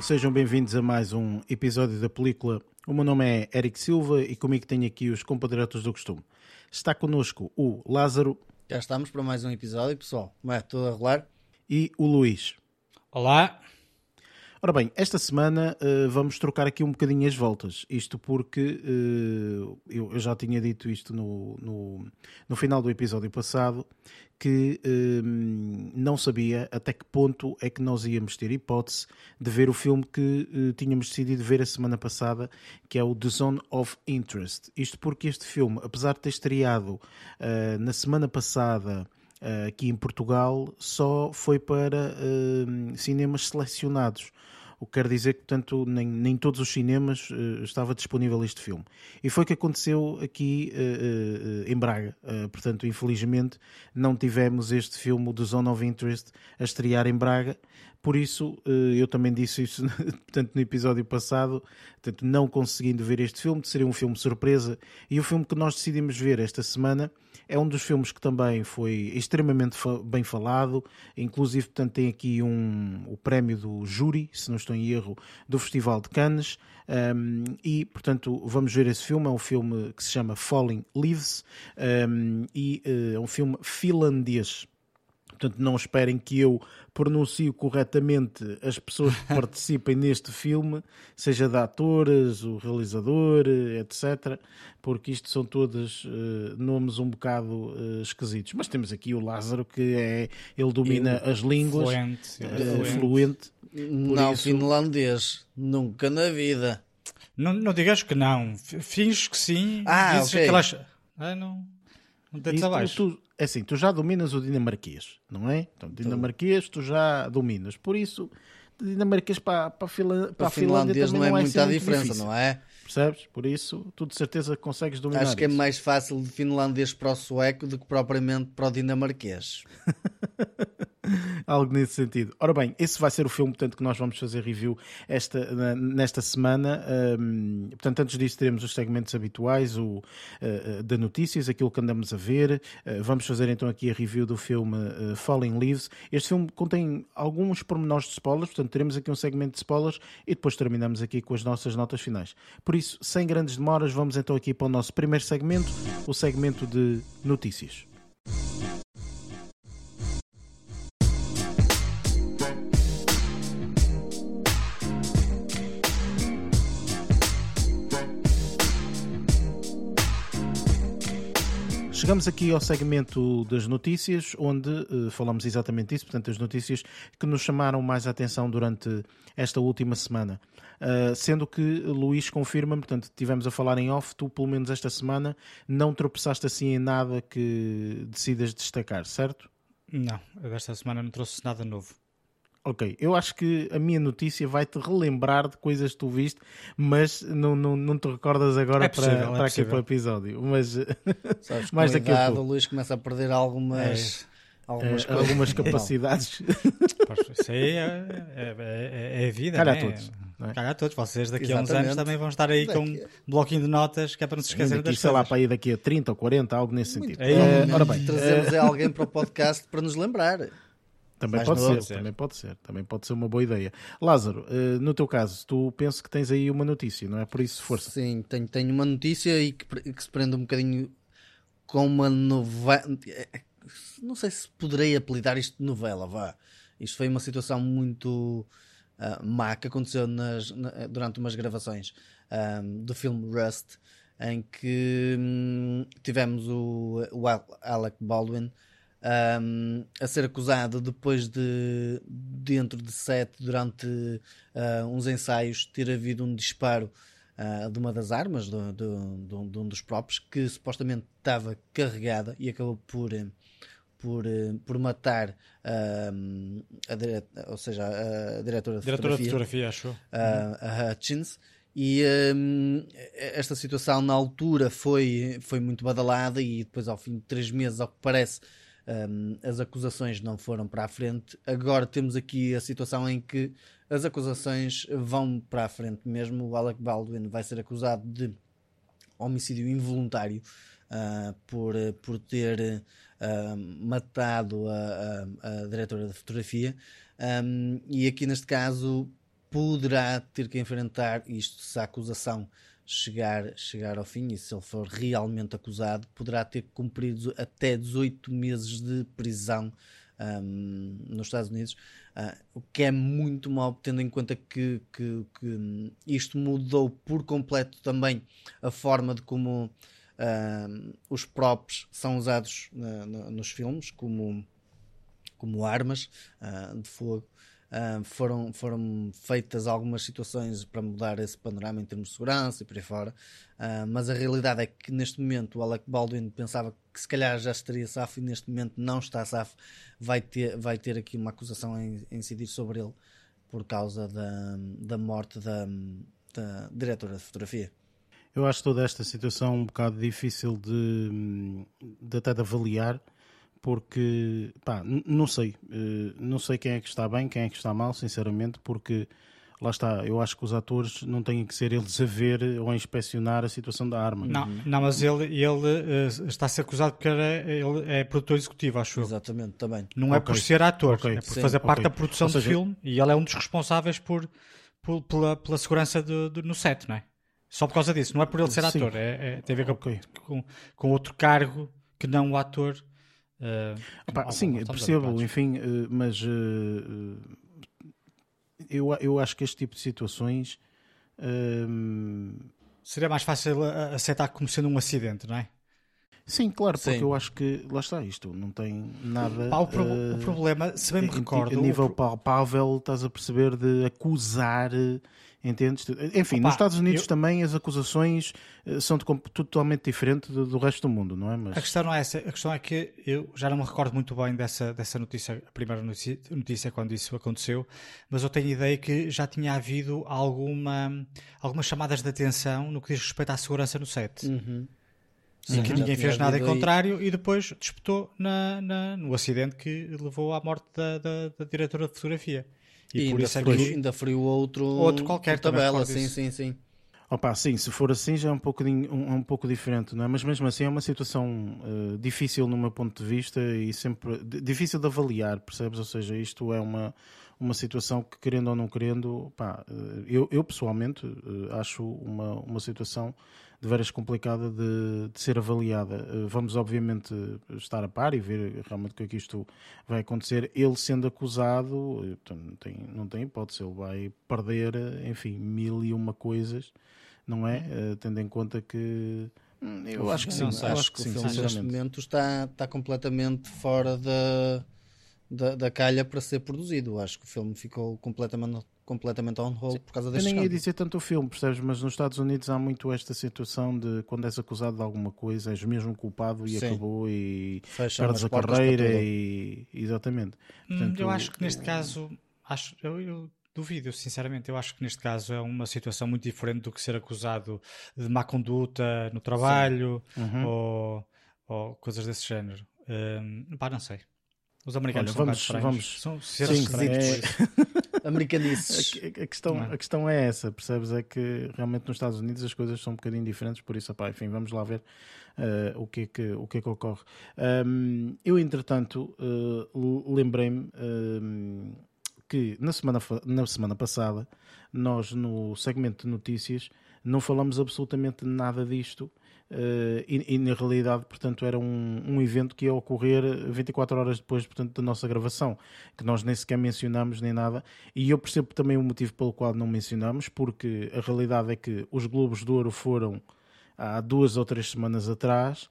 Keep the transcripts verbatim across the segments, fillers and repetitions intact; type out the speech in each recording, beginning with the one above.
sejam bem-vindos a mais um episódio da película. O meu nome é Eric Silva e comigo tenho aqui os compatriotas do costume. Está connosco o Lázaro. Já estamos para mais um episódio, pessoal. Como é? Tudo a rolar? E o Luís. Olá. Ora bem, esta semana uh, vamos trocar aqui um bocadinho as voltas. Isto porque uh, eu, eu já tinha dito isto no, no, no final do episódio passado, que uh, não sabia até que ponto é que nós íamos ter hipótese de ver o filme que uh, tínhamos decidido ver a semana passada, que é o The Zone of Interest. Isto porque este filme, apesar de ter estreado uh, na semana passada uh, aqui em Portugal, só foi para uh, cinemas selecionados. O que quer dizer que, portanto, nem, nem todos os cinemas uh, estava disponível este filme. E foi o que aconteceu aqui uh, uh, em Braga. Uh, portanto, infelizmente, não tivemos este filme, The Zone of Interest, a estrear em Braga. Por isso, uh, eu também disse isso portanto, no episódio passado, portanto, não conseguindo ver este filme, seria um filme surpresa. E o filme que nós decidimos ver esta semana é um dos filmes que também foi extremamente fa- bem falado, inclusive, portanto, tem aqui um, o prémio do júri, se não estou em erro, do Festival de Cannes, um, e, portanto, vamos ver esse filme. É um filme que se chama Falling Leaves, um, e uh, é um filme finlandês. Portanto, não esperem que eu pronuncie corretamente as pessoas que participem neste filme, seja de atores, o realizador, etcétera, porque isto são todos uh, nomes um bocado uh, esquisitos. Mas temos aqui o Lázaro, que é, ele domina ele, as línguas, fluente, uh, fluente. Não, isso... finlandês, nunca na vida. Não, não digas que não, finges que sim, ah, dizes okay. aquelas... Ah, não, não detes abaixo. Tu, é assim, tu já dominas o dinamarquês, não é? Então, dinamarquês tu já dominas, por isso, dinamarquês para, para, Fila, para, para a Finlândia também não é muita diferença, difícil, não é? Percebes? Por isso, tu de certeza consegues dominar. Acho que isso. é mais fácil de finlandês para o sueco do que propriamente para o dinamarquês. Algo nesse sentido. Ora bem, esse vai ser o filme, portanto, que nós vamos fazer review esta, nesta semana. Um, portanto, antes disso teremos os segmentos habituais, o uh, da notícias, aquilo que andamos a ver. Uh, vamos fazer então aqui a review do filme uh, Falling Leaves. Este filme contém alguns pormenores de spoilers, portanto, teremos aqui um segmento de spoilers e depois terminamos aqui com as nossas notas finais. Por isso, sem grandes demoras, vamos então aqui para o nosso primeiro segmento, o segmento de notícias. Chegamos aqui ao segmento das notícias, onde uh, falamos exatamente isso, portanto, as notícias que nos chamaram mais a atenção durante esta última semana. Uh, sendo que, Luís, confirma-me, portanto, estivemos a falar em off, tu, pelo menos esta semana, não tropeçaste assim em nada que decidas destacar, certo? Não, desta semana não trouxe nada novo. Ok, eu acho que a minha notícia vai-te relembrar de coisas que tu viste, mas não, não, não te recordas agora é possível, para, é para aqui para o episódio. Mas sabes, mais com daqui a pouco. O Luís começa a perder algumas, é, algumas, é, algumas capacidades. Isso aí é, é, é, é a vida, Calha né? a todos. Não é? Calha a todos. Vocês daqui a uns Exatamente. anos também vão estar aí com um bloquinho de notas que é para não se esquecerem das Sei coisas. lá, para ir daqui a trinta ou quarenta, algo nesse sentido. É, uh, ora bem, trazemos uh, é alguém para o podcast para nos lembrar. Também Mais pode novo. ser, também pode ser, também pode ser uma boa ideia. Lázaro, uh, no teu caso, tu penso que tens aí uma notícia, não é? Por isso, força. Sim, tenho, tenho uma notícia e que, que se prende um bocadinho com uma novela. Não sei se poderei apelidar isto de novela, vá. Isto foi uma situação muito uh, má que aconteceu nas, na, durante umas gravações um, do filme Rust, em que um, tivemos o, o Alec Baldwin Um, a ser acusado depois de, dentro de set, durante uh, uns ensaios, ter havido um disparo uh, de uma das armas do, do, do, de um dos próprios, que supostamente estava carregada e acabou por, por, por matar uh, a dire... ou seja, a diretora de diretora fotografia, de fotografia achou. Uh, a Hutchins. E um, esta situação na altura foi, foi muito badalada e depois, ao fim de três meses, ao que parece, Um, as acusações não foram para a frente. Agora temos aqui a situação em que as acusações vão para a frente mesmo. O Alec Baldwin vai ser acusado de homicídio involuntário uh, por, por ter uh, matado a, a, a diretora de fotografia, um, e aqui neste caso poderá ter que enfrentar isto se a acusação chegar, chegar ao fim, e se ele for realmente acusado, poderá ter que cumprir até dezoito meses de prisão um, nos Estados Unidos, uh, o que é muito mau, tendo em conta que, que, que isto mudou por completo também a forma de como uh, os props são usados uh, no, nos filmes, como, como armas uh, de fogo. Uh, foram, foram feitas algumas situações para mudar esse panorama em termos de segurança e por aí fora, uh, mas a realidade é que neste momento o Alec Baldwin pensava que se calhar já estaria safo e neste momento não está safo. Vai ter, vai ter aqui uma acusação a incidir sobre ele por causa da, da morte da, da diretora de fotografia. Eu acho toda esta situação um bocado difícil de, de até de avaliar, porque, pá, não sei, não sei quem é que está bem, quem é que está mal, sinceramente, porque, lá está, eu acho que os atores não têm que ser eles a ver ou a inspecionar a situação da arma. Não, não, mas ele, ele uh, está a ser acusado porque ele é produtor executivo, acho eu. Exatamente, também. Não é okay. por ser ator, okay. é por Sim. fazer parte okay. da produção seja, do filme, e ele é um dos responsáveis por, por, pela, pela segurança do, do, no set, não é? Só por causa disso, não é por ele ser Sim. ator, é, é, tem a ver com, okay. com, com outro cargo que não o ator. Uh, Epá, sim, percebo, enfim, uh, mas uh, eu, eu acho que este tipo de situações uh, seria mais fácil aceitar como sendo um acidente, não é? Sim, claro, porque sim. eu acho que lá está, isto não tem nada. Pá, o, pro, uh, o problema, se bem me recordo, a nível o pro... palpável, estás a perceber, de acusar. Entendes? Enfim, Opa, nos Estados Unidos eu... também as acusações uh, são de, totalmente diferentes do, do resto do mundo, não é? Mas... A questão não é essa, a questão é que eu já não me recordo muito bem dessa, dessa notícia, a primeira notícia, notícia quando isso aconteceu, mas eu tenho a ideia que já tinha havido alguma, algumas chamadas de atenção no que diz respeito à segurança no set. Uhum. Sim, que Uhum. ninguém fez nada em aí... contrário e depois disputou na, na, no acidente que levou à morte da, da, da diretora de fotografia. E, e por ainda, isso é feriu, que... ainda feriu outro, outro qualquer tabela, sim, disso. sim, sim. Opa, sim, se for assim já é um, pouquinho, um, um pouco diferente, não é? Mas mesmo assim é uma situação uh, difícil no meu ponto de vista e sempre difícil de avaliar, percebes? Ou seja, isto é uma, uma situação que, querendo ou não querendo, pá, uh, eu, eu pessoalmente uh, acho uma, uma situação de veras complicada de, de ser avaliada. Uh, vamos obviamente estar a par e ver realmente o que é que isto vai acontecer. Ele sendo acusado, uh, não tem, não tem hipótese, ele vai perder, enfim, mil e uma coisas. Não é? Uh, tendo em conta que hum, eu acho que sim, Não, eu acho, acho que, que o sim, filme neste momento está, está completamente fora da, da, da calha para ser produzido. Acho que o filme ficou completamente, completamente on hold por causa eu deste nem ia escândalo. dizer tanto o filme, percebes? Mas nos Estados Unidos há muito esta situação de quando és acusado de alguma coisa, és mesmo culpado e Sim. acabou e Fecham perdes as a portas carreira para tudo. e exatamente. Hum, Portanto, eu acho que neste o- caso, acho, eu, eu duvido, sinceramente, eu acho que neste caso é uma situação muito diferente do que ser acusado de má conduta no trabalho Uhum. ou, ou coisas desse género. Hum, pá, não sei. Os americanos Olha, são um vamos- bocado vamos- estranhos. São seres sim, estranhos é- por isso. Americanices. A, a questão, Não é? a questão é essa, percebes? É que realmente nos Estados Unidos as coisas são um bocadinho diferentes, por isso, opá, enfim, vamos lá ver uh, o, que é que, o que é que ocorre. Um, eu, entretanto, uh, lembrei-me um, que na semana, fa- na semana passada, nós no segmento de notícias não falamos absolutamente nada disto. Uh, e, e na realidade, portanto, era um, um evento que ia ocorrer vinte e quatro horas depois, portanto, da nossa gravação, que nós nem sequer mencionamos nem nada, e eu percebo também o motivo pelo qual não mencionamos, porque a realidade é que os Globos de Ouro foram há duas ou três semanas atrás,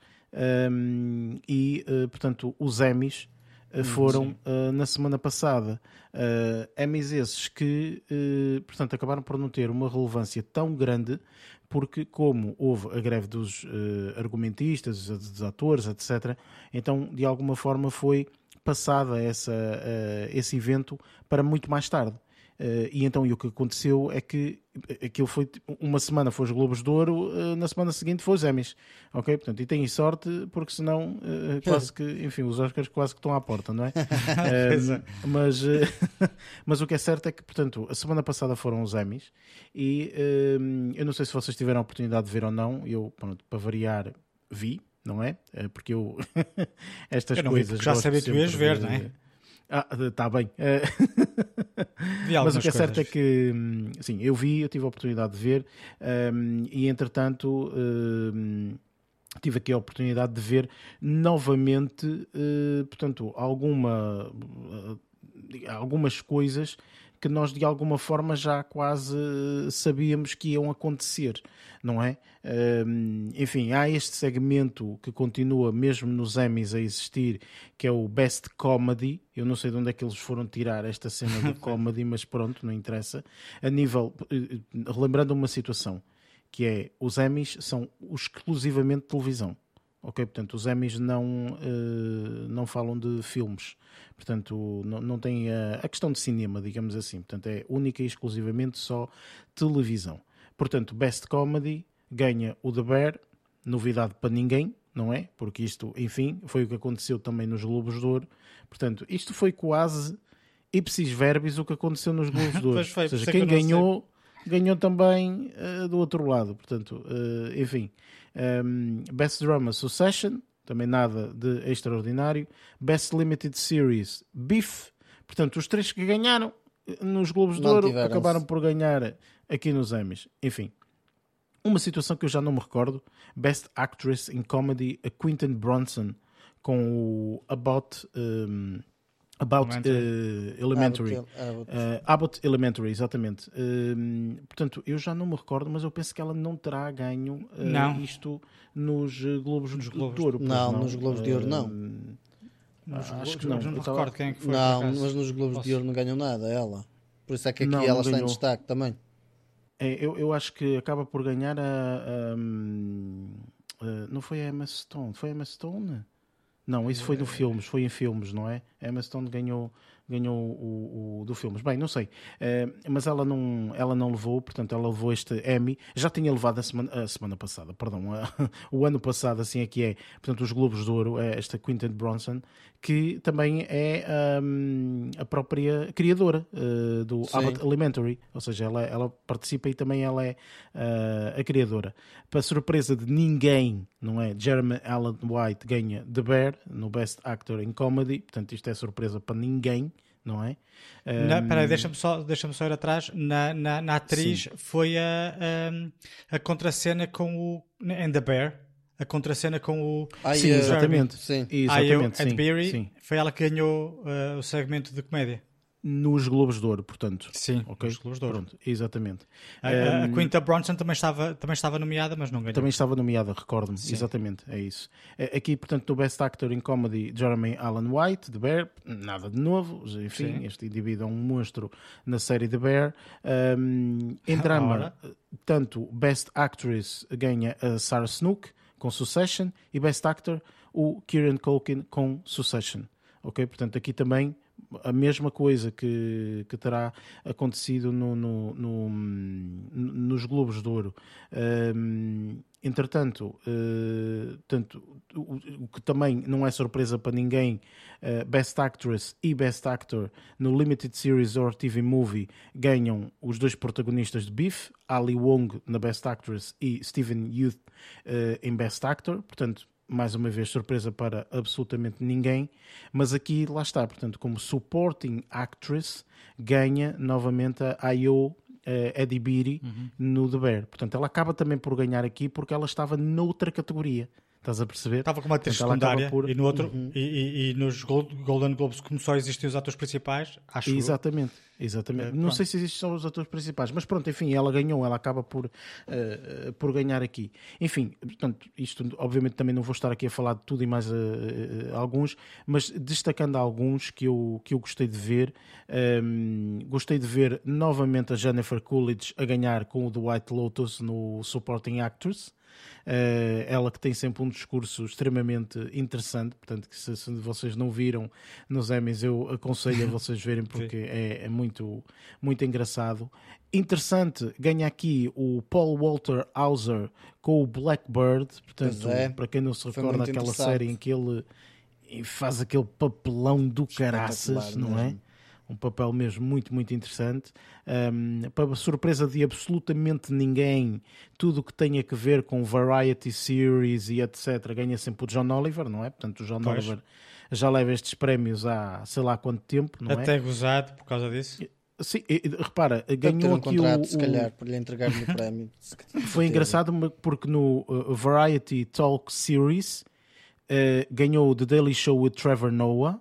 um, e, uh, portanto, os Emmys uh, foram uh, na semana passada. Uh, Emmys esses que, uh, portanto, acabaram por não ter uma relevância tão grande, porque como houve a greve dos uh, argumentistas, dos atores, etcétera, então de alguma forma foi passada essa, uh, esse evento para muito mais tarde. Uh, e então e o que aconteceu é que aquilo foi uma semana foi os Globos de Ouro, uh, na semana seguinte foi os Emmys, ok? Portanto, e têm sorte porque senão uh, quase que, enfim, os Oscars quase que estão à porta, não é? uh, mas, uh, mas o que é certo é que, portanto, a semana passada foram os Emmys e uh, eu não sei se vocês tiveram a oportunidade de ver ou não, eu, pronto, para variar, vi, não é? Uh, porque eu estas Eu não vi coisas porque já gosto sabia que tu ias sempre ver, de- não é? Ah, está bem. Uh, Mas o que é certo é coisas. que, sim, eu vi, eu tive a oportunidade de ver, um, e entretanto um, tive aqui a oportunidade de ver novamente, uh, portanto, alguma, uh, algumas coisas que nós de alguma forma já quase sabíamos que iam acontecer, não é? Um, enfim, há este segmento que continua mesmo nos Emmys a existir, que é o Best Comedy. Eu não sei de onde é que eles foram tirar esta cena de comedy, mas pronto, não interessa. A nível, relembrando uma situação, que é, os Emmys são exclusivamente televisão. Ok, portanto, os Emmys não, uh, não falam de filmes, portanto, não, não tem a, a questão de cinema, digamos assim, portanto, é única e exclusivamente só televisão. Portanto, Best Comedy ganha o The Bear, novidade para ninguém, não é? Porque isto, enfim, foi o que aconteceu também nos Globos de Ouro, portanto, isto foi quase ipsis verbis o que aconteceu nos Globos de Ouro. Pois foi, Ou seja, por isso é quem que eu não ganhou, ganhou também uh, do outro lado, portanto, uh, enfim. Um, Best Drama Succession, também nada de extraordinário. Best Limited Series Beef, portanto, os três que ganharam nos Globos de Ouro acabaram por ganhar aqui nos Emmys. Enfim, uma situação que eu já não me recordo. Best Actress in Comedy, a Quentin Bronson, com o About um, About Elementary, uh, Elementary. Abbott, Abbott. Uh, Abbott Elementary, exatamente. Uh, portanto, eu já não me recordo, mas eu penso que ela não terá ganho uh, Não. isto nos uh, Globos, Nos Globos. de Ouro. pois Não, nos Globos de Ouro não. Uh, Nos acho Globos- que não. eu não me Eu tava- recordo quem é que foi. Não, por acaso. mas nos Globos Posso- de Ouro não ganham nada, ela. Por isso é que aqui Não, ela não está em ganhou. destaque também. É, eu, eu acho que acaba por ganhar a. a, um, uh, não foi a Emma Stone? Foi a Emma Stone? Não, isso foi do filmes, foi em filmes, não é? A Emma Stone ganhou, ganhou o, o do filmes. Bem, não sei. Uh, mas ela não, ela não levou, portanto, ela levou este Emmy. Já tinha levado a semana, a semana passada, perdão, a, o ano passado, assim é que é. Portanto, os Globos de Ouro, é esta Quentin Bronson, que também é um, a própria criadora uh, do Sim. Abbott Elementary. Ou seja, ela, ela participa e também ela é uh, a criadora. Para surpresa de ninguém, não é? Jeremy Allen White ganha The Bear no Best Actor in Comedy. Portanto, isto é surpresa para ninguém, não é? Na, Um, peraí, deixa-me só, deixa só ir atrás. Na, na, na atriz Sim. foi a, a, a contracena com o. Em The Bear. A contracena com o. Ai, sim, eh, exatamente. Sim. Exatamente, Ed sim, Beery. sim. Foi ela que ganhou uh, o segmento de comédia. Nos Globos de Ouro, portanto. Sim, Ok? nos Globos de Ouro. Pronto, exatamente. A, a, a Um, Quinta Bronson também estava, também estava nomeada, mas não ganhou. Também estava nomeada, recordo-me. Sim. Exatamente, é isso. Eh, Aqui, portanto, no Best Actor in Comedy, Jeremy Allen White, The Bear, nada de novo, enfim, Sim. este indivíduo é um monstro na série The Bear. Um, em drama, Ora. tanto Best Actress ganha a Sarah Snook com Succession e Best Actor o Kieran Culkin com Succession. Ok? Portanto, aqui também a mesma coisa que, que terá acontecido no, no, no, nos Globos de Ouro. Um, entretanto, uh, tanto, o, o que também não é surpresa para ninguém, uh, Best Actress e Best Actor no Limited Series or T V Movie ganham os dois protagonistas de Beef, Ali Wong na Best Actress e Steven Yeun uh, em Best Actor. Portanto, mais uma vez, surpresa para absolutamente ninguém, mas aqui, lá está, portanto, como Supporting Actress, ganha novamente a Ayo uh, Eddie Beery Uhum. no The Bear. Portanto, ela acaba também por ganhar aqui porque ela estava noutra categoria. Estás a perceber? Estava como atriz Portanto, ela acaba secundária por- e, no outro, Uhum. e, e- e nos Gold- Golden Globes, como só existiam os atores principais, acho eu. Exatamente, exatamente. Eh, não pronto. sei se existem só os atores principais, mas pronto, enfim, ela ganhou, ela acaba por, eh, por ganhar aqui. Enfim, portanto, isto obviamente também não vou estar aqui a falar de tudo e mais eh, eh, alguns, mas destacando alguns que eu, que eu gostei de ver. ehm, gostei de ver novamente a Jennifer Coolidge a ganhar com o The White Lotus no Supporting Actress. Uh, ela que tem sempre um discurso extremamente interessante, portanto que se, se vocês não viram nos Emmys eu aconselho a vocês verem porque é, é muito, muito engraçado. Interessante, ganha aqui o Paul Walter Hauser com o Blackbird, portanto Pois é. para quem não se Foi recorda muito aquela interessante. série em que ele faz aquele papelão do caraças, Espetacular não é? mesmo. Um papel mesmo muito, muito interessante. Um, para surpresa de absolutamente ninguém, tudo o que tenha que ver com variety series e etcétera ganha sempre o John Oliver, não é? Portanto, o John Pois. Oliver já leva estes prémios há sei lá quanto tempo, não Até é? gozado por causa disso. Sim, e, repara, Deve ter ganhou um aqui contrato, o, se o- calhar, para lhe entregar-lhe o prémio. Foi engraçado porque no uh, Variety Talk Series uh, ganhou o The Daily Show with Trevor Noah, uh,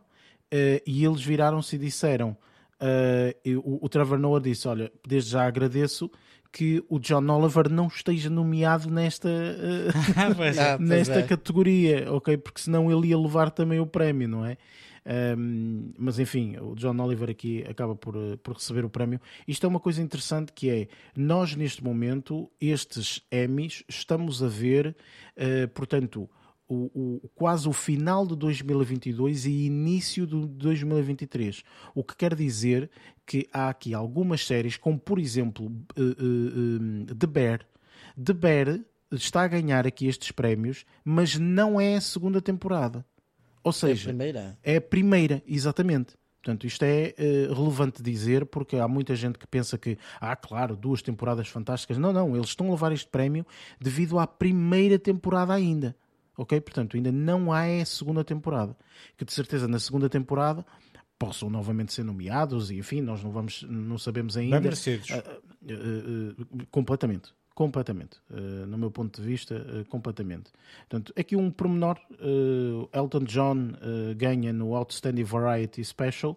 e eles viraram-se e disseram, uh, e o, o Trevor Noah disse, olha, desde já agradeço que o John Oliver não esteja nomeado nesta, uh, Pois é. Ah, pois nesta é. categoria, ok? Porque senão ele ia levar também o prémio, não é? Um, mas enfim, o John Oliver aqui acaba por, uh, por receber o prémio. Isto é uma coisa interessante que é, nós neste momento, estes Emmys, estamos a ver, uh, portanto, o, o, quase o final de dois mil e vinte e dois e início de dois mil e vinte e três. O que quer dizer que há aqui algumas séries, como por exemplo uh, uh, uh, The Bear. The Bear está a ganhar aqui estes prémios, mas não é a segunda temporada. Ou seja, É a primeira. é a primeira, exatamente. Portanto, isto é uh, relevante dizer, porque há muita gente que pensa que, ah, claro, duas temporadas fantásticas. Não, não, eles estão a levar este prémio devido à primeira temporada ainda. Ok? Portanto, ainda não há a segunda temporada. Que de certeza na segunda temporada possam novamente ser nomeados e, enfim, nós não vamos, não sabemos ainda. Bem merecidos. Uh, uh, uh, completamente. Completamente. Uh, no meu ponto de vista, uh, completamente. Portanto, aqui um pormenor. Uh, Elton John uh, ganha no Outstanding Variety Special,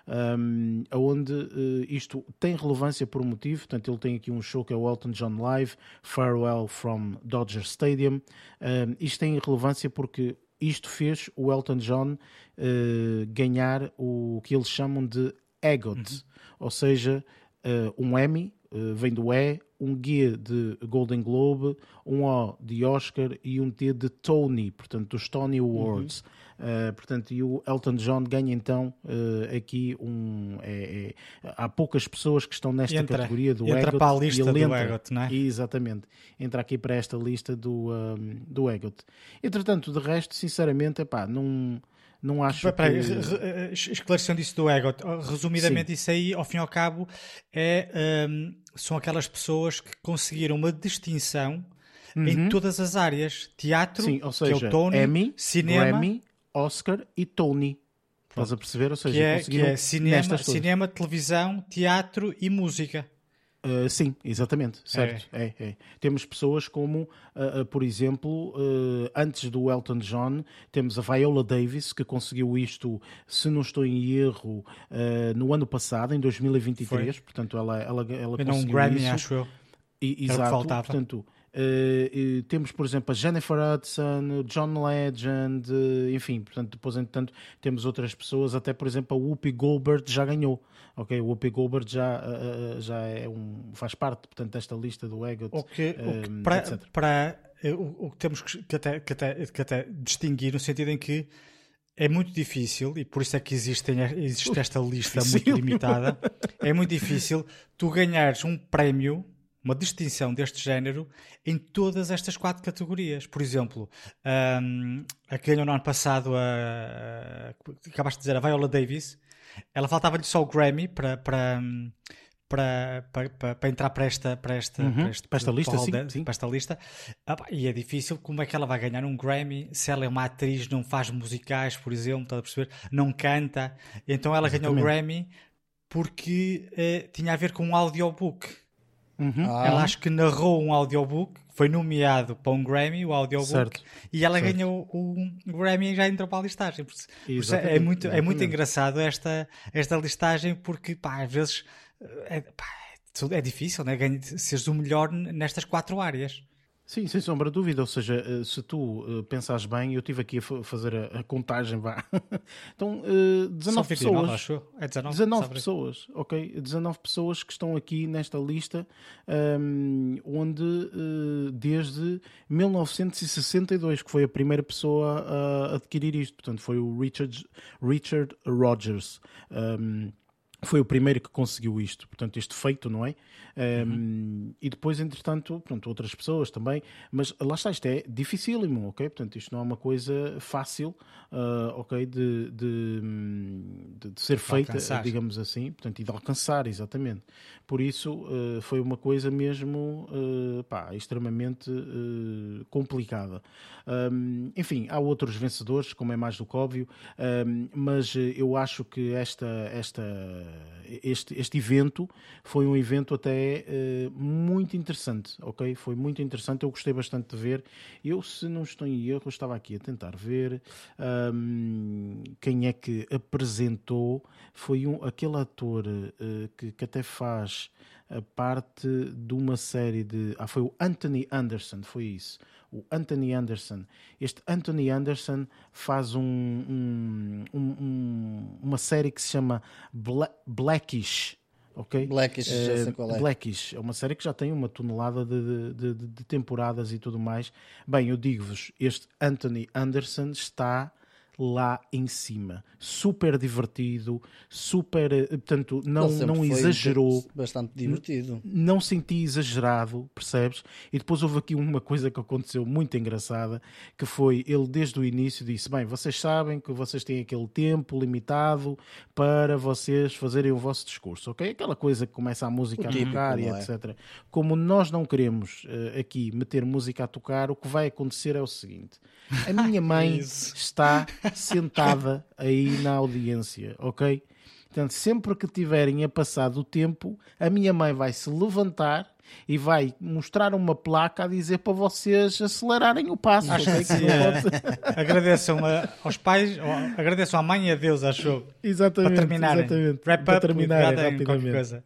um, onde uh, isto tem relevância por um motivo. Portanto, ele tem aqui um show que é o Elton John Live, Farewell from Dodger Stadium. Um, isto tem relevância porque isto fez o Elton John uh, ganhar o que eles chamam de EGOT, uhum. Ou seja, uh, um Emmy, uh, vem do E, um G de Golden Globe, um O de Oscar e um T de Tony, portanto dos Tony Awards. Uhum. Uh, portanto, e o Elton John ganha então uh, aqui um... É, é, há poucas pessoas que estão nesta entra, categoria do entra EGOT. Para a lista e ele do entra, EGOT, não é? Exatamente. Entra aqui para esta lista do, um, do EGOT. Entretanto, de resto, sinceramente, epá, não... Não acho Peraí, que... esclarecendo isso do EGOT, resumidamente, Sim. isso aí, ao fim e ao cabo, é, um, são aquelas pessoas que conseguiram uma distinção uhum. em todas as áreas. Teatro, Sim, ou seja, que é o Tony, Emmy, cinema, Grammy, Oscar e Tony. Estás a perceber? Ou seja, que é, conseguiram que é cinema, cinema, televisão, teatro e música. Uh, sim, exatamente, certo. É. É, é. Temos pessoas como, uh, uh, por exemplo, uh, antes do Elton John, temos a Viola Davis, que conseguiu isto, se não estou em erro, uh, no ano passado, em dois mil e vinte e três. Foi. Portanto, ela, ela, ela conseguiu um Grammy, isso. acho eu. E, exato, portanto... Uh, temos, por exemplo, a Jennifer Hudson, o John Legend, uh, enfim, portanto, depois, entretanto, temos outras pessoas, até, por exemplo, a Whoopi Goldberg já ganhou, ok? O Whoopi Goldberg já, uh, já é um, faz parte, portanto, desta lista do EGOT, o que, uh, o que para, para o, o que temos que até, que, até, que até distinguir, no sentido em que é muito difícil, e por isso é que existem, existe esta lista muito limitada, é muito difícil tu ganhares um prémio, uma distinção deste género em todas estas quatro categorias. Por exemplo, um, a que ganhou no ano passado, a, a, acabaste de dizer, a Viola Davis, ela faltava-lhe só o Grammy para, para, para, para, para, para entrar para esta, para esta, uhum. para este, para esta lista, sim, de, sim. Para esta lista. Ah, e é difícil, como é que ela vai ganhar um Grammy se ela é uma atriz, não faz musicais, por exemplo, estás a perceber? Não canta. Então ela Exatamente. ganhou o Grammy porque uh, tinha a ver com um audiobook. Uhum. Ah. Ela acho que narrou um audiobook, foi nomeado para um Grammy, o audiobook, certo. e ela certo. ganhou o Grammy e já entrou para a listagem. Por isso é muito, é muito engraçado esta, esta listagem, porque pá, às vezes é, pá, é difícil, né? Seres o melhor nestas quatro áreas. Sim, sem sombra de dúvida, ou seja, se tu pensares bem, eu estive aqui a fazer a contagem, vá. Então, dezanove pessoas, acho. É dezanove, dezanove pessoas, ok? dezanove pessoas que estão aqui nesta lista, um, onde desde mil novecentos e sessenta e dois, que foi a primeira pessoa a adquirir isto, portanto foi o Richard, Richard Rogers. Um, Foi o primeiro que conseguiu isto, portanto, este feito, não é? Um, uhum. E depois, entretanto, pronto, outras pessoas também, mas lá está, isto é dificílimo, ok? Portanto, isto não é uma coisa fácil, uh, ok, de, de, de, de ser de feita, alcançar. Digamos assim, portanto, e de alcançar, exatamente. Por isso, uh, foi uma coisa mesmo, uh, pá, extremamente uh, complicada. Um, enfim, há outros vencedores, como é mais do que óbvio, um, mas eu acho que esta, esta este, este evento foi um evento até uh, muito interessante, ok? Foi muito interessante, eu gostei bastante de ver. Eu, se não estou em erro, estava aqui a tentar ver um, quem é que apresentou. Foi um, aquele ator uh, que, que até faz a parte de uma série de... Ah, foi o Anthony Anderson, foi isso. O Anthony Anderson. Este Anthony Anderson faz um, um, um, uma série que se chama Bla- Blackish. Okay? Blackish, já sei qual é. Blackish é uma série que já tem uma tonelada de, de, de, de temporadas e tudo mais. Bem, eu digo-vos, este Anthony Anderson está lá em cima, super divertido, super, portanto, não, não exagerou, bastante divertido, não senti exagerado, percebes? E depois houve aqui uma coisa que aconteceu muito engraçada, que foi, ele desde o início disse, bem, vocês sabem que vocês têm aquele tempo limitado para vocês fazerem o vosso discurso, ok? Aquela coisa que começa a música a tocar e etcétera. Como nós não queremos uh, aqui meter música a tocar, o que vai acontecer é o seguinte, a minha mãe está sentada aí na audiência, ok? Portanto, sempre que tiverem a passar do tempo, a minha mãe vai se levantar e vai mostrar uma placa a dizer para vocês acelerarem o passo. Acho okay? que sim, é. Agradeçam a, aos pais, ou, agradeçam à mãe e a Deus, acho. Exatamente. Para terminarem. Exatamente. Wrap para up, terminar rapidamente. Coisa.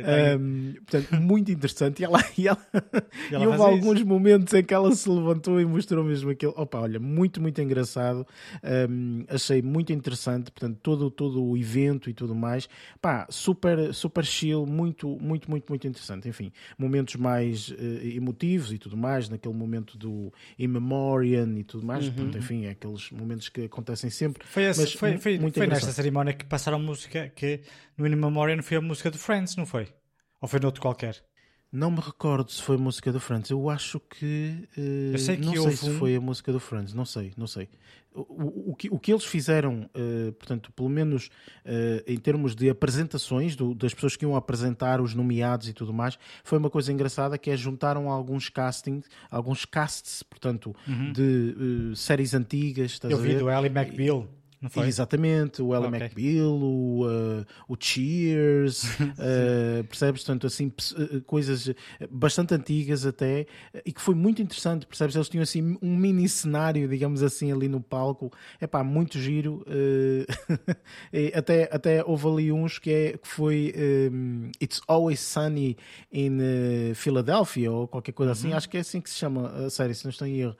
Um, portanto, muito interessante. E, ela, e, ela, e, ela e houve alguns isso. momentos em que ela se levantou e mostrou mesmo aquilo. Opa, olha, muito, muito engraçado. Um, achei muito interessante. Portanto, todo, todo o evento e tudo mais. Pá, super, super chill, muito, muito, muito, muito interessante. Enfim, momentos mais uh, emotivos e tudo mais, naquele momento do In Memoriam e tudo mais, uhum. Portanto, enfim, é aqueles momentos que acontecem sempre. Foi, esse, mas foi, foi, muito foi nesta cerimónia que passaram música que no In Memoriam foi a música do Friends, não foi? Ou foi noutro qualquer? Não me recordo se foi a música do Friends. Eu acho que... Uh, eu sei que não sei se um... foi a música do Friends. Não sei, não sei. O, o, o, que, o que eles fizeram, uh, portanto, pelo menos uh, em termos de apresentações do, das pessoas que iam apresentar, os nomeados e tudo mais, foi uma coisa engraçada, que é juntaram alguns castings, alguns casts, portanto, uhum. de uh, séries antigas. Estás Eu a vi ver? do Ally McBeal. Não foi? Exatamente, o Ally okay. McBeal, o, uh, o Cheers, uh, percebes? Portanto, assim, coisas bastante antigas até, e que foi muito interessante, percebes? Eles tinham assim um mini cenário, digamos assim, ali no palco, é pá, muito giro, uh, até, até houve ali uns que, é, que foi um, It's Always Sunny in uh, Philadelphia, ou qualquer coisa assim, uhum. Acho que é assim que se chama a série, se não estou em erro.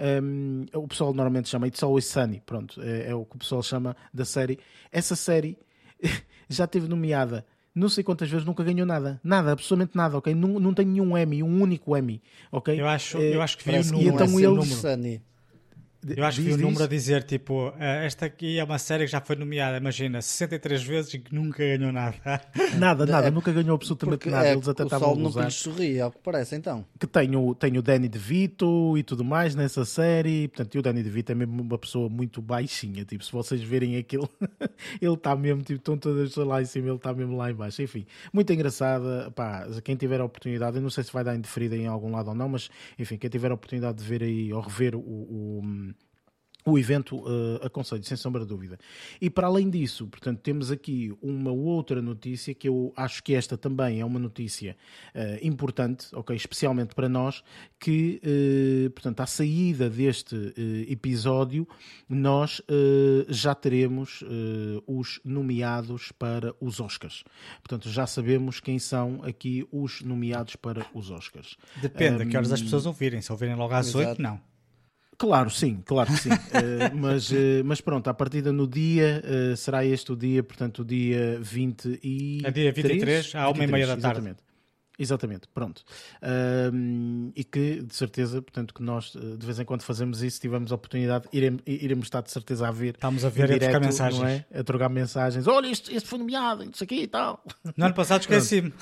Um, o pessoal normalmente chama It's Always Sunny, pronto, é, é o que o pessoal chama da série. Essa série já teve nomeada não sei quantas vezes, nunca ganhou nada, nada, absolutamente nada, ok? Não, não tem nenhum Emmy, um único Emmy, ok? Eu acho, eu acho que vi o número, então eles... Eu acho que diz, vi o número diz. a dizer, tipo, uh, esta aqui é uma série que já foi nomeada, imagina, sessenta e três vezes e que nunca ganhou nada. Nada, nada, é, nunca ganhou absolutamente nada. É, eles até estavam a gozar. Nunca lhes sorria, ao que parece, então. Que tem o, tem o Danny DeVito e tudo mais nessa série, portanto, e o Danny DeVito é mesmo uma pessoa muito baixinha, tipo, se vocês verem aquilo, ele está mesmo, tipo, estão todas lá em cima, ele está mesmo lá em baixo, enfim, muito engraçada, pá, quem tiver a oportunidade, eu não sei se vai dar indeferida em algum lado ou não, mas, enfim, quem tiver a oportunidade de ver aí, ou rever o... o O evento, uh, aconselho, sem sombra de dúvida. E para além disso, portanto, temos aqui uma outra notícia que eu acho que esta também é uma notícia uh, importante, ok, especialmente para nós, que, uh, portanto, à saída deste uh, episódio, nós uh, já teremos uh, os nomeados para os Oscars. Portanto, já sabemos quem são aqui os nomeados para os Oscars. Depende, um, a que horas as pessoas ouvirem. Se ouvirem logo às oito, não. Claro, sim, claro que sim. uh, mas, uh, mas pronto, a partida no dia, uh, será este o dia, portanto, o dia vinte e três? É dia vinte e três, à uma e meia da tarde. Exatamente. Exatamente, pronto. Uh, e que, de certeza, portanto, que nós, de vez em quando fazemos isso, tivemos a oportunidade, iremos, iremos estar de certeza a ver. Estamos a ver e a trocar mensagens. Não é? A trocar mensagens. Olha, este, este foi nomeado, isso aqui e tal. No ano passado esqueci-me.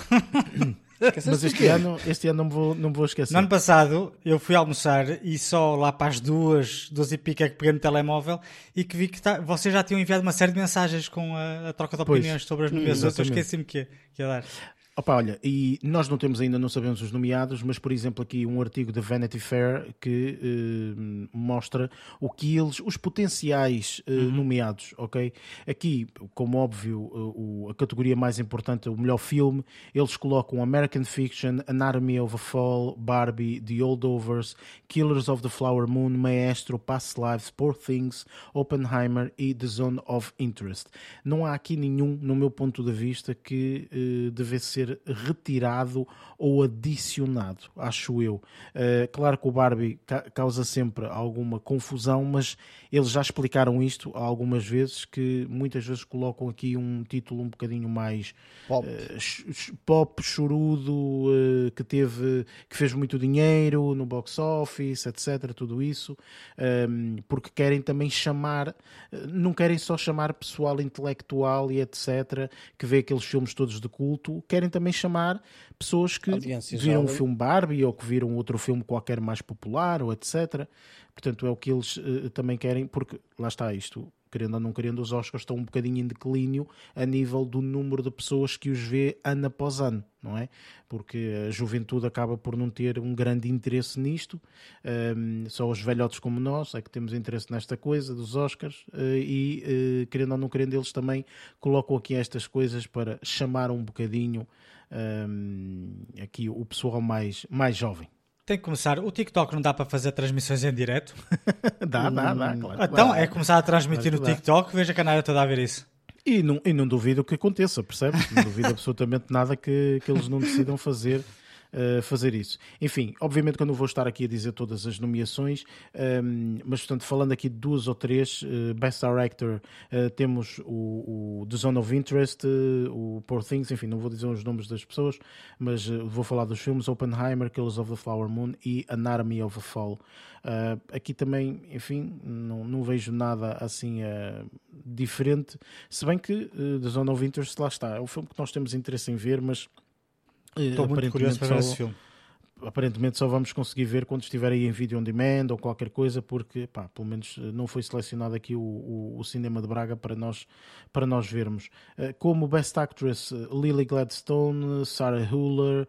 Mas este ano, este ano não me vou, não me vou esquecer. No ano passado eu fui almoçar e só lá para as duas, duas e pico é que peguei no telemóvel e que vi que tá, vocês já tinham enviado uma série de mensagens com a, a troca de opiniões pois, sobre as nomeações. Eu esqueci-me que, que ia dar. Opa, olha, e nós não temos ainda, não sabemos os nomeados, mas por exemplo aqui um artigo da Vanity Fair que eh, mostra o que eles, os potenciais eh, Uhum. nomeados, ok? Aqui, como óbvio, o- a categoria mais importante, o melhor filme, eles colocam American Fiction, Anatomy of a Fall, Barbie, The Holdovers, Killers of the Flower Moon, Maestro, Past Lives, Poor Things, Oppenheimer e The Zone of Interest. Não há aqui nenhum, no meu ponto de vista, que eh, devesse ser retirado ou adicionado, acho eu. Uh, claro que o Barbie ca- causa sempre alguma confusão, mas eles já explicaram isto algumas vezes, que muitas vezes colocam aqui um título um bocadinho mais Pop. uh, ch- ch- pop, chorudo, uh, que teve, que fez muito dinheiro no box office, etc, tudo isso, um, porque querem também chamar, uh, não querem só chamar pessoal intelectual e etc, que vê aqueles filmes todos de culto, querem também chamar pessoas que Audiência viram jovem. o filme Barbie ou que viram outro filme qualquer mais popular ou etc. Portanto, é o que eles uh, também querem, porque lá está isto, querendo ou não querendo, os Oscars estão um bocadinho em declínio a nível do número de pessoas que os vê ano após ano, não é? Porque a juventude acaba por não ter um grande interesse nisto, um, só os velhotes como nós é que temos interesse nesta coisa dos Oscars, uh, e uh, querendo ou não querendo, eles também colocam aqui estas coisas para chamar um bocadinho um, aqui o pessoal mais, mais jovem. Tem que começar. O TikTok não dá para fazer transmissões em direto. Dá, dá, dá, claro. que Então dá. é começar a transmitir Claro no que dá. TikTok. Veja a canária toda a ver isso. E não, e não duvido que aconteça, percebes? Não duvido absolutamente nada que, que eles não decidam fazer, uh, fazer isso. Enfim, obviamente que eu não vou estar aqui a dizer todas as nomeações, um, mas portanto, falando aqui de duas ou três, uh, Best Director, uh, temos o, o The Zone of Interest, uh, o Poor Things, enfim, não vou dizer os nomes das pessoas, mas uh, vou falar dos filmes, Oppenheimer, Killers of the Flower Moon e Anatomy of a Fall. Uh, aqui também, enfim, não, não vejo nada assim uh, diferente, se bem que uh, The Zone of Interest, lá está, é um filme que nós temos interesse em ver, mas uh, Estou muito curioso para ver esse filme. aparentemente só vamos conseguir ver quando estiver aí em vídeo on demand ou qualquer coisa, porque pá, pelo menos não foi selecionado aqui o, o, o cinema de Braga para nós, para nós vermos. Uh, como Best Actress, uh, Lily Gladstone, Sarah Huller,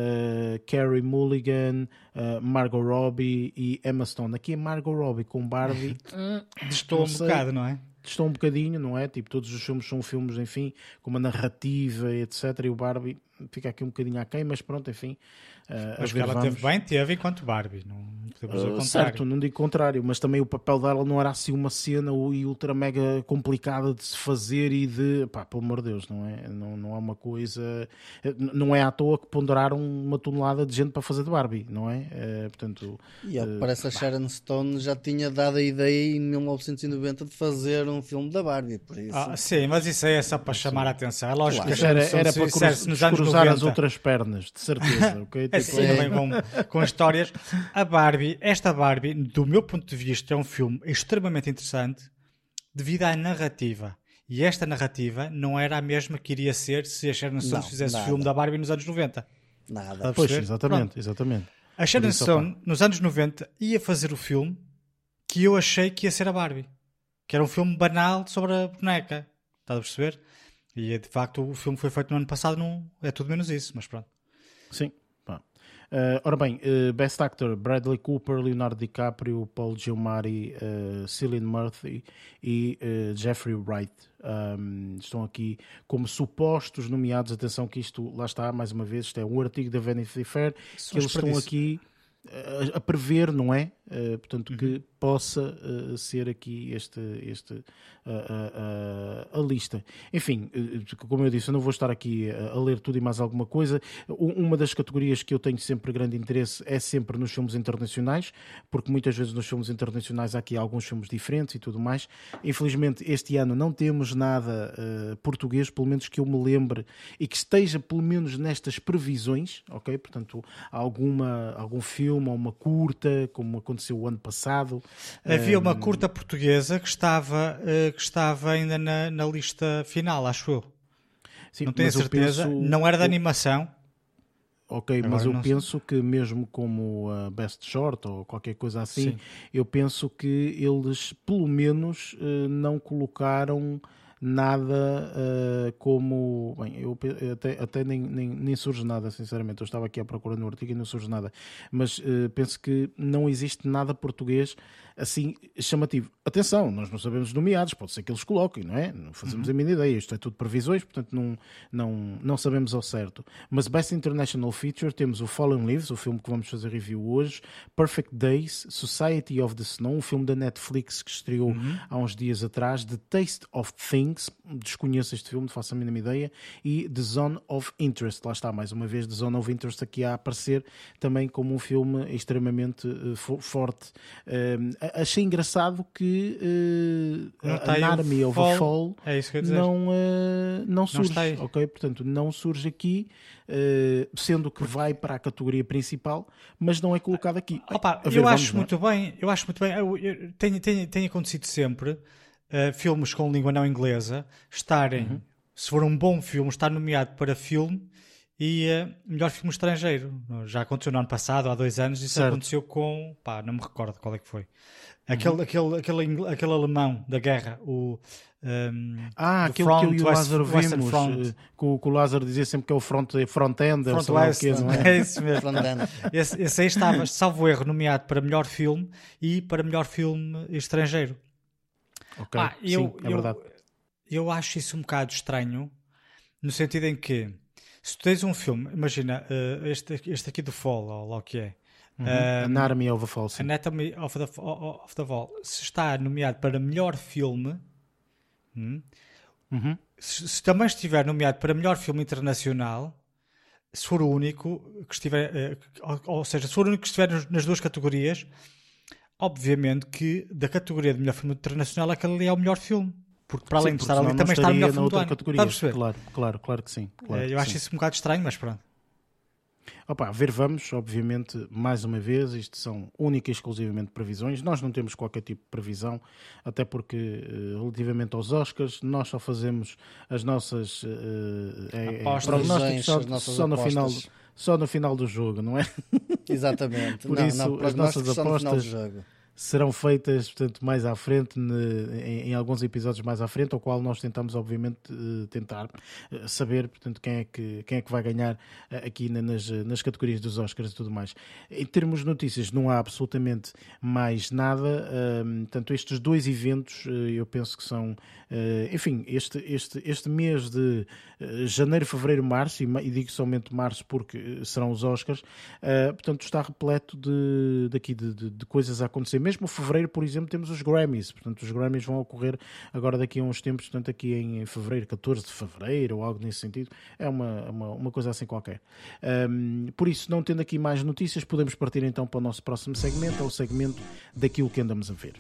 uh, Carey Mulligan, uh, Margot Robbie e Emma Stone. Aqui é Margot Robbie com Barbie. Estou um sei. bocado, não é? Estou um bocadinho, não é? Tipo, todos os filmes são filmes, enfim, com uma narrativa, etcétera. E o Barbie fica aqui um bocadinho aquém, mas pronto, enfim. Uh, Mas a que ver, ela vamos. teve bem, teve enquanto Barbie. Não podemos dizer o Uh, contrário. certo, não digo contrário, mas também o papel dela não era assim uma cena e ultra mega complicada de se fazer e de, pá, pelo amor de Deus, não é? Não, não é uma coisa, não é à toa que ponderaram uma tonelada de gente para fazer de Barbie, não é? Uh, portanto, E ao que uh, parece a Sharon Stone já tinha dado a ideia em mil novecentos e noventa de fazer um filme da Barbie, por isso. Ah, sim, mas isso aí é só para chamar a atenção. É lógico Claro. que a era, Sharon era Stone, para se dissesse cruz, nos anos cruzar as noventa. outras pernas, de certeza, ok? Tipo, Assim, não vem com, com histórias. A Barbie, esta Barbie, do meu ponto de vista, é um filme extremamente interessante devido à narrativa. E esta narrativa não era a mesma que iria ser se a Sharon Stone Não, fizesse nada. filme da Barbie nos anos noventa. Nada. pois, perceber? exatamente, Pronto. exatamente. A Sharon Por isso, Stone, nos anos noventa, ia fazer o filme que eu achei que ia ser a Barbie. Que era um filme banal sobre a boneca. Estás a perceber? E de facto o filme foi feito no ano passado, não é tudo menos isso, mas pronto. Sim. Pá. Uh, ora bem, uh, Best Actor, Bradley Cooper, Leonardo DiCaprio, Paul Giamatti, uh, Cillian Murphy e uh, Jeffrey Wright. Um, estão aqui como supostos nomeados. Atenção que isto, lá está, mais uma vez, isto é um artigo da Vanity Fair, Só que eles estão desperdício. aqui a, a prever, não é? Uh, portanto, Uhum. que possa uh, ser aqui este, este, uh, uh, uh, a lista. Enfim, uh, como eu disse, eu não vou estar aqui a, a ler tudo e mais alguma coisa. U- Uma das categorias que eu tenho sempre grande interesse é sempre nos filmes internacionais, porque muitas vezes nos filmes internacionais há aqui alguns filmes diferentes e tudo mais. Infelizmente, este ano não temos nada uh, português, pelo menos que eu me lembre, e que esteja pelo menos nestas previsões, ok? Portanto, alguma, algum filme ou uma curta, como aconteceu o ano passado. Havia Um, uma curta portuguesa que estava, eh, que estava ainda na, na lista final, acho eu. sim, Não tenho mas eu certeza. penso- Não era de eu- animação. Ok, Agora mas eu não sei. penso que mesmo como uh, Best Short ou qualquer coisa assim, Sim. eu penso que eles pelo menos uh, não colocaram nada uh, como... Bem, eu até, até nem, nem, nem surge nada, sinceramente. Eu estava aqui à procura no artigo e não surge nada. Mas uh, penso que não existe nada português assim chamativo. Atenção, nós não sabemos nomeados, pode ser que eles coloquem, não é? Não fazemos uhum. a mínima ideia. Isto é tudo previsões, portanto não, não, não sabemos ao certo. Mas Best International Feature temos o Fallen Leaves, o filme que vamos fazer review hoje, Perfect Days, Society of the Snow, um filme da Netflix que estreou uhum. há uns dias atrás, The Taste of Things, desconheço este filme, não faço a mínima ideia, e The Zone of Interest, lá está, mais uma vez, The Zone of Interest aqui a aparecer também como um filme extremamente uh, forte. Uh, achei engraçado que uh, a Army of a Fall é isso que eu não, uh, não surge, não ok? Portanto, não surge aqui, uh, sendo que vai para a categoria principal, mas não é colocado aqui. Opa, ver, eu vamos, acho muito é? bem, eu acho muito bem, eu, eu, tem, tem, tem acontecido sempre uh, filmes com língua não inglesa estarem, uhum. se for um bom filme, estar nomeado para filme e uh, melhor filme estrangeiro. Já aconteceu no ano passado, há dois anos, isso certo. aconteceu com, pá, não me recordo qual é que foi. Aquele, uhum. aquele, aquele, aquele alemão da guerra, o um, ah, aquele front, que eu e o Lázaro vimos, que o, que o Lázaro dizia sempre que é o front, front-end, front west, que, não é? É isso mesmo. esse, esse aí estava, salvo erro, nomeado para melhor filme e para melhor filme estrangeiro. Ok, ah, eu, sim, é eu, verdade. Eu acho isso um bocado estranho, no sentido em que, se tu tens um filme, imagina, uh, este, este aqui do Fall, ou lá o que é, Uhum. Um, Anatomy of a Fall. Sim. Anatomy of the, of the Fall. Se está nomeado para melhor filme, hum, uhum. se, se também estiver nomeado para melhor filme internacional, se for o único que estiver, ou, ou seja, se for o único que estiver nas duas categorias, obviamente que da categoria de melhor filme internacional aquele ali é o melhor filme. Porque para além sim, de estar ali também está o melhor filme do ano. Categoria. Claro, claro, claro que sim. Claro, eu acho sim. isso um bocado estranho, mas pronto. Opa, ver vamos, obviamente, mais uma vez, isto são única e exclusivamente previsões, nós não temos qualquer tipo de previsão, até porque, relativamente aos Oscars, nós só fazemos as nossas... Uh, é, apostas, nós só, as nossas só, no apostas. final, só no final do jogo, não é? Exatamente. Por não, isso, não, as nossas apostas serão feitas, portanto, mais à frente, em, em alguns episódios mais à frente, ao qual nós tentamos, obviamente, tentar saber, portanto, quem é que, quem é que vai ganhar aqui nas, nas categorias dos Oscars e tudo mais. Em termos de notícias, não há absolutamente mais nada, tanto estes dois eventos, eu penso que são, enfim, este, este, este mês de janeiro, fevereiro, março, e digo somente março porque serão os Oscars, portanto, está repleto de, daqui de, de, de coisas a acontecer. Mesmo fevereiro, por exemplo, temos os Grammys. Portanto, os Grammys vão ocorrer agora daqui a uns tempos, portanto, aqui em fevereiro, catorze de fevereiro, ou algo nesse sentido. É uma, uma, uma coisa assim qualquer. Um, por isso, não tendo aqui mais notícias, podemos partir então para o nosso próximo segmento, é o segmento daquilo que andamos a ver.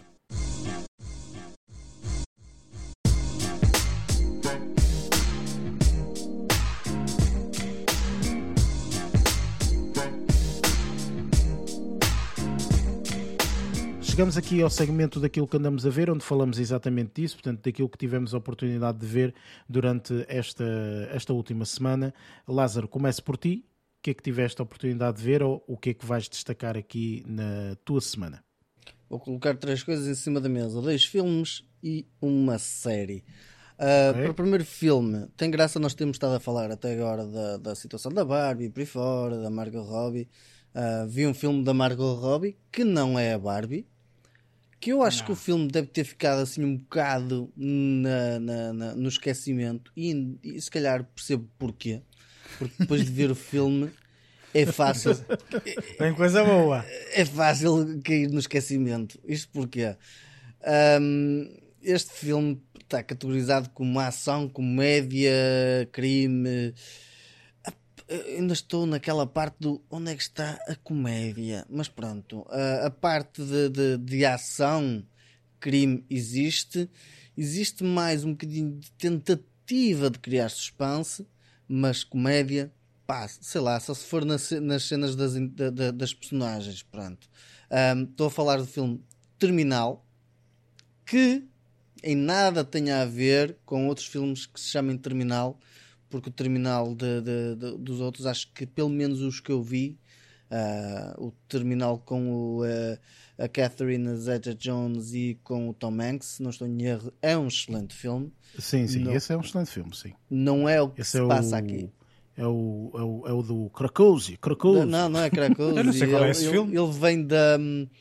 Chegamos aqui ao segmento daquilo que andamos a ver, onde falamos exatamente disso, portanto, daquilo que tivemos a oportunidade de ver durante esta, esta última semana. Lázaro, comece por ti. O que é que tiveste a oportunidade de ver ou o que é que vais destacar aqui na tua semana? Vou colocar três coisas em cima da mesa. Dois filmes e uma série. Uh, okay. Para o primeiro filme, tem graça nós termos estado a falar até agora da, da situação da Barbie, por aí fora, da Margot Robbie. Uh, vi um filme da Margot Robbie que não é a Barbie. Que eu acho não. que o filme deve ter ficado assim um bocado na, na, na, no esquecimento e, e se calhar percebo porquê. Porque depois de ver o filme é fácil. Tem coisa boa. É fácil cair no esquecimento. Isto porquê? Um, este filme está categorizado como ação, comédia, crime. Eu ainda estou naquela parte do onde é que está a comédia, mas pronto, a, a parte de, de, de ação, crime existe, existe mais um bocadinho de tentativa de criar suspense, mas comédia, pá, sei lá, só se for nas, nas cenas das, da, das personagens, pronto. Um, estou a falar do filme Terminal, que em nada tem a ver com outros filmes que se chamem Terminal, porque o Terminal de, de, de, dos outros, acho que pelo menos os que eu vi, Uh, o Terminal com o, uh, a Catherine Zeta-Jones e com o Tom Hanks, se não estou em erro, é um excelente filme. Sim, sim, não, esse é um excelente filme, sim. Não é o que esse se é passa o... aqui. É o, é o, é o do Cracovia. Cracovia. Não, não é Cracovia. Eu não sei qual é ele, esse ele, filme. ele vem da...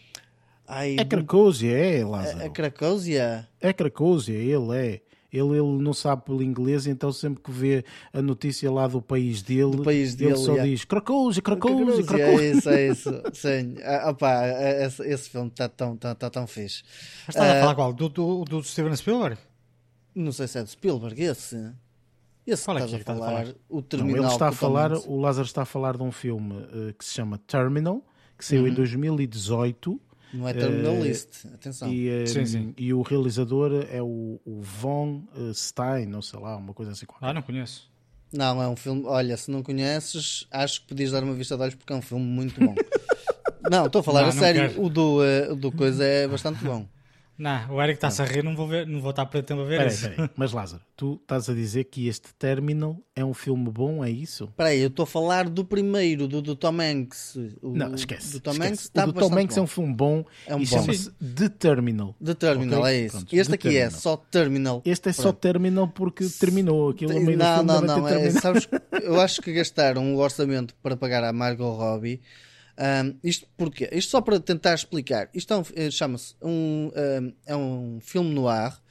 Ai, É Cracovia, é, Lázaro. A, a Cracovia? É Cracovia, ele é. Ele, ele não sabe pelo inglês, então sempre que vê a notícia lá do país dele, do país ele dele, só yeah. diz Cracovia, Cracovia, Cracovia. É isso, é isso. Sim. Ah, opa, esse, esse filme está tão, tá, tá tão fixe. Mas estás uh, a falar uh, qual? Do, do, do Steven Spielberg? Não sei se é do Spielberg, esse. Esse qual que é estás que a, é falar, a falar? o Terminal. Não, ele está a falar, totalmente. o Lázaro está a falar de um filme uh, que se chama Terminal, que saiu Uhum. em dois mil e dezoito. Não é Terminal uh, List, atenção. E, um, sim, sim. e o realizador é o, o Von Stein, não sei lá, uma coisa assim. Ah, não conheço. Não, é um filme, olha, se não conheces, acho que podias dar uma vista de olhos porque é um filme muito bom. Não, estou a falar não, a sério, quero. o do, uh, o do coisa é bastante bom. Não, o Eric está-se a rir, não vou, ver, não vou estar para tempo a ver Peraí, isso. peraí. Mas Lázaro, tu estás a dizer que este Terminal é um filme bom, é isso? Espera aí, eu estou a falar do primeiro, do, do Tom Hanks. O, Não, esquece. Do Tom esquece. Hanks está o do Tom bastante Hanks bom. é um filme bom É um e bom. chama-se The Terminal. The Terminal, Ok? é isso. Pronto, este The aqui é Terminal. só Terminal. Este é só Pronto. Terminal porque terminou. Aquilo no meio do Não, filme não, deve ter não. É, terminado. sabes, eu acho que gastaram o orçamento para pagar à Margot Robbie. Um, isto porquê? Isto só para tentar explicar. Isto é um, chama-se um, um, é um filme no ar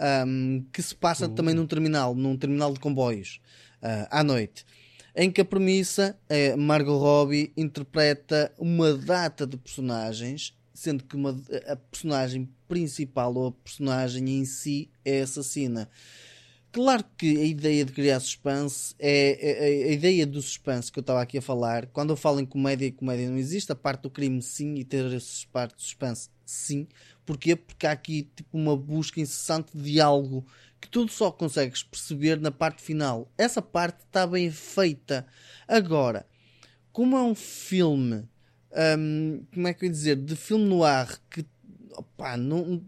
um, que se passa uh. também num terminal, num terminal de comboios, uh, à noite, em que a premissa é Margot Robbie interpreta uma data de personagens, sendo que uma, a personagem principal ou a personagem em si é assassina. Claro que a ideia de criar suspense é, é, é a ideia do suspense que eu estava aqui a falar. Quando eu falo em comédia, e comédia não existe, a parte do crime sim, e ter essa parte de suspense sim. Porquê? Porque há aqui tipo uma busca incessante de algo que tu só consegues perceber na parte final. Essa parte está bem feita. Agora, como é um filme, hum, como é que eu ia dizer, de filme noir que, opá, não...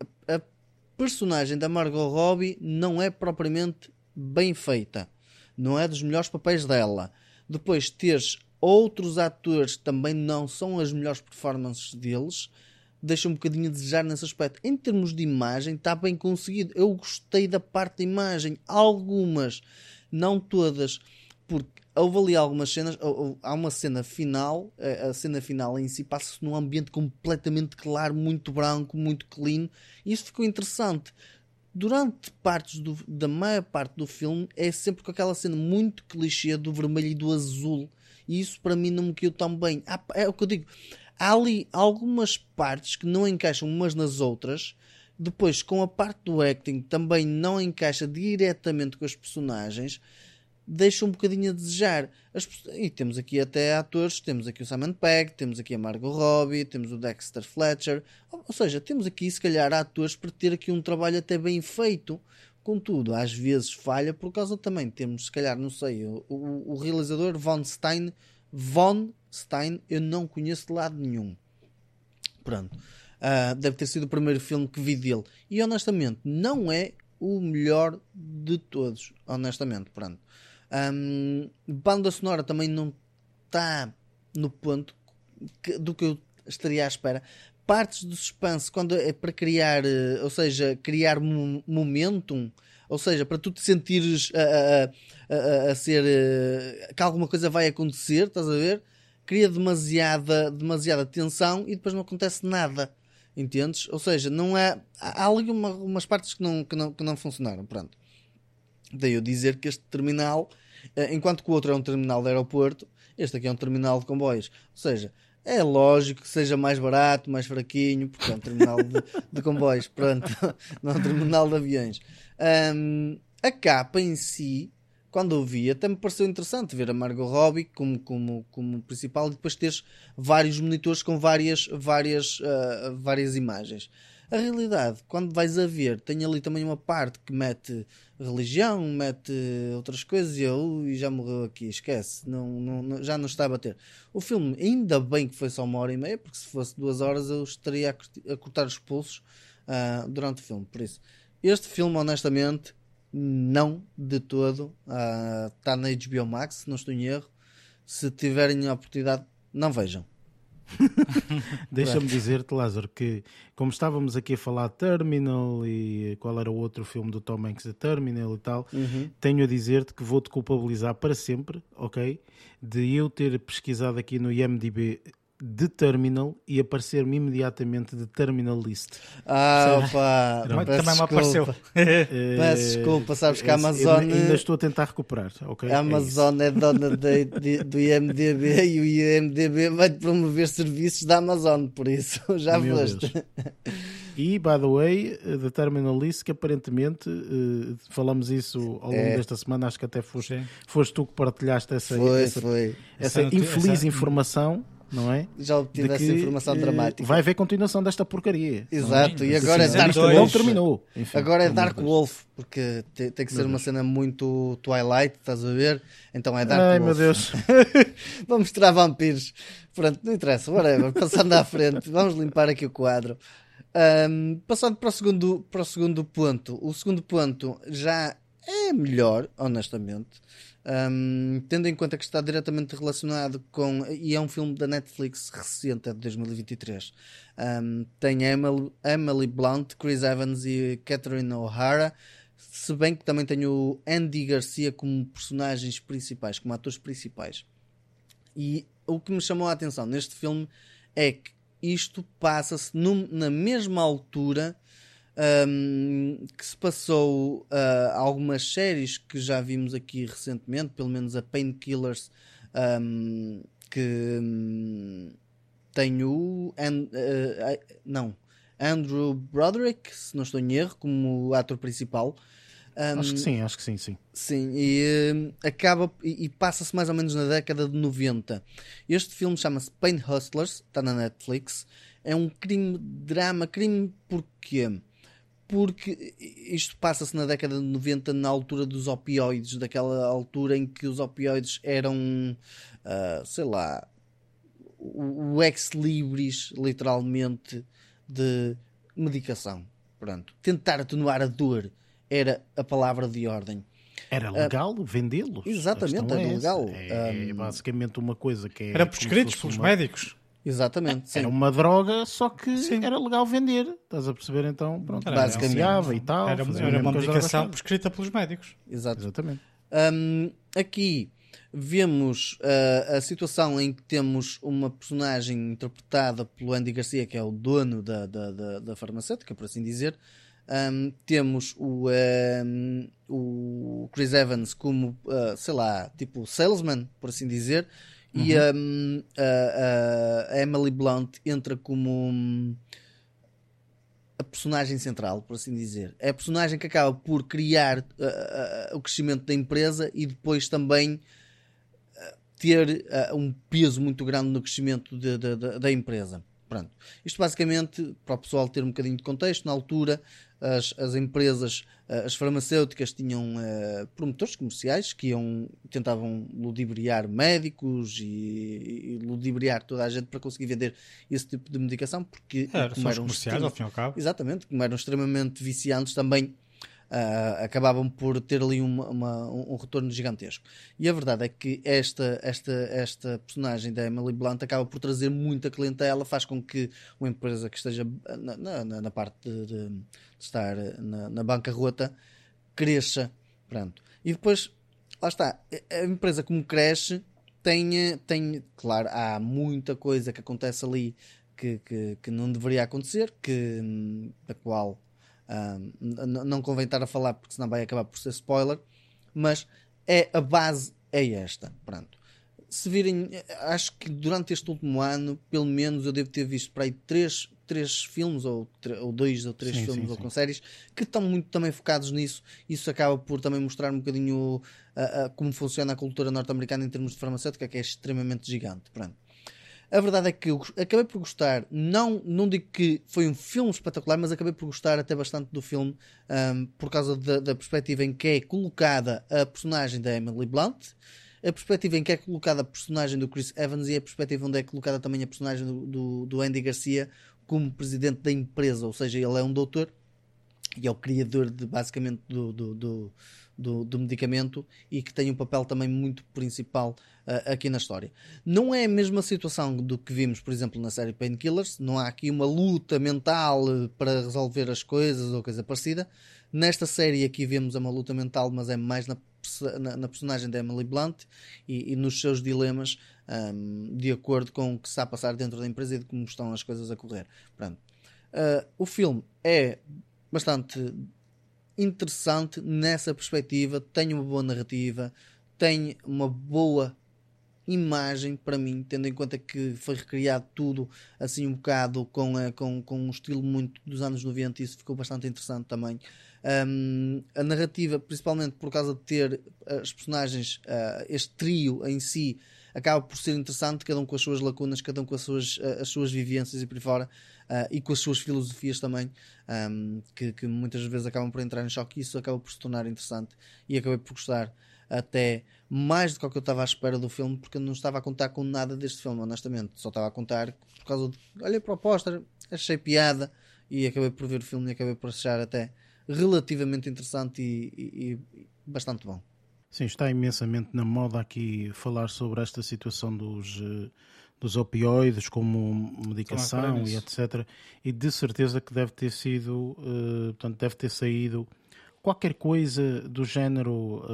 personagem da Margot Robbie não é propriamente bem feita, não é dos melhores papéis dela. Depois teres outros atores que também não são as melhores performances deles, deixa um bocadinho a desejar nesse aspecto. Em termos de imagem está bem conseguido, eu gostei da parte da imagem, algumas, não todas, porque houve ali algumas cenas, há uma cena final, a cena final em si passa-se num ambiente completamente claro, muito branco, muito clean, e isso ficou interessante. Durante partes do, da maior parte do filme é sempre com aquela cena muito clichê do vermelho e do azul, e isso para mim não me caiu tão bem. É o que eu digo, há ali algumas partes que não encaixam umas nas outras. Depois, com a parte do acting também não encaixa diretamente com os personagens, deixa um bocadinho a desejar. As, e temos aqui até atores, temos aqui o Simon Pegg, temos aqui a Margot Robbie, temos o Dexter Fletcher, ou, ou seja, temos aqui se calhar atores para ter aqui um trabalho até bem feito. Contudo, às vezes falha por causa também, temos se calhar, não sei, o, o, o realizador Von Stein, Von Stein, eu não conheço de lado nenhum. Pronto. Uh, deve ter sido o primeiro filme que vi dele. E honestamente, não é o melhor de todos. Honestamente, pronto. Um, banda sonora também não está no ponto que, do que eu estaria à espera. Partes de suspense, quando é para criar, ou seja, criar momentum, ou seja, para tu te sentires a, a, a, a ser que alguma coisa vai acontecer, estás a ver? Cria demasiada, demasiada tensão e depois não acontece nada, entendes? Ou seja, não é, há ali uma, umas partes que não, que, não, que não funcionaram, pronto. Daí eu dizer que este terminal, enquanto que o outro é um terminal de aeroporto, este aqui é um terminal de comboios. Ou seja, é lógico que seja mais barato, mais fraquinho, porque é um terminal de, de comboios, pronto, não é um terminal de aviões. Um, a capa em si, quando eu vi, até me pareceu interessante ver a Margot Robbie como, como, como principal e depois teres vários monitores com várias, várias, uh, várias imagens. A realidade, quando vais a ver, tem ali também uma parte que mete religião, mete outras coisas e eu e já morreu aqui, esquece, não, não, já não está a bater. O filme, ainda bem que foi só uma hora e meia, porque se fosse duas horas eu estaria a, a cortar os pulsos uh, durante o filme. Por isso, este filme, honestamente, não de todo, uh, está na H B O Max, se não estou em erro. Se tiverem a oportunidade, não vejam. Deixa-me dizer-te, Lázaro, que como estávamos aqui a falar de Terminal e qual era o outro filme do Tom Hanks de Terminal e tal, Uhum. tenho a dizer-te que vou-te culpabilizar para sempre, ok? De eu ter pesquisado aqui no I M D B de Terminal e aparecer-me imediatamente de Terminal List. Ah, opa, Também peço me desculpa. apareceu. Peço desculpa, sabes que a Eh, Amazon, Ainda estou a tentar recuperar, ok? a Amazon é, dona de, de, do I M D B e o I M D B vai promover serviços da Amazon, por isso já Meu foste. Deus. E, by the way, da Terminal List, que aparentemente uh, falamos isso ao longo É. desta semana, acho que até foste, Sim. foste tu que partilhaste essa, Foi, essa, foi. essa Essa noti- infeliz essa- informação, não é? Já obtive De essa que, informação eh, dramática. vai haver continuação desta porcaria. Exato, Sim, e agora é sim, Dark sim. Não Wolf. terminou. Enfim, Agora é pelo amor Dark de Deus. Wolf, porque te- tem que ser Meu uma Deus. cena muito Twilight, estás a ver? Então é Dark Ai, Wolf. meu Deus. Vamos mostrar vampiros. Pronto, não interessa, whatever. Passando à frente, vamos limpar aqui o quadro. Ahm, passando para o, segundo, para o segundo ponto. O segundo ponto já é melhor, honestamente. Ahm, tendo em conta que está diretamente relacionado com. E é um filme da Netflix recente, é de dois mil e vinte e três. Ahm, tem Emily, Emily Blunt, Chris Evans e Catherine O'Hara. Se bem que também tem o Andy Garcia como personagens principais, como atores principais. E o que me chamou a atenção neste filme é que isto passa-se num- na mesma altura hum, que se passou ah, algumas séries que já vimos aqui recentemente, pelo menos a Painkillers, hum, que hum, tem o An- ah, ah, não, Andrew Broderick, se não estou em erro, como ator principal. Hum, Acho que sim, acho que sim, sim. Sim, e hum, acaba e, e passa-se mais ou menos na década de noventa. Este filme chama-se Pain Hustlers, está na Netflix. É um crime, drama, crime porquê? Porque isto passa-se na década de noventa, na altura dos opioides, daquela altura em que os opioides eram, ah, sei lá, o, o ex-libris, literalmente, de medicação. Pronto. Tentar atenuar a dor era a palavra de ordem. Era legal vendê-los? Exatamente, A questão era é essa. legal. É, é Um, basicamente uma coisa que é. Eram como se prescritos fosse pelos uma- médicos. Exatamente, sim. Era uma droga, só que Sim. era legal vender. Estás a perceber então? Pronto, Era- Basicamente. negociava e tal. Era, fazia era mesmo uma com as medicação drogas prescrita pelos médicos. Exato. todas. Exatamente. Um, aqui vemos uh, a situação em que temos uma personagem interpretada pelo Andy Garcia, que é o dono da, da, da, da farmacêutica, por assim dizer. Um, temos o, um, o Chris Evans como, uh, sei lá, tipo salesman, por assim dizer. E um, a, a Emily Blunt entra como um, a personagem central, por assim dizer. É a personagem que acaba por criar uh, uh, o crescimento da empresa e depois também uh, ter uh, um peso muito grande no crescimento de, de, de, da empresa. Pronto. Isto basicamente, para o pessoal ter um bocadinho de contexto, na altura as, as empresas, uh, as farmacêuticas tinham uh, promotores comerciais que iam, tentavam ludibriar médicos e, e ludibriar toda a gente para conseguir vender esse tipo de medicação, porque Era, como são os eram comerciais, extrem- ao fim e ao cabo. Exatamente, como eram extremamente viciantes também, uh, acabavam por ter ali uma, uma, um, um retorno gigantesco. E a verdade é que esta, esta, esta personagem da Emily Blunt acaba por trazer muita clientela, faz com que uma empresa que esteja na, na, na parte de, de, de estar na, na bancarrota cresça. Pronto. E depois, lá está, a empresa como cresce tem, tem claro, há muita coisa que acontece ali que, que, que não deveria acontecer, que, da qual Um, n- não convém estar a falar porque senão vai acabar por ser spoiler, mas é a base é esta. Pronto. Se virem, acho que durante este último ano, pelo menos eu devo ter visto para aí três, três filmes, ou, tre- ou dois ou três Sim, filmes sim, ou sim. com séries que estão muito também focados nisso. Isso acaba por também mostrar um bocadinho uh, uh, como funciona a cultura norte-americana em termos de farmacêutica, que é extremamente gigante. Pronto. A verdade é que eu acabei por gostar, não, não digo que foi um filme espetacular, mas acabei por gostar até bastante do filme, um, por causa da, da perspectiva em que é colocada a personagem da Emily Blunt, a perspectiva em que é colocada a personagem do Chris Evans e a perspectiva onde é colocada também a personagem do, do, do Andy Garcia como presidente da empresa, ou seja, ele é um doutor e é o criador de, basicamente do, do, do, do, do medicamento, e que tem um papel também muito principal uh, aqui na história. Não é a mesma situação do que vimos, por exemplo, na série Painkillers. Não há aqui uma luta mental para resolver as coisas ou coisa parecida. Nesta série aqui vemos uma luta mental, mas é mais na, na, na personagem da Emily Blunt e, e nos seus dilemas, um, de acordo com o que se está a passar dentro da empresa e de como estão as coisas a correr. Pronto. Uh, o filme é bastante interessante nessa perspectiva, tem uma boa narrativa, tem uma boa imagem para mim, tendo em conta que foi recriado tudo assim um bocado com, a, com, com um estilo muito dos anos noventa, e isso ficou bastante interessante também. Um, a narrativa, principalmente por causa de ter as personagens, uh, este trio em si, acaba por ser interessante, cada um com as suas lacunas, cada um com as suas, as suas vivências e por aí fora, uh, e com as suas filosofias também, um, que, que muitas vezes acabam por entrar em choque, e isso acaba por se tornar interessante, e acabei por gostar até mais do que o que eu estava à espera do filme, porque eu não estava a contar com nada deste filme, honestamente. Só estava a contar por causa de... Olhei para o póster, achei piada, e acabei por ver o filme e acabei por achar até relativamente interessante e, e, e bastante bom. Sim, está imensamente na moda aqui falar sobre esta situação dos, dos opioides como medicação e etcétera. E de certeza que deve ter sido, uh, portanto, deve ter saído qualquer coisa do género.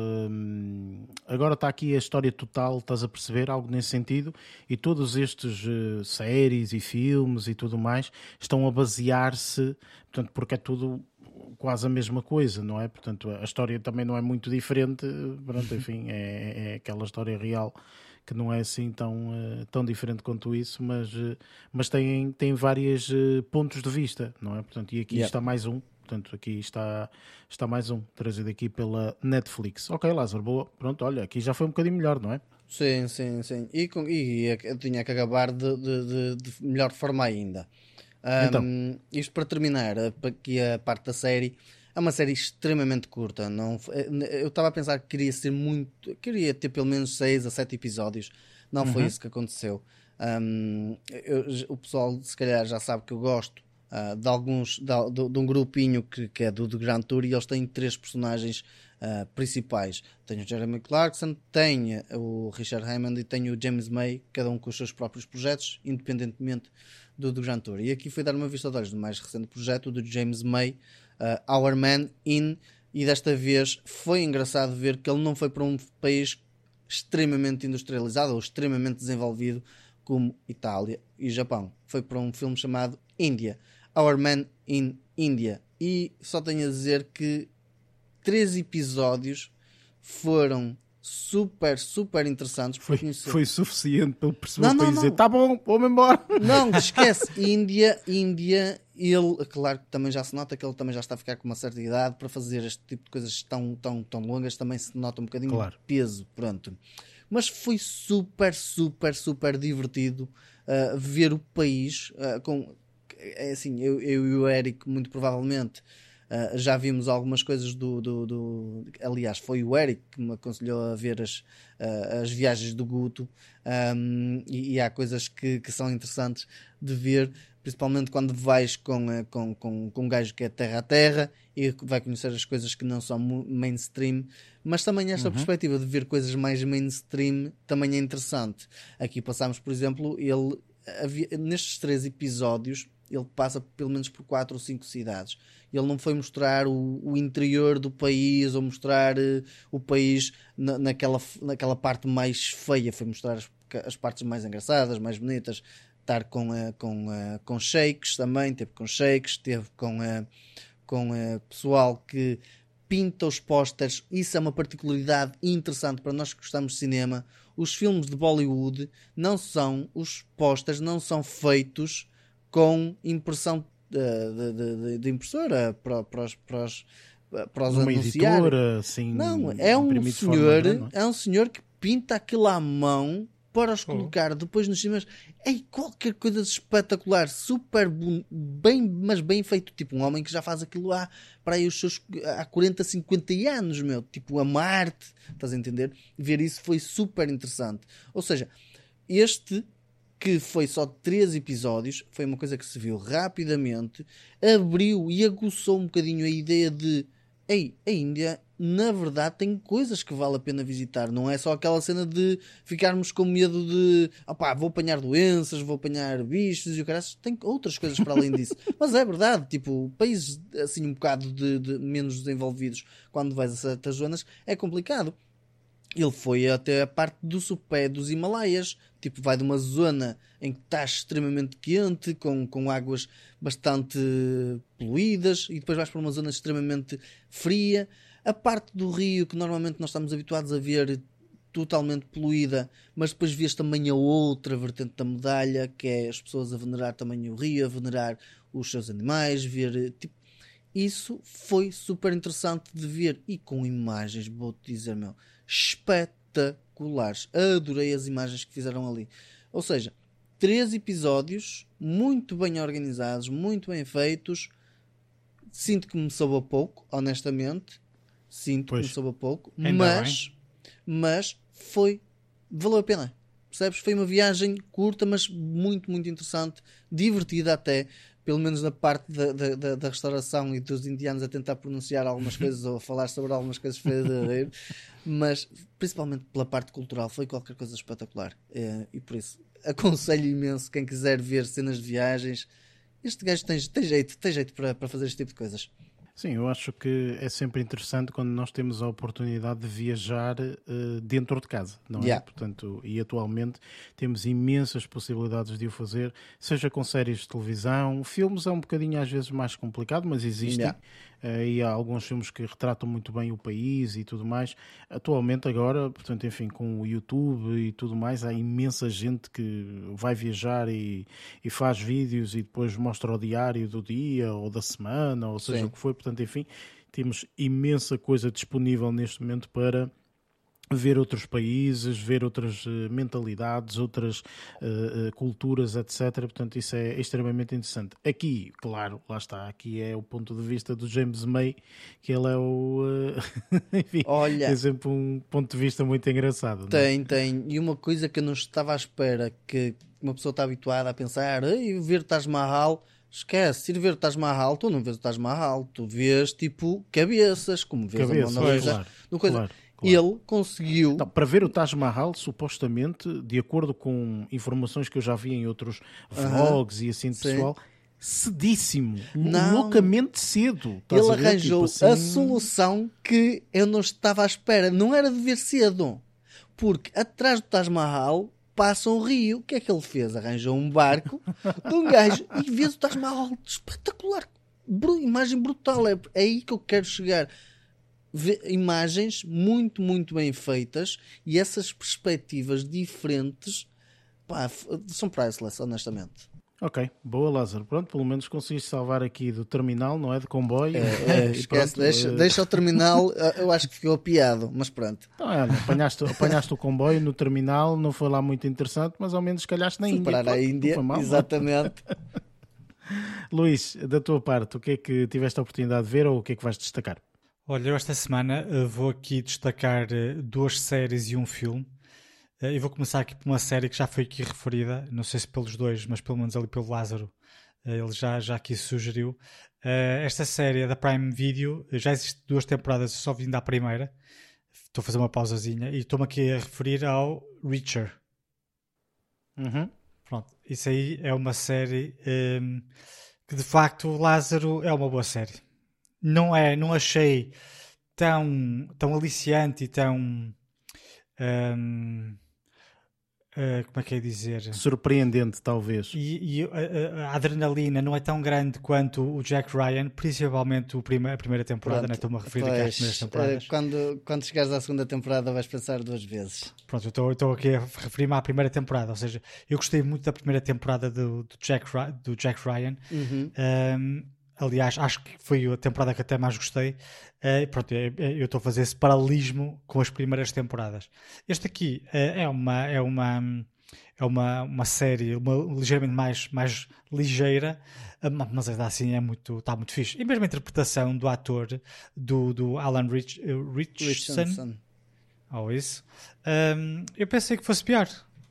Um, agora está aqui a história total, estás a perceber? Algo nesse sentido. E todos estes uh, séries e filmes e tudo mais estão a basear-se, portanto, porque é tudo quase a mesma coisa, não é? Portanto, a história também não é muito diferente. Pronto, enfim, é, é aquela história real que não é assim tão, uh, tão diferente quanto isso, mas, uh, mas tem, tem vários uh, pontos de vista, não é? Portanto, e aqui yeah. está mais um. Portanto, aqui está, está mais um, trazido aqui pela Netflix. Ok, Lázaro, boa. Pronto, olha, aqui já foi um bocadinho melhor, não é? Sim, sim, sim. E, com, e eu tinha que acabar de, de, de, de melhor forma ainda. Um, então. Isto para terminar, aqui a parte da série, é uma série extremamente curta. Não, eu estava a pensar que queria ser muito, queria ter pelo menos seis a sete episódios. Não uhum. foi isso que aconteceu. Um, eu, o pessoal se calhar já sabe que eu gosto uh, de alguns, de, de, de um grupinho que, que é do, do Grand Tour, e eles têm três personagens uh, principais. Tem o Jeremy Clarkson, tem o Richard Hammond e tem o James May, cada um com os seus próprios projetos, independentemente do, do Grand Tour. E aqui foi dar uma vista de olhos do mais recente projeto, do James May, uh, Our Man In, e desta vez foi engraçado ver que ele não foi para um país extremamente industrializado ou extremamente desenvolvido como Itália e Japão. Foi para um filme chamado Índia, Our Man In India. E só tenho a dizer que três episódios foram super, super interessantes. Foi, foi suficiente para ele perceber não, não, dizer, tá bom, vou-me embora. Não, esquece. Índia, Índia, ele, claro que também já se nota que ele também já está a ficar com uma certa idade para fazer este tipo de coisas tão, tão, tão longas, também se nota um bocadinho claro. de peso, pronto. Mas foi super, super, super divertido uh, ver o país uh, com, é assim, eu, eu e o Eric muito provavelmente Uh, já vimos algumas coisas do, do, do... Aliás, foi o Eric que me aconselhou a ver as, uh, as viagens do Guto, um, e, e há coisas que, que são interessantes de ver, principalmente quando vais com, uh, com, com, com um gajo que é terra a terra e vai conhecer as coisas que não são mainstream, mas também esta uhum. perspectiva de ver coisas mais mainstream também é interessante. Aqui passamos, por exemplo, ele havia, nestes três episódios ele passa pelo menos por quatro ou cinco cidades. Ele não foi mostrar o, o interior do país ou mostrar uh, o país na, naquela, naquela parte mais feia. Foi mostrar as, as partes mais engraçadas, mais bonitas. Estar com, uh, com, uh, com shakes também. Teve com shakes, teve com, uh, com uh, pessoal que pinta os pósteres. Isso é uma particularidade interessante para nós que gostamos de cinema. Os filmes de Bollywood não são, os pósteres não são feitos com impressão de, de, de, de impressora para, para os, para os, para os uma anunciar. Editora, assim, não, é um senhor, grande, é um senhor que pinta aquilo à mão para os colocar oh. depois nos cinemas. É qualquer coisa de espetacular, super bem, mas bem feito. Tipo um homem que já faz aquilo há, para aí os seus, há quarenta, cinquenta anos, meu. Tipo a Marte, estás a entender? Ver isso foi super interessante. Ou seja, este que foi só três episódios, foi uma coisa que se viu rapidamente, abriu e aguçou um bocadinho a ideia de ei, a Índia na verdade tem coisas que vale a pena visitar, não é só aquela cena de ficarmos com medo de opá, vou apanhar doenças, vou apanhar bichos e o caralho, tem outras coisas para além disso. Mas é verdade, tipo, países assim um bocado de, de menos desenvolvidos, quando vais a certas zonas, é complicado. Ele foi até a parte do sopé dos Himalaias, tipo, vai de uma zona em que está extremamente quente, com, com águas bastante poluídas, e depois vais para uma zona extremamente fria. A parte do rio, que normalmente nós estamos habituados a ver totalmente poluída, mas depois vês também a outra vertente da medalha, que é as pessoas a venerar também o rio, a venerar os seus animais, ver, tipo, isso foi super interessante de ver, e com imagens, vou-te dizer, meu, espetaculares. Adorei as imagens que fizeram ali. Ou seja, três episódios muito bem organizados, muito bem feitos. Sinto que me soube a pouco, honestamente. Sinto Pois. que me soube a pouco, Ainda mas, mas foi, valeu a pena. Percebes? Foi uma viagem curta, mas muito, muito interessante, divertida até, pelo menos na parte da, da, da, da restauração e dos indianos a tentar pronunciar algumas coisas ou a falar sobre algumas coisas feias de rir, mas principalmente pela parte cultural foi qualquer coisa espetacular. É, e por isso aconselho imenso quem quiser ver cenas de viagens. Este gajo tem, tem jeito, tem jeito para, para fazer este tipo de coisas. Sim, eu acho que é sempre interessante quando nós temos a oportunidade de viajar uh, dentro de casa, não é? Yeah. Portanto, e atualmente temos imensas possibilidades de o fazer, seja com séries de televisão, filmes é um bocadinho às vezes mais complicado, mas existem. Yeah. Uh, e há alguns filmes que retratam muito bem o país e tudo mais. Atualmente agora, portanto, enfim, com o YouTube e tudo mais, há imensa gente que vai viajar e, e faz vídeos e depois mostra o diário do dia ou da semana, ou seja Sim. o que foi. Portanto, enfim, temos imensa coisa disponível neste momento para ver outros países, ver outras uh, mentalidades, outras uh, uh, culturas, etcétera. Portanto, isso é extremamente interessante. Aqui, claro, lá está, aqui é o ponto de vista do James May, que ele é o... Uh, enfim, Olha, tem sempre um ponto de vista muito engraçado. Não é? tem, tem. E uma coisa que eu não estava à espera, que uma pessoa está habituada a pensar, ei, ver Taj Mahal, esquece, ir ver o Taj Mahal, tu não vês o Taj Mahal, tu vês tipo cabeças, como vês Cabeça, a Mona Lisa. claro, no coisa. claro. Claro. Ele conseguiu. Não, para ver o Taj Mahal, supostamente, de acordo com informações que eu já vi em outros vlogs uh-huh. e assim de Sim. pessoal, cedíssimo, Não. loucamente cedo. Estás Ele a ver? arranjou Tipo assim... a solução que eu não estava à espera. Não era de ver cedo, porque atrás do Taj Mahal passa um rio. O que é que ele fez? Arranjou um barco de um gajo e vês o Taj Mahal espetacular. Bru- imagem brutal. É, é aí que eu quero chegar. Vê imagens muito, muito bem feitas e essas perspectivas diferentes, pá, f- são priceless, honestamente. Ok, boa, Lázaro. Pronto, pelo menos conseguiste salvar aqui do terminal, não é? De comboio. É, é, E esquece, pronto, deixa, eh, deixa o terminal, eu acho que ficou apiado, mas pronto. Então, olha, apanhaste, apanhaste o comboio no terminal, não foi lá muito interessante, mas ao menos calhaste na Fui Índia. parar à Pronto, não Índia, foi mal, não é? exatamente. Luís, da tua parte, o que é que tiveste a oportunidade de ver ou o que é que vais destacar? Olha, eu esta semana uh, vou aqui destacar uh, duas séries e um filme. Uh, eu vou começar aqui por uma série que já foi aqui referida, não sei se pelos dois, mas pelo menos ali pelo Lázaro, uh, ele já, já aqui sugeriu. Uh, esta série é da Prime Video, já existe duas temporadas, eu só vim da primeira. Estou a fazer uma pausazinha e estou-me aqui a referir ao Reacher. Uhum. Pronto, isso aí é uma série um, que de facto, Lázaro, é uma boa série. Não é, não achei tão, tão aliciante e tão um, uh, como é que é dizer? Surpreendente, talvez. E, e a, a adrenalina não é tão grande quanto o Jack Ryan, principalmente o prima, a primeira temporada, né? Estou-me a referir aqui às primeiras temporadas. Quando, quando chegares à segunda temporada vais pensar duas vezes. Pronto, eu estou, estou aqui a referir-me à primeira temporada, ou seja, eu gostei muito da primeira temporada do, do, Jack, do Jack Ryan. Uhum. Um, aliás, acho que foi a temporada que até mais gostei. Uh, pronto, eu, eu estou a fazer esse paralelismo com as primeiras temporadas. Este aqui uh, é uma é uma é uma, uma série uma, ligeiramente mais, mais ligeira, uh, mas ainda assim é muito, está muito fixe. E mesmo a interpretação do ator do, do Alan Rich, uh, Richardson, Richardson. ou isso, um, eu pensei que fosse pior.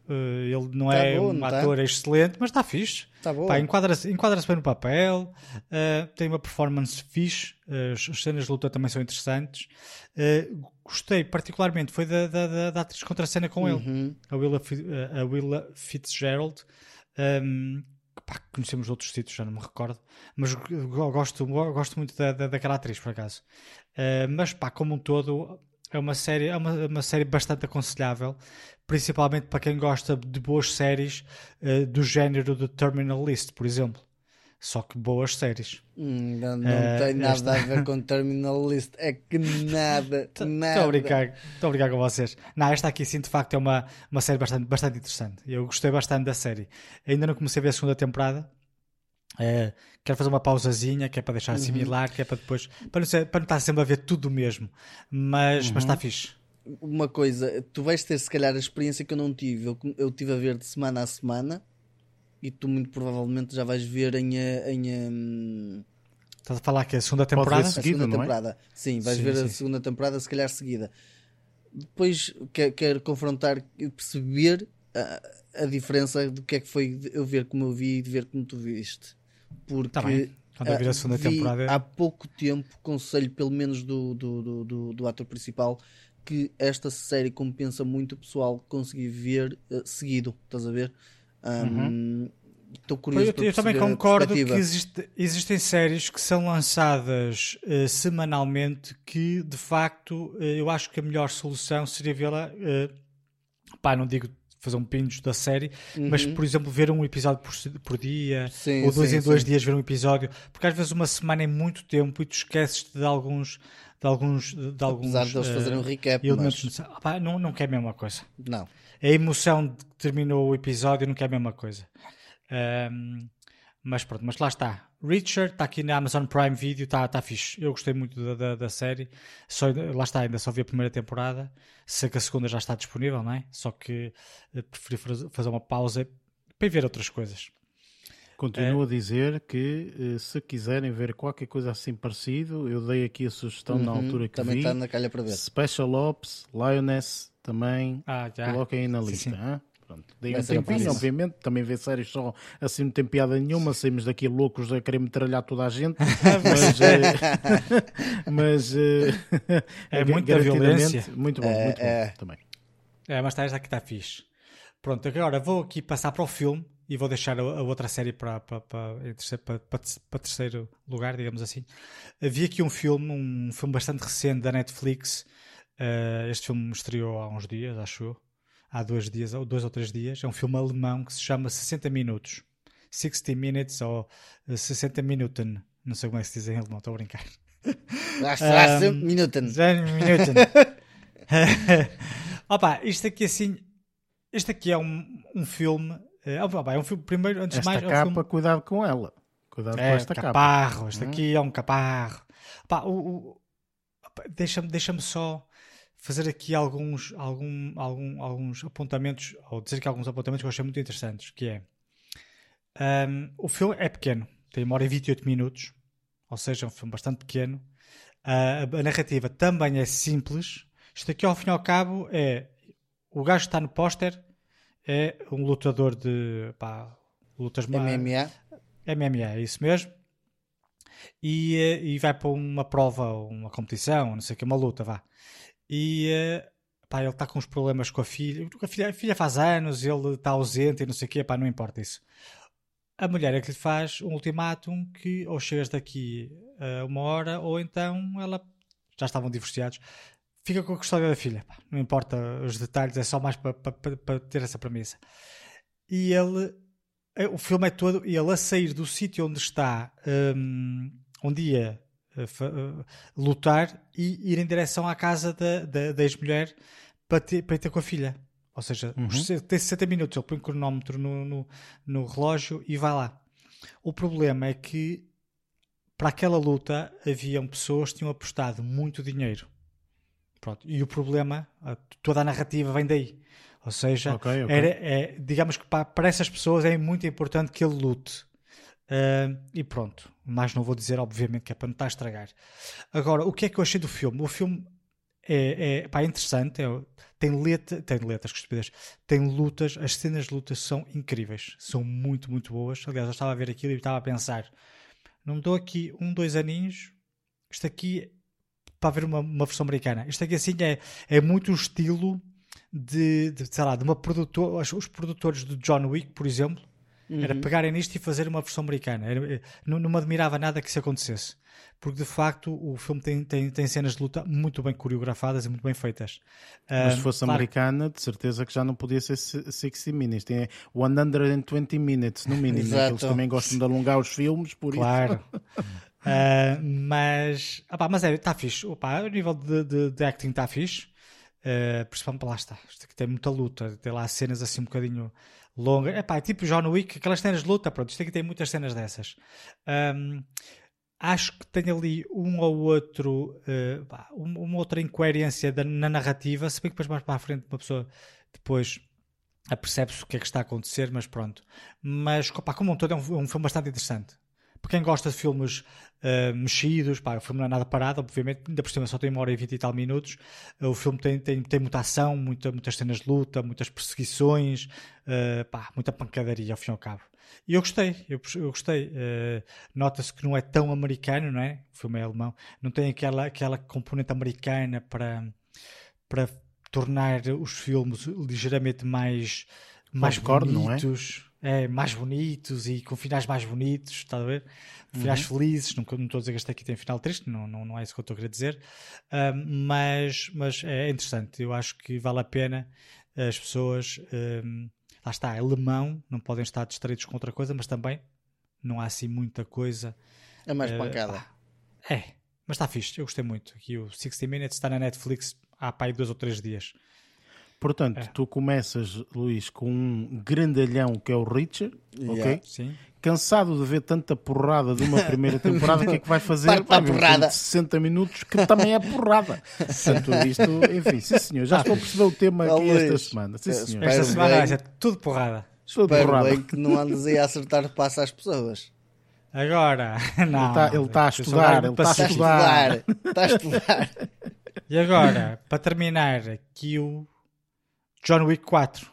Uh, ele não Tá é bom, um não tá? ator excelente, mas está fixe. Tá bom. Pá, enquadra-se, enquadra-se bem no papel, uh, tem uma performance fixe, uh, as as cenas de luta também são interessantes. Uh, gostei particularmente, foi da, da, da, da atriz contra-cena com ele, Uhum. a Willa, Fi- uh, a Willa Fitzgerald. Um, pá, conhecemos outros sítios, já não me recordo, mas go- gosto, gosto muito da, da, daquela atriz, por acaso. Uh, mas pá, como um todo, é uma série, é uma, uma série bastante aconselhável, principalmente para quem gosta de boas séries uh, do género de Terminal List, por exemplo. Só que boas séries. Hum, não não Eh, tem nada esta- a ver com Terminal List. É que nada, Estou nada. a brincar, estou a brincar com vocês. Não, esta aqui sim, de facto, é uma, uma série bastante, bastante interessante. Eu gostei bastante da série. Ainda não comecei a ver a segunda temporada. Eh, quero fazer uma pausazinha, que é para deixar Uhum. assimilar, que é para depois, para não, ser, para não estar sempre a ver tudo o mesmo. Mas, mas está fixe. Uma coisa, tu vais ter se calhar a experiência que eu não tive. Eu, eu tive a ver de semana a semana e tu muito provavelmente já vais ver em, eh, em, em Estás a falar que é a segunda Pode ver temporada? a seguida, segunda não é? temporada. Sim, vais Sim, ver a sim. segunda temporada se calhar seguida. Depois quero, quero confrontar e perceber a, a diferença do que é que foi de eu ver como eu vi e de ver como tu viste. Porque Tá bem. Quando eu vir a segunda vi temporada. há pouco tempo, conselho pelo menos do, do, do, do, do ator principal, que esta série compensa muito o pessoal conseguir ver eh, seguido, estás a ver? Um, Estou curioso Eu, para eu também perceber a concordo que perspectiva. existe- existem séries que são lançadas eh, semanalmente que, de facto, eh, eu acho que a melhor solução seria vê-la, eh, pá, não digo fazer um pinch da série, mas, por exemplo, ver um episódio por, se- por dia, Uhum. Sim, ou dois sim, em dois sim. dias ver um episódio, porque às vezes uma semana é muito tempo e tu esqueces de alguns de alguns de alguns Apesar de eles eh, fazerem um recap, elementos mas necessários. Ah, pá, não, não quer a mesma coisa. não. A emoção de que terminou o episódio não quer a mesma coisa. Ahm, mas pronto, mas lá está. Richard está aqui na Amazon Prime Video, está tá fixe. Eu gostei muito da, da, da série. Só, lá está, ainda só vi a primeira temporada. Sei que a segunda já está disponível, não é? Só que eh, preferi faz- fazer uma pausa para ir ver outras coisas. Continuo a dizer que eh, se quiserem ver qualquer coisa assim parecido, eu dei aqui a sugestão na Uhum, altura que também vi. está na calha para ver. Special Ops, Lioness também. Ah, já. Coloquem aí na Sim, lista. sim. hã? Pronto. Deem Vai um ser a tempinho, próxima. obviamente. Também ver séries só assim não tem piada nenhuma. Saímos daqui loucos a querer metralhar toda a gente. mas eh, mas eh, É muita garantidamente, violência. Muito bom, É, muito bom é. também. É, mas está, esta aqui está fixe. Pronto, agora vou aqui passar para o filme e vou deixar a, a outra série para, para, para, em terceiro, para, para, para terceiro lugar, digamos assim. Vi aqui um filme, um filme bastante recente da Netflix. Uh, este filme estreou há uns dias, acho eu. Há dois dias, ou dois ou três dias. É um filme alemão que se chama sessenta Minutos. sessenta Minutes ou uh, sessenta Minuten. Não sei como é que se diz em alemão, estou a brincar. sessenta Minuten. sessenta Minuten. Opa, isto aqui assim, este aqui é um, um filme, é, opa, é um filme, primeiro, antes de Esta mais, é um capa, filme, cuidado com ela. Cuidado com é, esta capa. caparro, este aqui é um caparro. Opa, o, o, opa, deixa-me, deixa-me só fazer aqui alguns, algum, algum, alguns apontamentos, ou dizer que alguns apontamentos que eu achei muito interessantes, que é, um, o filme é pequeno, tem uma hora e vinte e oito minutos, ou seja, é um filme bastante pequeno. A, a narrativa também é simples. Isto aqui, ao fim e ao cabo, é o gajo que está no póster é um lutador de pá, lutas M M A. M M A, é isso mesmo. E, eh, e vai para uma prova, uma competição, não sei o que, uma luta, vá. E eh, pá, ele está com uns problemas com a filha. A filha, a filha faz anos, ele está ausente e não sei o que, pá, não importa isso. A mulher é que lhe faz um ultimátum que ou chegas daqui a uma hora ou então ela, já estavam divorciados, fica com a custódia da filha. Pá, não importa os detalhes, é só mais para, para, para ter essa premissa. E ele, o filme é todo, ele a sair do sítio onde está, um, onde ia uh, uh, lutar e ir em direção à casa da, da, da ex-mulher para ter, para ir ter com a filha. Ou seja, Uhum. tem sessenta minutos, ele põe o cronómetro no, no, no relógio e vai lá. O problema é que para aquela luta haviam pessoas que tinham apostado muito dinheiro. Pronto. E o problema, toda a narrativa vem daí. Ou seja, Ok, ok. Era, é, digamos que para, para essas pessoas é muito importante que ele lute. Uh, e pronto. Mas não vou dizer, obviamente, que é para não estar a estragar. Agora, o que é que eu achei do filme? O filme é, é, pá, é interessante, é, tem, letra, tem letras, que estupidez, tem lutas, as cenas de lutas são incríveis, são muito, muito boas. Aliás, eu estava a ver aquilo e estava a pensar, não me dou aqui um, dois aninhos, isto aqui para ver uma, uma versão americana. Isto aqui assim é, é muito o estilo de, de, sei lá, de uma produtora, os produtores do John Wick, por exemplo, uhum. era pegarem nisto e fazer uma versão americana. Era, não, não me admirava nada que isso acontecesse. Porque de facto o filme tem, tem, tem cenas de luta muito bem coreografadas e muito bem feitas. Mas se um, fosse claro, americana, de certeza que já não podia ser sessenta minutes, tem cento e vinte minutes no mínimo, né? Eles também gostam de alongar os filmes, por claro. isso. uh, mas, opá, mas é, está fixe. Opá, o nível de, de, de acting está fixe. Uh, principalmente lá está. Isto aqui tem muita luta, tem lá cenas assim um bocadinho longas. Epá, é tipo John Wick, aquelas cenas de luta, pronto, isto aqui tem muitas cenas dessas. Um, Acho que tem ali um ou outro, uh, pá, uma outra incoerência da, na narrativa, se bem que depois mais para a frente uma pessoa depois apercebe-se o que é que está a acontecer, mas pronto. Mas, pá, como um todo é um, é um filme bastante interessante. Para quem gosta de filmes uh, mexidos, pá, o filme não é nada parado, obviamente, ainda por cima só tem uma hora e vinte e tal minutos. Uh, o filme tem, tem, tem muita ação, muita, muitas cenas de luta, muitas perseguições, uh, pá, muita pancadaria ao fim e ao cabo. E eu gostei, eu, eu gostei. Uh, nota-se que não é tão americano, não é? O filme é alemão, não tem aquela, aquela componente americana para, para tornar os filmes ligeiramente mais, mais bonitos. Não é? É, mais bonitos e com finais mais bonitos, está a ver? Finais uhum. felizes, não, não estou a dizer que este aqui tem final triste, não, não, não é isso que eu estou a querer dizer, uh, mas, mas é interessante, eu acho que vale a pena as pessoas, uh, lá está, é alemão, não podem estar distraídos com outra coisa, mas também não há assim muita coisa. É mais uh, pancada. Pá, é, mas está fixe, eu gostei muito. Aqui o sessenta Minutes está na Netflix há pá, dois ou três dias. Portanto, é. tu começas, Luís, com um grandalhão que é o Richard, yeah. ok? Sim. Cansado de ver tanta porrada de uma primeira temporada, o que é que vai fazer? Pá, porrada. Um sessenta minutos, que também é porrada. Portanto, isto, enfim, sim senhor, já estou a perceber o tema aqui oh, esta semana. Sim, senhor. Esta semana é tudo porrada. Tudo porrada. Bem que não andes aí a acertar o passo às pessoas. Agora, não. Ele está a estudar, ele está a estudar. Está a estudar. E agora, para terminar, aqui o John Wick quatro.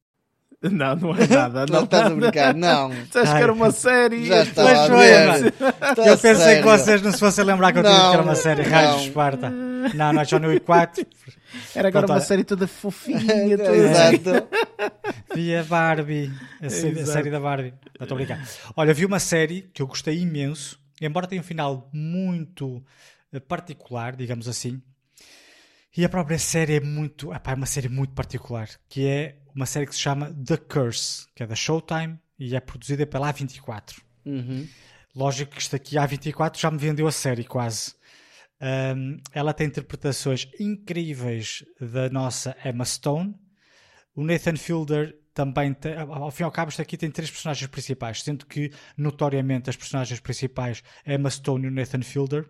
Não, não é nada. Não, não estás a brincar, não. Estás que era uma série. Já está a ver. Eu pensei sério. que vocês não se fossem lembrar que eu tinha que era uma série. Raios de Esparta. Não, não é John Wick quatro. Era agora Pronto, uma série toda fofinha. Toda Exato. Via Barbie. A série, a série da Barbie. Não estou a brincar. Olha, vi uma série que eu gostei imenso, embora tenha um final muito particular, digamos assim. E a própria série é muito, epá, é uma série muito particular, que é uma série que se chama The Curse, que é da Showtime e é produzida pela A vinte e quatro. Uhum. Lógico que isto aqui, a A vinte e quatro, já me vendeu a série quase. Um, ela tem interpretações incríveis da nossa Emma Stone. O Nathan Fielder também tem, ao fim e ao cabo, isto aqui tem três personagens principais, sendo que, notoriamente, as personagens principais, a Emma Stone e o Nathan Fielder,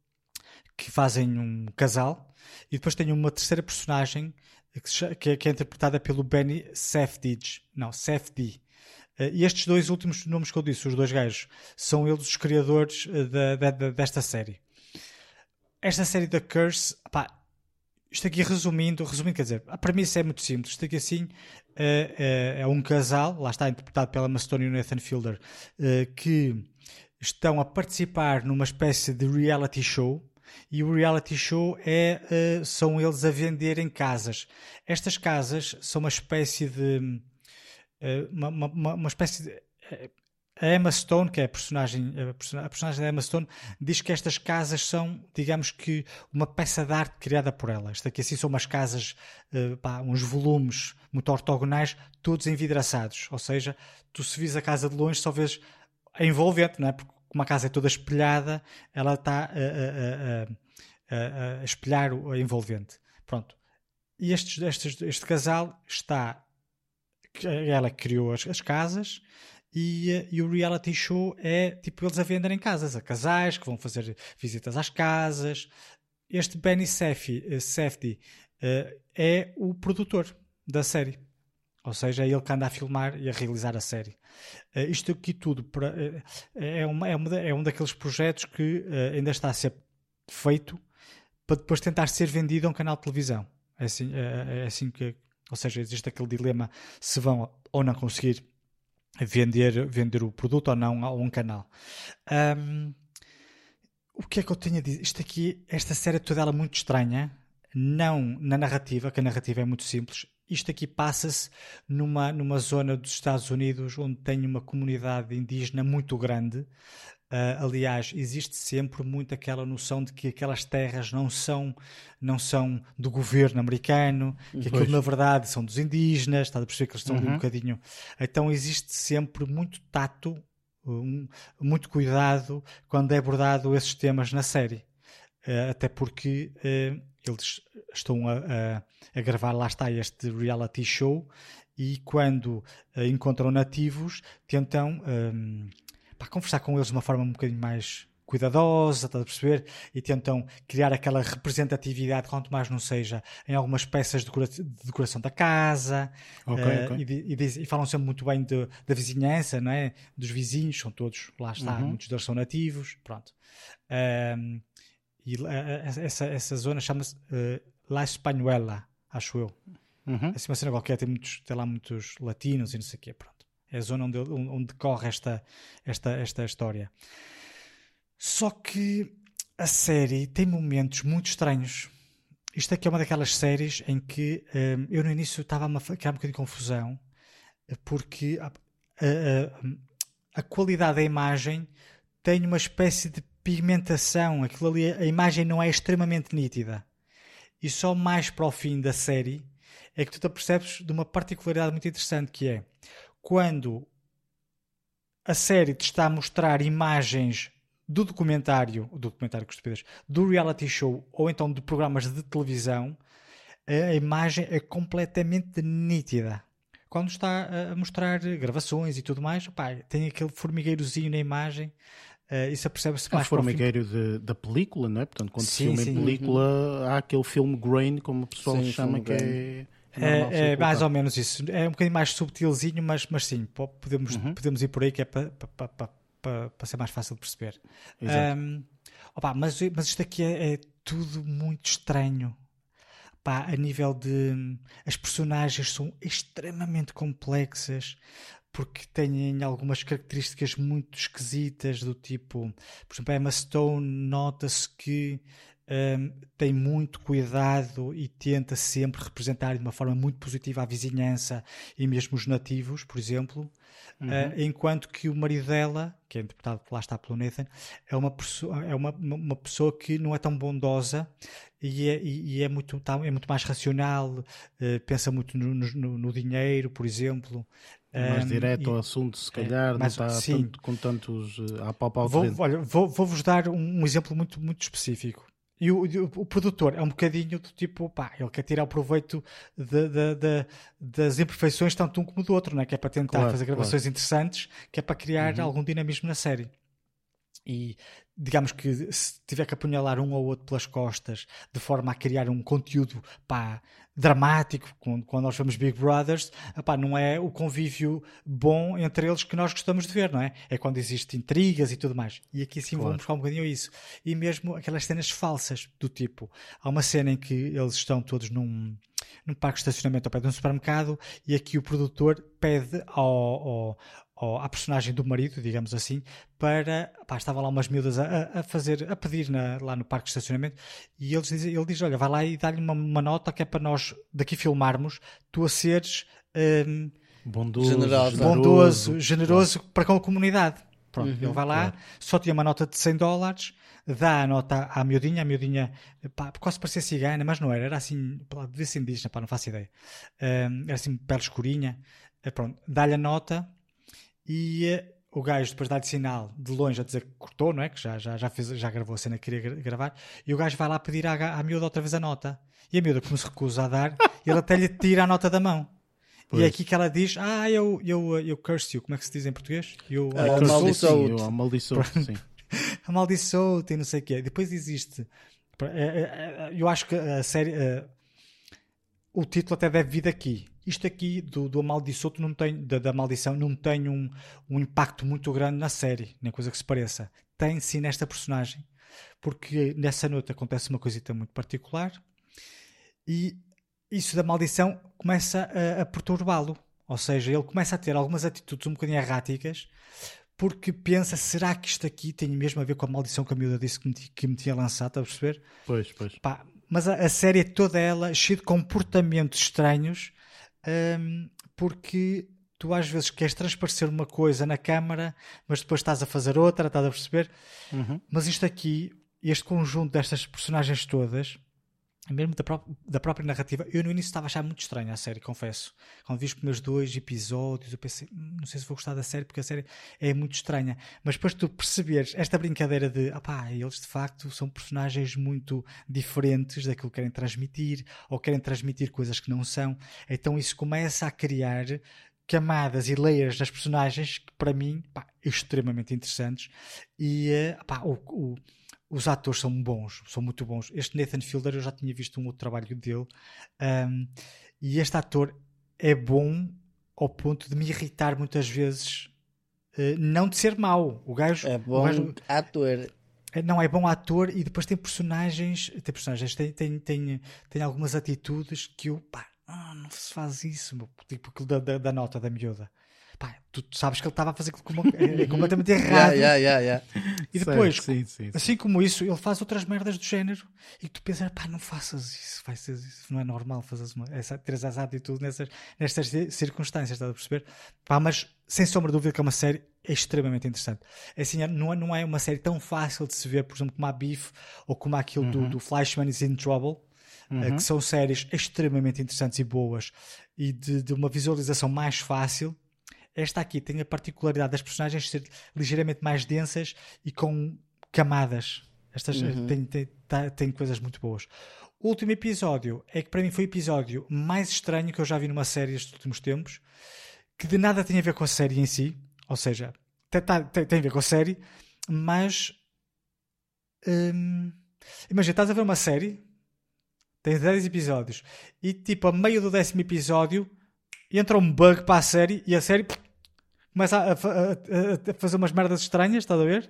que fazem um casal. E depois tem uma terceira personagem que é, que é interpretada pelo Benny Safdie. Não, Safdie. E estes dois últimos nomes que eu disse, os dois gajos, são eles os criadores da, da, desta série. Esta série da Curse, pá, isto aqui resumindo, resumindo, quer dizer, a premissa é muito simples. Isto aqui assim é, é, é um casal, lá está interpretado pela Emma Stone e o Nathan Fielder, que estão a participar numa espécie de reality show. E o reality show é, uh, são eles a venderem casas. Estas casas são uma espécie de... Uh, uma, uma, uma espécie de... Uh, a Emma Stone, que é a personagem, a personagem da Emma Stone, diz que estas casas são, digamos que, uma peça de arte criada por ela. Isto aqui assim são umas casas, uh, pá, uns volumes muito ortogonais, todos envidraçados. Ou seja, tu se vis a casa de longe só vês a envolvente, não é? Porque uma casa é toda espelhada, ela está a, a, a, a espelhar o envolvente. Pronto. E estes, estes, este casal está... Ela criou as, as casas e, e o reality show é tipo eles a venderem casas, a casais que vão fazer visitas às casas. Este Benny Safdie uh, é o produtor da série. Ou seja, é ele que anda a filmar e a realizar a série. Uh, isto aqui tudo para, uh, é, uma, é, uma, é um daqueles projetos que uh, ainda está a ser feito para depois tentar ser vendido a um canal de televisão. É assim, é, é assim que, ou seja, existe aquele dilema se vão ou não conseguir vender, vender o produto ou não a um canal. Um, o que é que eu tenho a dizer? Isto aqui, esta série toda ela é muito estranha, não na narrativa, que a narrativa é muito simples. Isto aqui passa-se numa, numa zona dos Estados Unidos onde tem uma comunidade indígena muito grande. Uh, aliás, existe sempre muito aquela noção de que aquelas terras não são, não são do governo americano, que pois. aquilo na verdade são dos indígenas, está a perceber que eles estão uhum. ali um bocadinho. Então existe sempre muito tato, um, muito cuidado quando é abordado esses temas na série. Uh, até porque uh, eles estão a, a, a gravar, lá está, este reality show, e quando uh, encontram nativos tentam um, pá, conversar com eles de uma forma um bocadinho mais cuidadosa, estás a perceber? E tentam criar aquela representatividade, quanto mais não seja, em algumas peças de, decora- de decoração da casa. Okay, uh, okay. E, de, e, de, e falam sempre muito bem de, da vizinhança, não é? Dos vizinhos, são todos, lá está, uhum. muitos deles são nativos, pronto. Um, e uh, essa, essa zona chama-se uh, La Española, acho eu. Uhum. É assim uma cena qualquer, tem, muitos, tem lá muitos latinos e não sei o quê, pronto. É a zona onde, onde decorre esta, esta, esta história. Só que a série tem momentos muito estranhos. Isto aqui é uma daquelas séries em que um, eu no início estava a criar um bocadinho de confusão, porque a, a, a qualidade da imagem tem uma espécie de pigmentação. Aquilo ali, a imagem não é extremamente nítida. E só mais para o fim da série é que tu te apercebes de uma particularidade muito interessante, que é quando a série te está a mostrar imagens do documentário, do documentário, que estupidez, do reality show, ou então de programas de televisão, a imagem é completamente nítida. Quando está a mostrar gravações e tudo mais, pá, tem aquele formigueirozinho na imagem, uh, isso apercebe-se mais é o formigueiro de, da película, não é? Portanto, quando sim, se filma sim. em película, Uhum. há aquele filme grain, como o pessoal Sim, chama, filme que grain. é... É, é mais ou menos isso. É um bocadinho mais subtilzinho, mas, mas sim, podemos, uhum. podemos ir por aí, que é para pa, pa, pa, pa ser mais fácil de perceber. Um, opa, mas, mas isto aqui é, é tudo muito estranho. Pá, a nível de... As personagens são extremamente complexas, porque têm algumas características muito esquisitas, do tipo... Por exemplo, a Emma Stone, nota-se que Um, tem muito cuidado e tenta sempre representar de uma forma muito positiva a vizinhança e mesmo os nativos, por exemplo, uhum. uh, enquanto que o marido dela, que é interpretado lá está pelo Nathan, é uma pessoa, é uma, uma pessoa que não é tão bondosa e é, e é, muito, é muito mais racional, uh, pensa muito no, no, no dinheiro, por exemplo. Mais um, direto e, ao assunto, se calhar, é, mas, não está tanto, com tantos uh, a pau para vou, olha, vou, vou-vos dar um, um exemplo muito, muito específico. E o, o, o produtor é um bocadinho do tipo, pá, ele quer tirar o proveito de, de, de, das imperfeições tanto um como do outro, não é? Que é para tentar claro, fazer gravações claro. interessantes, que é para criar uhum. algum dinamismo na série. E digamos que se tiver que apunhalar um ou outro pelas costas de forma a criar um conteúdo, pá, dramático, quando, quando nós vemos Big Brothers, pá, não é o convívio bom entre eles que nós gostamos de ver, não é? É quando existem intrigas e tudo mais. E aqui sim claro. vamos buscar um bocadinho isso. E mesmo aquelas cenas falsas, do tipo, há uma cena em que eles estão todos num, num parque de estacionamento ao pé de um supermercado e aqui o produtor pede ao... ao à personagem do marido, digamos assim, para, pá, estava lá umas miúdas a, a fazer, a pedir na, lá no parque de estacionamento, e eles diz, ele diz, olha, vai lá e dá-lhe uma, uma nota que é para nós daqui filmarmos, tu a seres um, bondoso, generoso, bondoso, generoso claro. para com a comunidade. Pronto, uhum, ele vai lá, claro. só tinha uma nota de cem dólares, dá a nota à miudinha, a miudinha, pá, quase parecia cigana, mas não era, era assim, devia ser indígena, pá, não faço ideia. Um, era assim, pele escurinha, pronto, dá-lhe a nota. E uh, o gajo depois dá-lhe sinal de longe a dizer que cortou, não é? Que já, já, já, fez, já gravou a cena que queria gravar. E o gajo vai lá pedir à, à miúda outra vez a nota. E a miúda, como se recusa a dar, ele até lhe tira a nota da mão. Pois. E é aqui que ela diz, ah, eu, eu, eu curse you. Como é que se diz em português? Eu uh, amaldiçoo-te. Eu amaldiçoo-te, sim. Amaldiçoo-te e não sei o quê. Depois existe... Eu acho que a série... O título até deve vir daqui. isto aqui do, do amaldiçoado não tem, da, da maldição não tem um, um impacto muito grande na série, nem coisa que se pareça. Tem sim nesta personagem, porque nessa noite acontece uma coisita muito particular e isso da maldição começa a, a perturbá-lo. Ou seja, ele começa a ter algumas atitudes um bocadinho erráticas porque pensa, será que isto aqui tem mesmo a ver com a maldição que a miúda disse que me, que me tinha lançado, está a perceber? Pois, pois. Pá, mas a, a série é toda ela cheia de comportamentos estranhos, hum, porque tu às vezes queres transparecer uma coisa na câmara, mas depois estás a fazer outra, estás a perceber? Uhum. Mas isto aqui, este conjunto destas personagens todas, mesmo da, pró- da própria narrativa, eu no início estava a achar muito estranho a série, confesso. Quando vi os primeiros dois episódios, eu pensei, "Hum, não sei se vou gostar da série, porque a série é muito estranha." Mas depois tu perceberes esta brincadeira de, opá, eles de facto são personagens muito diferentes daquilo que querem transmitir, ou querem transmitir coisas que não são, então isso começa a criar camadas e layers das personagens que para mim, pá, extremamente interessantes. E eh, pá, o, o os atores são bons, são muito bons. Este Nathan Fielder, eu já tinha visto um outro trabalho dele, um, e este ator é bom ao ponto de me irritar muitas vezes, uh, não de ser mau. O gajo é bom o gajo, ator. Não, é bom ator e depois tem personagens, tem personagens, tem, tem, tem, tem algumas atitudes que eu, pá, oh, não se faz isso, meu. Tipo aquilo da, da, da nota da miúda. Pá, tu, tu sabes que ele estava a fazer aquilo como, é, é completamente errado. Yeah, yeah, yeah, yeah. E depois, Sim, sim, sim. assim como isso, ele faz outras merdas do género e tu pensas, pá, não faças isso, vai ser isso, não é normal fazer uma, essa, ter essa atitude nessas, nestas circunstâncias, estás a perceber? Pá, mas sem sombra de dúvida que é uma série extremamente interessante. Assim, não é, não é uma série tão fácil de se ver, por exemplo, como a Beef ou como aquilo uhum. do, do Flashman is in Trouble, uhum. que são séries extremamente interessantes e boas e de, de uma visualização mais fácil. Esta aqui tem a particularidade das personagens ser ligeiramente mais densas e com camadas. Estas uhum. têm, têm, têm coisas muito boas. O último episódio é que para mim foi o episódio mais estranho que eu já vi numa série estes últimos tempos, que de nada tem a ver com a série em si, ou seja, tem, tem, tem a ver com a série, mas hum, imagina, estás a ver uma série, tem dez episódios e tipo a meio do décimo episódio entra um bug para a série e a série começa a, a, a, a fazer umas merdas estranhas, estás a ver?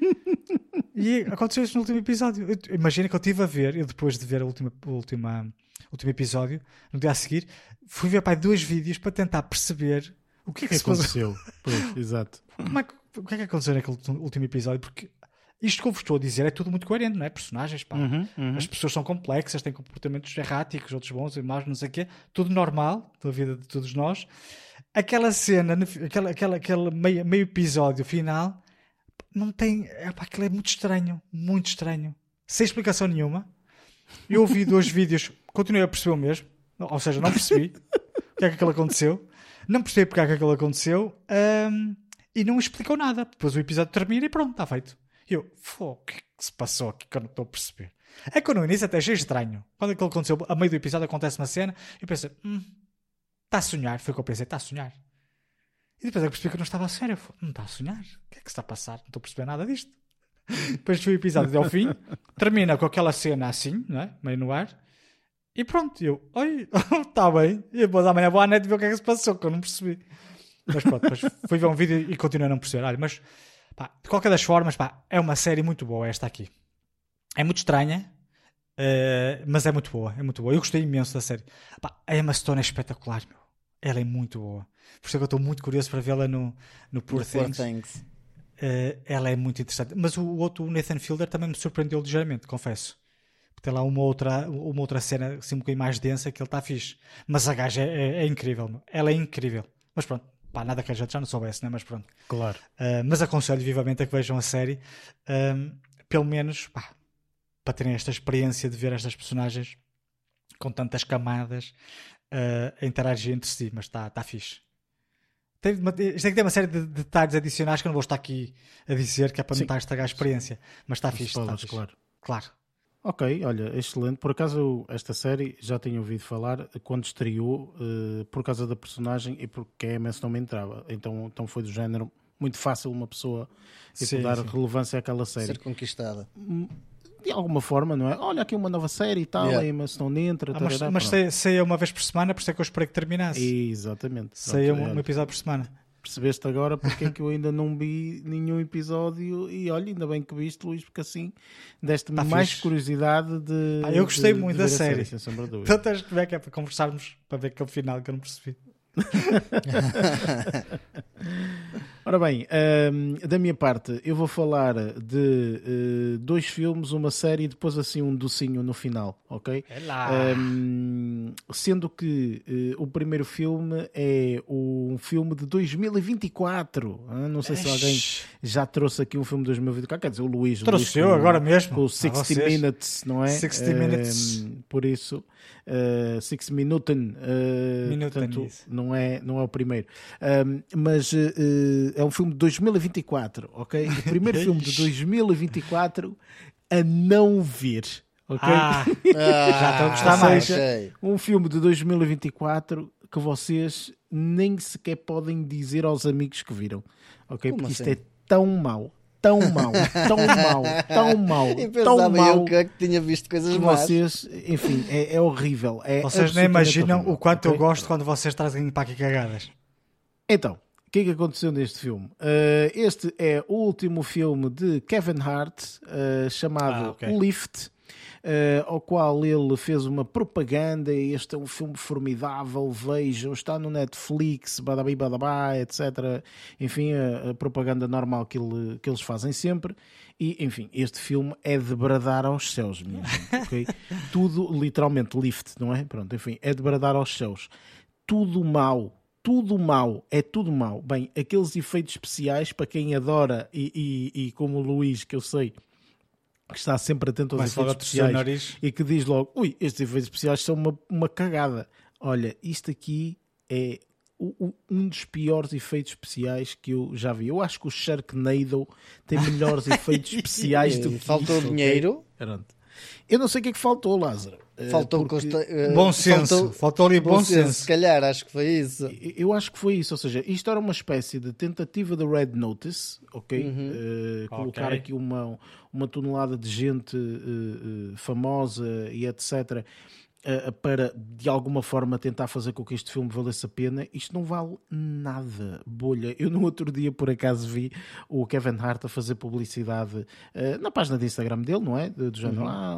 E aconteceu isso no último episódio. Imagina que eu estive a ver, eu depois de ver o último, o último, o último episódio, no dia a seguir, fui ver pá, dois vídeos para tentar perceber o que é que, que se aconteceu. Pois, exato. Como é que, o que é que aconteceu naquele último episódio? Porque isto que eu vos estou a dizer é tudo muito coerente, não é? Personagens, pá. Uhum, uhum. As pessoas são complexas, têm comportamentos erráticos, outros bons e maus, não sei o quê. Tudo normal da vida de todos nós. Aquela cena, aquela, aquela, aquele meio, meio episódio final, não tem... É, pá, aquilo é muito estranho, muito estranho. Sem explicação nenhuma. Eu ouvi dois vídeos, continuei a perceber o mesmo. Ou seja, não percebi o que é que aquilo aconteceu. Não percebi porque é que aquilo aconteceu. Um, e não explicou nada. Depois o episódio termina e pronto, está feito. E eu, o que é que se passou aqui que eu não estou a perceber? É que no início até achei estranho. Quando aquilo aconteceu, a meio do episódio acontece uma cena, eu pensei, hum, está a sonhar. Foi o que eu pensei, está a sonhar. E depois é que percebi que eu não estava a sério. Eu, não está a sonhar? O que é que se está a passar? Não estou a perceber nada disto. Depois foi o episódio até ao fim, termina com aquela cena assim, não é? Meio no ar. E pronto, eu, oi, está bem. E depois amanhã vou à net ver o que é que se passou, que eu não percebi. Mas pronto, depois fui ver um vídeo e continuei a não perceber. Olha, mas pá, de qualquer das formas, pá, é uma série muito boa esta aqui. É muito estranha, uh, mas é muito boa, é muito boa. Eu gostei imenso da série. Pá, a Emma Stone é espetacular, meu. Ela é muito boa. Por isso é que eu estou muito curioso para vê-la no, no Poor Things. Poor Things. Uh, ela é muito interessante. Mas o outro, o Nathan Fielder, também me surpreendeu ligeiramente, confesso. Tem lá uma outra, uma outra cena assim um bocadinho mais densa que ele está fixe. Mas a gaja é, é, é incrível, meu. Ela é incrível. Mas pronto. Pá, nada que a gente já não soubesse, né? Mas pronto. Claro. Uh, mas aconselho vivamente a que vejam a série, um, pelo menos pá, para terem esta experiência de ver estas personagens com tantas camadas uh, a interagir entre si. Mas está tá fixe. Tem uma, isto é que tem uma série de detalhes adicionais que eu não vou estar aqui a dizer, que é para não estar a estragar a experiência. Mas está fixe, está fixe. Claro. Claro. Ok, olha, excelente. Por acaso esta série já tenho ouvido falar quando estreou, uh, por causa da personagem e porque a Emma não me entrava. Então, então foi do género muito fácil uma pessoa sim, dar sim. relevância àquela série. Ser conquistada. de alguma forma, não é? Olha aqui uma nova série e tal, Yeah. aí uma Stone entra, Ah, mas tarará, mas pronto. saía, saía uma vez por semana, por isso é que eu esperei que terminasse. Exatamente. Saía Pronto, um, um olha, episódio por semana. percebeste agora porque é que eu ainda não vi nenhum episódio e olha, ainda bem que viste, Luís, porque assim deste-me Tá mais fixe. curiosidade de. Ah, eu gostei de- muito de da ver a série. sem sombra de dúvida. Então tens que ver que é para conversarmos, para ver aquele final que eu não percebi. Ora bem, hum, da minha parte, eu vou falar de eh, dois filmes, uma série e depois assim um docinho no final, ok? É lá. Hum, sendo que eh, o primeiro filme é um filme de dois mil e vinte e quatro. ah, Não sei se alguém já trouxe aqui um filme de dois mil e vinte e quatro. Quer dizer, o Luís. o Trouxe Luís eu com- agora mesmo. Com o A sessenta vocês. Minutes, não é? sessenta Minutes. Hum, por isso, uh, sessenta Minuten, uh, Minuten, portanto, isso. não é, não é o primeiro. Um, mas uh, é um filme de dois mil e vinte e quatro, ok? O primeiro filme de dois mil e vinte e quatro a não ver, ok? Ah, já estou a gostar Ou mais. seja, Ok. um filme de dois mil e vinte e quatro que vocês nem sequer podem dizer aos amigos que viram, ok? Como Porque isto assim? é tão mau, tão mau, tão mau, tão mau, E tão pensava mau eu que, é que tinha visto coisas que más. vocês, enfim, é, é horrível. É Vocês nem absolutamente imaginam horrível, o quanto eu ok? gosto quando vocês trazem para aqui cagadas. Então, o que é que aconteceu neste filme? Uh, este é o último filme de Kevin Hart, uh, chamado Ah, ok. Lift, uh, ao qual ele fez uma propaganda. Este é um filme formidável, vejam, está no Netflix, badabi, badabá, etcétera. Enfim, a, a propaganda normal que, ele, que eles fazem sempre. E, enfim, este filme é de bradar aos céus, minha gente, ok? Tudo, literalmente, lift, não é? Pronto, enfim, é de bradar aos céus. Tudo mau. Tudo mau, é tudo mau. Bem, aqueles efeitos especiais, para quem adora, e, e, e como o Luís, que eu sei que está sempre atento aos Começa logo a efeitos torcer o especiais, nariz. e que diz logo, ui, estes efeitos especiais são uma, uma cagada. Olha, isto aqui é o- o- um dos piores efeitos especiais que eu já vi. Eu acho que o Sharknado tem melhores efeitos especiais do que Faltou isto, ok? dinheiro. Pronto. Eu não sei o que é que faltou, Lázaro. Eh, Faltou, porque- costa- eh, Bom senso. faltou- Faltou ali bom, senso. Se calhar, acho que foi isso. Eu acho que foi isso, ou seja, isto era uma espécie de tentativa de Red Notice, ok? Uhum. Eh, colocar Ok. aqui uma, uma tonelada de gente eh, eh, famosa e etcétera eh, para de alguma forma tentar fazer com que este filme valesse a pena. Isto não vale nada, bolha. Eu no outro dia por acaso vi o Kevin Hart a fazer publicidade eh, na página de Instagram dele, não é? Do, do género, ah,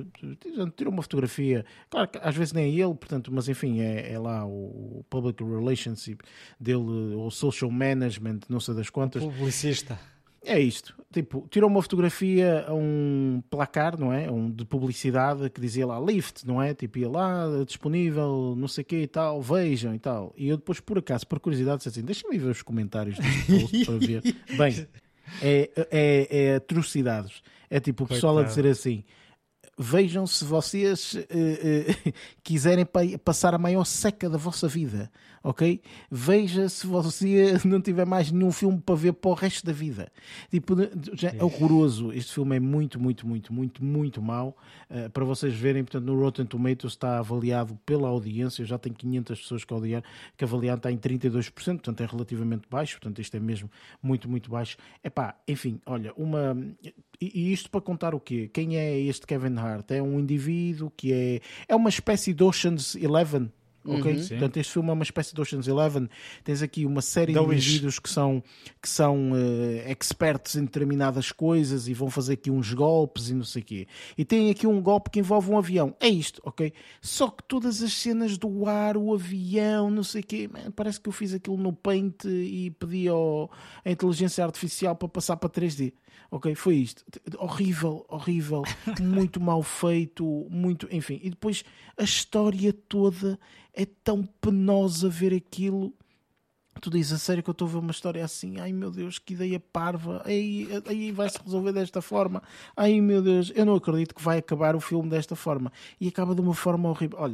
eh, tirou uma fotografia, claro que às vezes nem é ele, portanto, mas enfim, é, é lá o Public Relationship dele, ou Social Management, não sei das quantas. Publicista. É isto, tipo, tirou uma fotografia a um placar, não é? Um de publicidade que dizia lá Lift, não é? Tipo, ia lá, disponível, não sei o quê e tal, vejam e tal. E eu depois, por acaso, por curiosidade, disse assim, deixa-me ver os comentários deste post para ver. Bem, é, é, é atrocidades. É tipo o pessoal a Coitado. dizer assim, vejam se vocês eh, eh, quiserem pa- passar a maior seca da vossa vida, ok? Veja se você não tiver mais nenhum filme para ver para o resto da vida. Tipo, já é horroroso. Este filme é muito, muito, muito, muito, muito mau. Uh, para vocês verem, portanto, no Rotten Tomatoes está avaliado pela audiência, já tem quinhentas pessoas que avaliaram, que avaliaram, está em trinta e dois por cento, portanto é relativamente baixo, portanto isto é mesmo muito, muito baixo. Epá, enfim, olha, uma... E, e isto para contar o quê? Quem é este Kevin Hart? É um indivíduo que é... É uma espécie de Ocean's Eleven, ok? Sim. Portanto, este filme é uma espécie de Ocean's Eleven. Tens aqui uma série Da de Wish. indivíduos que são, que são eh, expertos em determinadas coisas e vão fazer aqui uns golpes e não sei o quê. E tem aqui um golpe que envolve um avião. É isto, ok? Só que todas as cenas do ar, o avião, não sei o quê, man, parece que eu fiz aquilo no Paint e pedi ao, a inteligência artificial para passar para três D. Ok, foi isto. Horrível, horrível, muito mal feito, muito, enfim. E depois a história toda é tão penosa ver aquilo. Tu dizes, a sério que eu estou a ver uma história assim? Ai meu Deus, que ideia parva. Aí, aí vai-se resolver desta forma. Ai meu Deus, eu não acredito que vai acabar o filme desta forma. E acaba de uma forma horrível. Olha,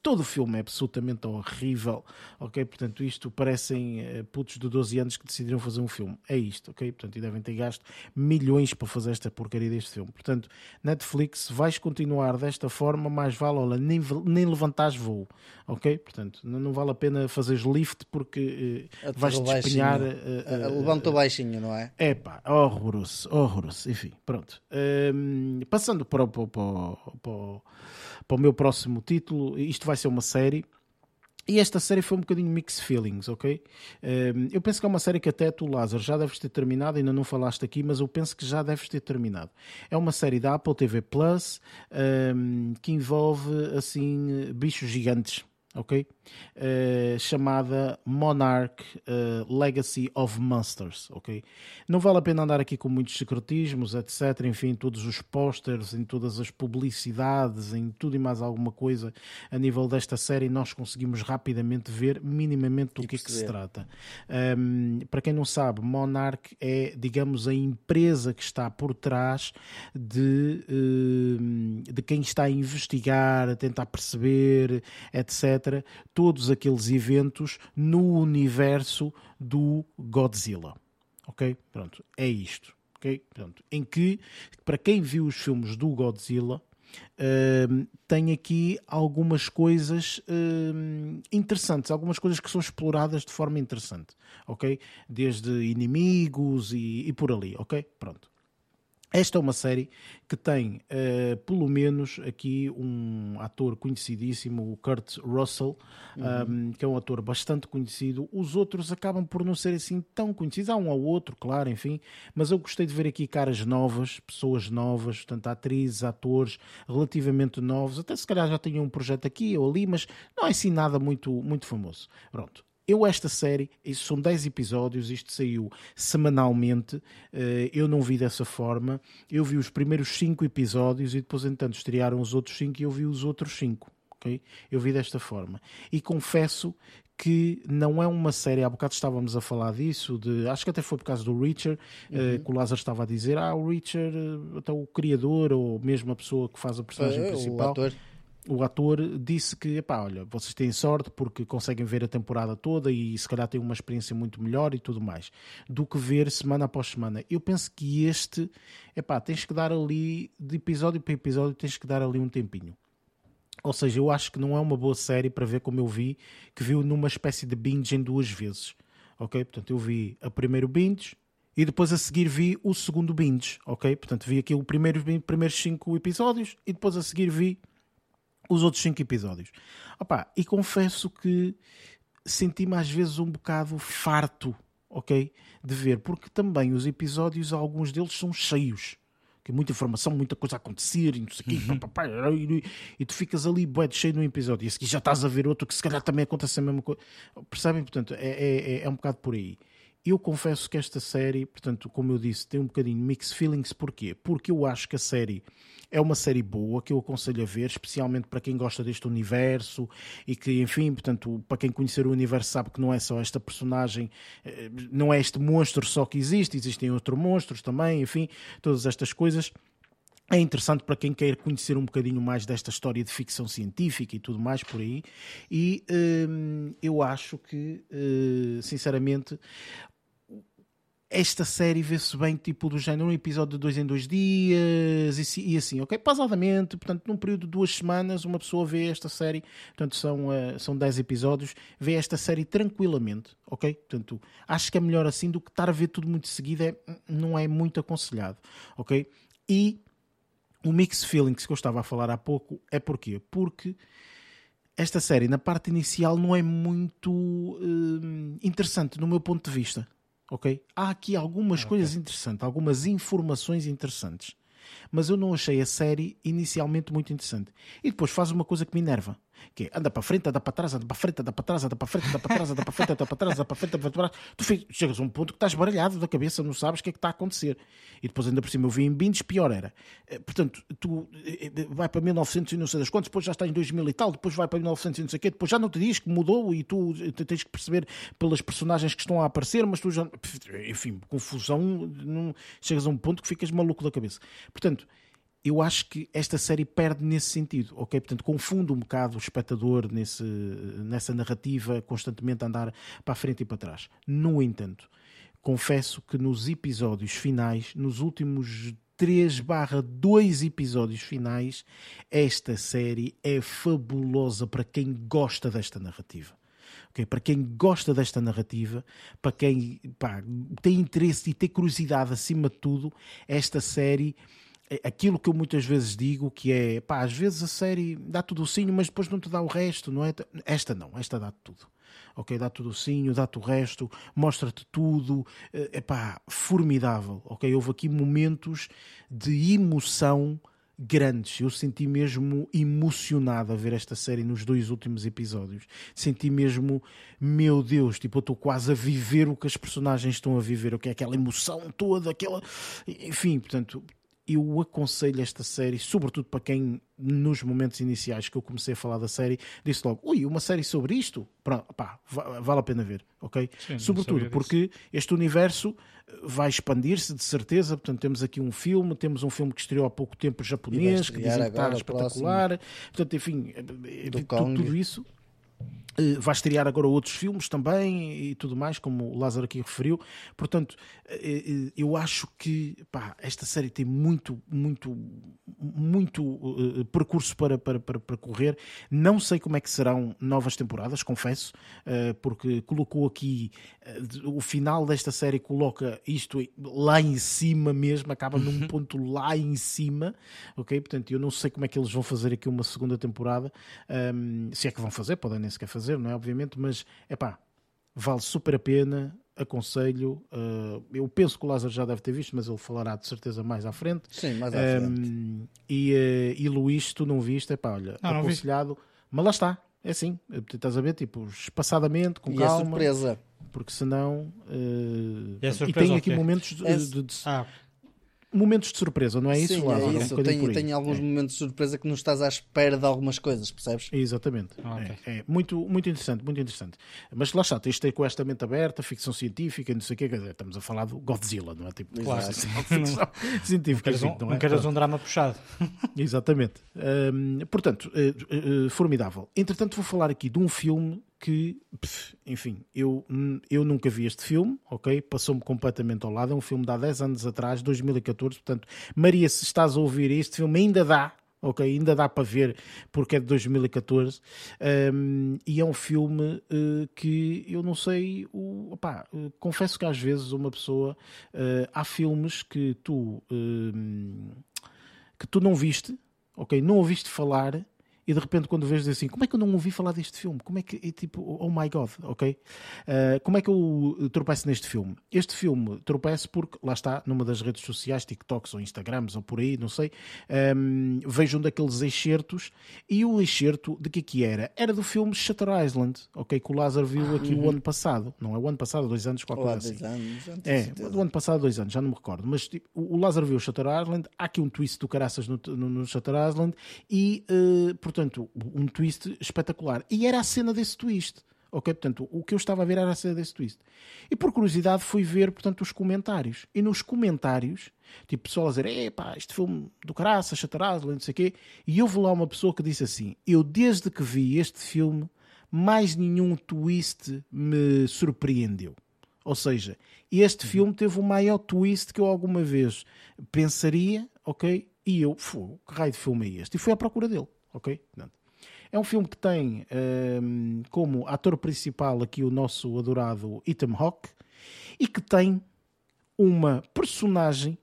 todo o filme é absolutamente horrível, ok? Portanto, isto parecem uh, putos de doze anos que decidiram fazer um filme. É isto, ok? Portanto, e devem ter gasto milhões para fazer esta porcaria deste filme. Portanto, Netflix, vais continuar desta forma, mais vale, olha, nem, nem levantares voo, ok? Portanto, não, não vale a pena fazeres lift porque uh, vais despenhar... Uh, uh, Levanta o baixinho, não é? É pá, horroroso, horroroso. Enfim, pronto. Um, passando para, para, para, para, para o meu próximo título, isto vai ser uma série. E esta série foi um bocadinho mixed feelings, ok? Um, eu penso que é uma série que até tu, Lázaro, já deves ter terminado, ainda não falaste aqui, mas eu penso que já deves ter terminado. É uma série da Apple T V Plus, um, que envolve, assim, bichos gigantes, ok? Uh, chamada Monarch uh, Legacy of Monsters, ok? Não vale a pena andar aqui com muitos secretismos, etcétera. Enfim, todos os posters, em todas as publicidades, em tudo e mais alguma coisa a nível desta série, nós conseguimos rapidamente ver minimamente do que é que se trata. Um, para quem não sabe, Monarch é, digamos, a empresa que está por trás de, uh, de quem está a investigar, a tentar perceber, etcétera todos aqueles eventos no universo do Godzilla. Ok? Pronto, é isto. Ok? Pronto. Em que, para quem viu os filmes do Godzilla, uh, tem aqui algumas coisas uh, interessantes, algumas coisas que são exploradas de forma interessante. Ok? Desde inimigos e, e por ali. Ok? Pronto. Esta é uma série que tem, uh, pelo menos, aqui um ator conhecidíssimo, o Kurt Russell, uhum. um, que é um ator bastante conhecido. Os outros acabam por não ser assim tão conhecidos. Há um ou outro, claro, enfim. Mas eu gostei de ver aqui caras novas, pessoas novas, portanto, atrizes, atores relativamente novos. Até se calhar já tinham um projeto aqui ou ali, mas não é assim nada muito, muito famoso. Pronto. Eu, esta série, isso são dez episódios, isto saiu semanalmente, eu não vi dessa forma, eu vi os primeiros cinco episódios e depois, entanto, estrearam os outros cinco e eu vi os outros cinco, ok? Eu vi desta forma. E confesso que não é uma série, há bocado estávamos a falar disso, de, acho que até foi por causa do Reacher, uhum. que o Lázaro estava a dizer, ah, o Reacher, até o criador, ou mesmo a pessoa que faz a personagem é, principal... O ator. O ator disse que, epá, olha, vocês têm sorte porque conseguem ver a temporada toda e se calhar têm uma experiência muito melhor e tudo mais, do que ver semana após semana. Eu penso que este, epá, tens que dar ali, de episódio para episódio, tens que dar ali um tempinho. Ou seja, eu acho que não é uma boa série para ver como eu vi, que viu numa espécie de binge em duas vezes. Ok? Portanto, eu vi a primeiro binge e depois a seguir vi o segundo binge. Ok? Portanto, vi aqui o primeiro, primeiros cinco episódios e depois a seguir vi os outros cinco episódios. Opa, e confesso que senti-me às vezes um bocado farto, ok? De ver, porque também os episódios, alguns deles são cheios. Que muita informação, muita coisa a acontecer, e não sei o quê, uhum. pá, pá, pá, e, e tu ficas ali bué de cheio no episódio, e a seguir já estás a ver outro que se calhar também acontece a mesma coisa. Percebem? Portanto, é, é, é um bocado por aí. Eu confesso que esta série, portanto, como eu disse, tem um bocadinho mixed feelings. Porquê? Porque eu acho que a série é uma série boa, que eu aconselho a ver, especialmente para quem gosta deste universo e que, enfim, portanto, para quem conhecer o universo sabe que não é só esta personagem, não é este monstro só que existe, existem outros monstros também, enfim, todas estas coisas. É interessante para quem quer conhecer um bocadinho mais desta história de ficção científica e tudo mais por aí. E hum, eu acho que, hum, sinceramente... esta série vê-se bem, tipo, do género, um episódio de dois em dois dias e, e assim, ok? Pausadamente, portanto, num período de duas semanas, uma pessoa vê esta série, portanto, são, uh, são dez episódios, vê esta série tranquilamente, ok? Portanto, acho que é melhor assim do que estar a ver tudo muito seguido, é, não é muito aconselhado, ok? E o mixed feelings que eu estava a falar há pouco é porquê? Porque esta série, na parte inicial, não é muito uh, interessante, no meu ponto de vista. Ok? Há aqui algumas okay. coisas interessantes, algumas informações interessantes, mas eu não achei a série inicialmente muito interessante. E depois faz uma coisa que me enerva, que é anda para frente, anda para trás, anda para frente, anda para trás, anda para frente, anda para trás, anda para frente, anda para trás, anda para frente, anda para trás. Tu chegas a um ponto que estás baralhado da cabeça, não sabes o que é que está a acontecer. E depois ainda por cima eu vi em binges, pior era. Portanto, tu vai para mil e novecentos e não sei das quantas, depois já está em dois mil e tal, depois vai para mil e novecentos e não sei o quê, depois já não te diz que mudou e tu tens que perceber pelas personagens que estão a aparecer, mas tu já... Enfim, confusão, não... chegas a um ponto que ficas maluco da cabeça. Portanto, eu acho que esta série perde nesse sentido, ok? Portanto, confunde um bocado o espectador nesse, nessa narrativa, constantemente a andar para a frente e para trás. No entanto, confesso que nos episódios finais, nos últimos três barra dois episódios finais, esta série é fabulosa para quem gosta desta narrativa. Okay? Para quem gosta desta narrativa, para quem pá, tem interesse e tem curiosidade acima de tudo, esta série, aquilo que eu muitas vezes digo, que é, pá, às vezes a série dá-te o docinho, mas depois não te dá o resto, não é? Esta não, esta dá-te tudo. Ok, dá-te o docinho, dá-te o resto, mostra-te tudo, é pá, formidável, ok? Houve aqui momentos de emoção grandes, eu senti mesmo emocionado a ver esta série nos dois últimos episódios, senti mesmo, meu Deus, tipo, eu estou quase a viver o que as personagens estão a viver, ok? Aquela emoção toda, aquela, enfim, portanto... Eu aconselho esta série, sobretudo para quem, nos momentos iniciais que eu comecei a falar da série, disse logo, ui, uma série sobre isto? Pronto, pá, vale a pena ver, ok? Sim, sobretudo porque este universo vai expandir-se, de certeza, portanto temos aqui um filme, temos um filme que estreou há pouco tempo japonês, que dizem que está espetacular, portanto, enfim, tudo, tudo isso. Uh, vai estrear agora outros filmes também e tudo mais, como o Lázaro aqui referiu. Portanto, uh, eu acho que pá, esta série tem muito, muito, muito uh, percurso para, para, para, para correr. Não sei como é que serão novas temporadas, confesso, uh, porque colocou aqui uh, o final desta série, coloca isto lá em cima mesmo, acaba num ponto lá em cima, ok? Portanto, eu não sei como é que eles vão fazer aqui uma segunda temporada, um, se é que vão fazer, podem nem sequer fazer, não é? Obviamente, mas é pá, vale super a pena, aconselho. Uh, eu penso que o Lázaro já deve ter visto, mas ele falará de certeza mais à frente. Sim, mais à frente. Um, e, uh, e Luís, tu não viste, é pá, olha, não, aconselhado, não mas lá está, é assim, estás a ver, tipo, espaçadamente, com e calma. E é surpresa. Porque senão. Uh, e, é e tem aqui okay. momentos de. É... de, de ah. momentos de surpresa, não é isso? Sim, Lázaro? é isso. Um tem, tem alguns é. momentos de surpresa que não estás à espera de algumas coisas, percebes? Exatamente. Ah, okay. é, é muito, muito interessante, muito interessante. Mas lá está, tens de ter com esta mente aberta, ficção científica, não sei o quê, quer dizer, estamos a falar do Godzilla, não é? Tipo, claro. ficção científica. Não queres um, não, não é? queres um drama puxado. Exatamente. Um, portanto, uh, uh, formidável. Entretanto, vou falar aqui de um filme que, enfim, eu, eu nunca vi este filme, ok? Passou-me completamente ao lado. É um filme de há dez anos atrás, dois mil e catorze. Portanto, Maria, se estás a ouvir este filme, ainda dá, ok? Ainda dá para ver, porque é de dois mil e catorze. Um, e é um filme uh, que eu não sei. O, opá, uh, confesso que às vezes uma pessoa. Uh, há filmes que tu, uh, que tu não viste, ok? Não ouviste falar. E de repente quando vês assim, como é que eu não ouvi falar deste filme? Como é que, é tipo, oh my God, ok? Uh, como é que eu tropeço neste filme? Este filme tropeço porque, lá está, numa das redes sociais, TikToks ou Instagrams ou por aí, não sei, um, vejo um daqueles excertos e o excerto de que que era? Era do filme Shutter Island, ok? Que o Lázaro viu aqui uhum. o ano passado. Não é o ano passado, dois anos, qualquer coisa assim. Anos, é, do ano passado, dois anos, já não me recordo. Mas tipo, o Lázaro viu o Shutter Island, há aqui um twist do caraças no, no, no Shutter Island e, uh, portanto, Portanto, um twist espetacular. E era a cena desse twist. Ok? Portanto, o que eu estava a ver era a cena desse twist. E por curiosidade fui ver, portanto, os comentários. E nos comentários, tipo, pessoal a dizer, epá, este filme do caraças, Shutter Island, não sei o quê. E houve lá uma pessoa que disse assim, eu desde que vi este filme, mais nenhum twist me surpreendeu. Ou seja, este uhum. filme teve o maior twist que eu alguma vez pensaria, ok? E eu, fui, que raio de filme é este? E fui à procura dele. Ok? É um filme que tem um, como ator principal aqui o nosso adorado Ethan Hawke e que tem uma personagem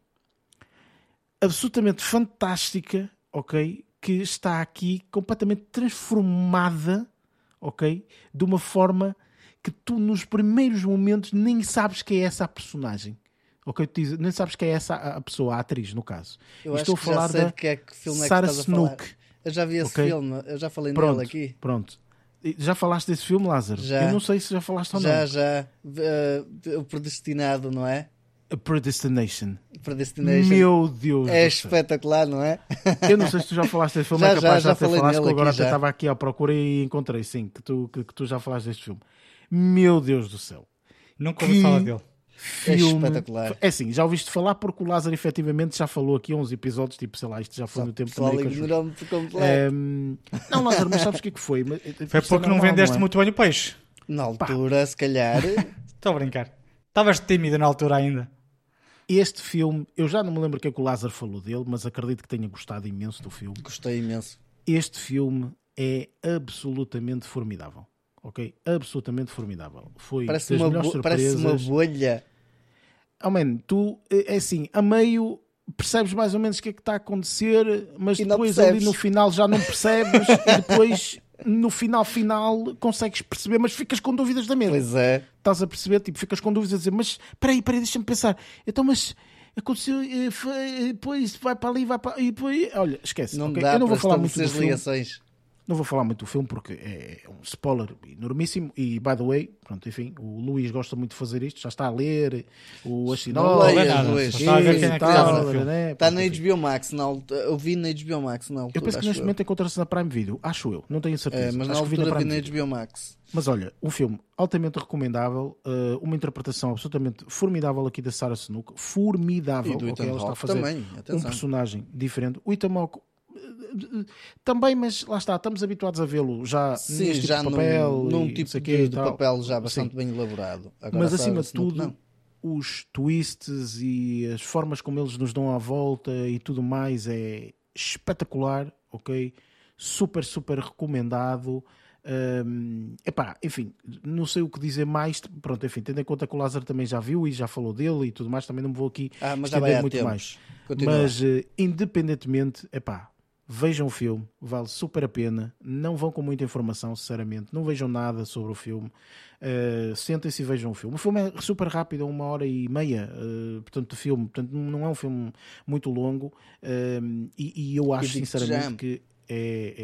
absolutamente fantástica, ok? Que está aqui completamente transformada, ok? De uma forma que tu nos primeiros momentos nem sabes que é essa a personagem. Ok, tu dizes, nem sabes que é essa a pessoa, a atriz no caso. Eu Estou acho a falar que já sei da de que é que filme é que Sarah estás a falar. Snook. Eu já vi esse okay. filme, eu já falei pronto, nele aqui. Pronto. Já falaste desse filme, Lázaro? Já. Eu não sei se já falaste ou não. Já, já. Uh, o Predestinado, não é? A Predestination. Predestination. Meu Deus. É espetacular, não é? Eu não sei se tu já falaste desse filme, já, é capaz já, já de ter falaste, que agora aqui, até estava aqui à procura e encontrei, sim, que tu, que, que tu já falaste deste filme. Meu Deus do céu. Nunca ouvi falar dele. filme. É espetacular. É assim, já ouviste falar porque o Lázaro efetivamente já falou aqui há uns episódios, tipo, sei lá, isto já foi Só no tempo pessoal também. ignorou-me por completo. Um, não, Lázaro, mas sabes o que é que foi? Foi Isto é porque não normal, vendeste não é? muito bem o peixe. Na altura, se calhar. Estou a brincar. Estavas tímido na altura ainda. Este filme, eu já não me lembro o que é que o Lázaro falou dele, mas acredito que tenha gostado imenso do filme. Gostei imenso. Este filme é absolutamente formidável. Ok? Absolutamente formidável. Foi Parece das uma, melhores bo- parece surpresas. uma bolha. Oh man, tu, é assim, a meio percebes mais ou menos o que é que está a acontecer, mas E não depois percebes. ali no final já não percebes e depois no final final consegues perceber, mas ficas com dúvidas da mesma. Pois é. Estás a perceber? Tipo, ficas com dúvidas a dizer, mas espera aí, espera aí, deixa-me pensar. Então, mas aconteceu, eh, foi, depois vai para ali, vai para... E depois, olha, esquece. Não ok? dá Eu não para vou falar muito do estabelecer as filme. ligações. Não vou falar muito do filme porque é um spoiler enormíssimo e, by the way, pronto, enfim, o Luís gosta muito de fazer isto, já está a ler o Assinol, Não leias, nada, Luís. só está a ver quem é que tal, está no filme. né? Está Pronto, na enfim. H B O Max. Na altura, eu vi na H B O Max na altura. Eu penso que acho neste eu. momento encontra-se na Prime Video, acho eu, não tenho certeza. É, mas na Acho que vi altura vi na Prime Video. H B O Max. Mas olha, um filme altamente recomendável, uh, uma interpretação absolutamente formidável aqui da Sarah Snook, formidável, E do ok? Ethan Ela está a Hawke fazer também, um atenção. personagem diferente. O Ethan Hawke uh, também, mas lá está, estamos habituados a vê-lo já Sim, neste já tipo de num, papel, num e tipo não sei de, quê e de tal. papel já bastante Sim. bem elaborado. Agora, Mas acima Sarah de Snook, tudo, não. os twists e as formas como eles nos dão à volta e tudo mais é espetacular, ok? Super, super recomendado. Um, epá, enfim, não sei o que dizer mais. Pronto, enfim, tendo em conta que o Lázaro também já viu e já falou dele e tudo mais, também não me vou aqui Ah, mas já vai estender há muito tempos. mais. Continua. Mas eh, independentemente, epá, vejam o filme, vale super a pena. Não vão com muita informação, sinceramente. Não vejam nada sobre o filme. Uh, sentem-se e vejam o filme. O filme é super rápido, é uma hora e meia, uh, portanto, de filme. Portanto, não é um filme muito longo. Um, e, e eu acho, digo-te sinceramente, já. que é,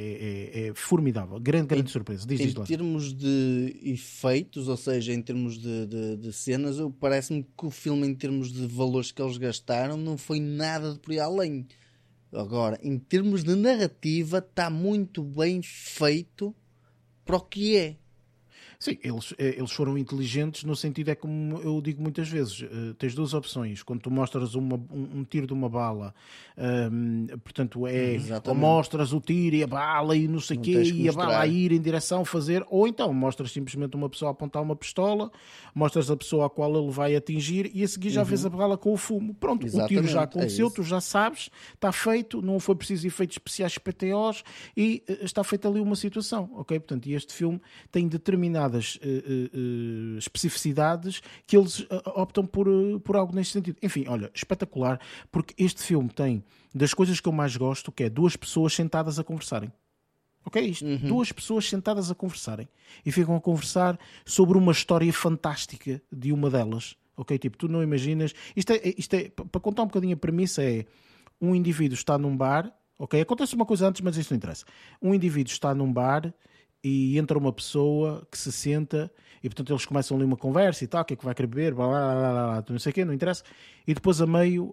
é, é, é formidável. Grande, grande Em- surpresa. Diz, Em diz lá. termos de efeitos, ou seja, em termos de, de, de cenas, eu- parece-me que o filme, em termos de valores que eles gastaram, não foi nada de por aí além. Agora, em termos de narrativa, está muito bem feito para o que é. Sim, eles, eh, eles foram inteligentes no sentido, é como eu digo muitas vezes, eh, tens duas opções, quando tu mostras uma, um, um tiro de uma bala, hum, portanto é, ou Exatamente. mostras o tiro e a bala e não sei o Não quê, tens que e a bala a mostrar. ir em direção a fazer, ou então mostras simplesmente uma pessoa a apontar uma pistola, mostras a pessoa a qual ele vai atingir e a seguir já vês a bala com o fumo. Pronto, o tiro Exatamente, já é aconteceu, isso. tu já sabes, está feito, não foi preciso efeitos especiais P T Os e eh, está feita ali uma situação, ok? Portanto, e este filme tem determinadas eh, eh, eh, especificidades que eles eh, optam por, eh, por algo neste sentido. Enfim, olha, espetacular, porque este filme tem das coisas que eu mais gosto, que é duas pessoas sentadas a conversarem. Ok? Isto, duas pessoas sentadas a conversarem e ficam a conversar sobre uma história fantástica de uma delas. Ok? Tipo, tu não imaginas. Isto é, isto é para contar um bocadinho a premissa, é um indivíduo está num bar. Ok? Acontece uma coisa antes, mas isso não interessa. Um indivíduo está num bar e entra uma pessoa que se senta e portanto eles começam ali uma conversa e tal, o que é que vai querer beber, blá, blá, blá, blá, blá, não sei o quê, não interessa. E depois a meio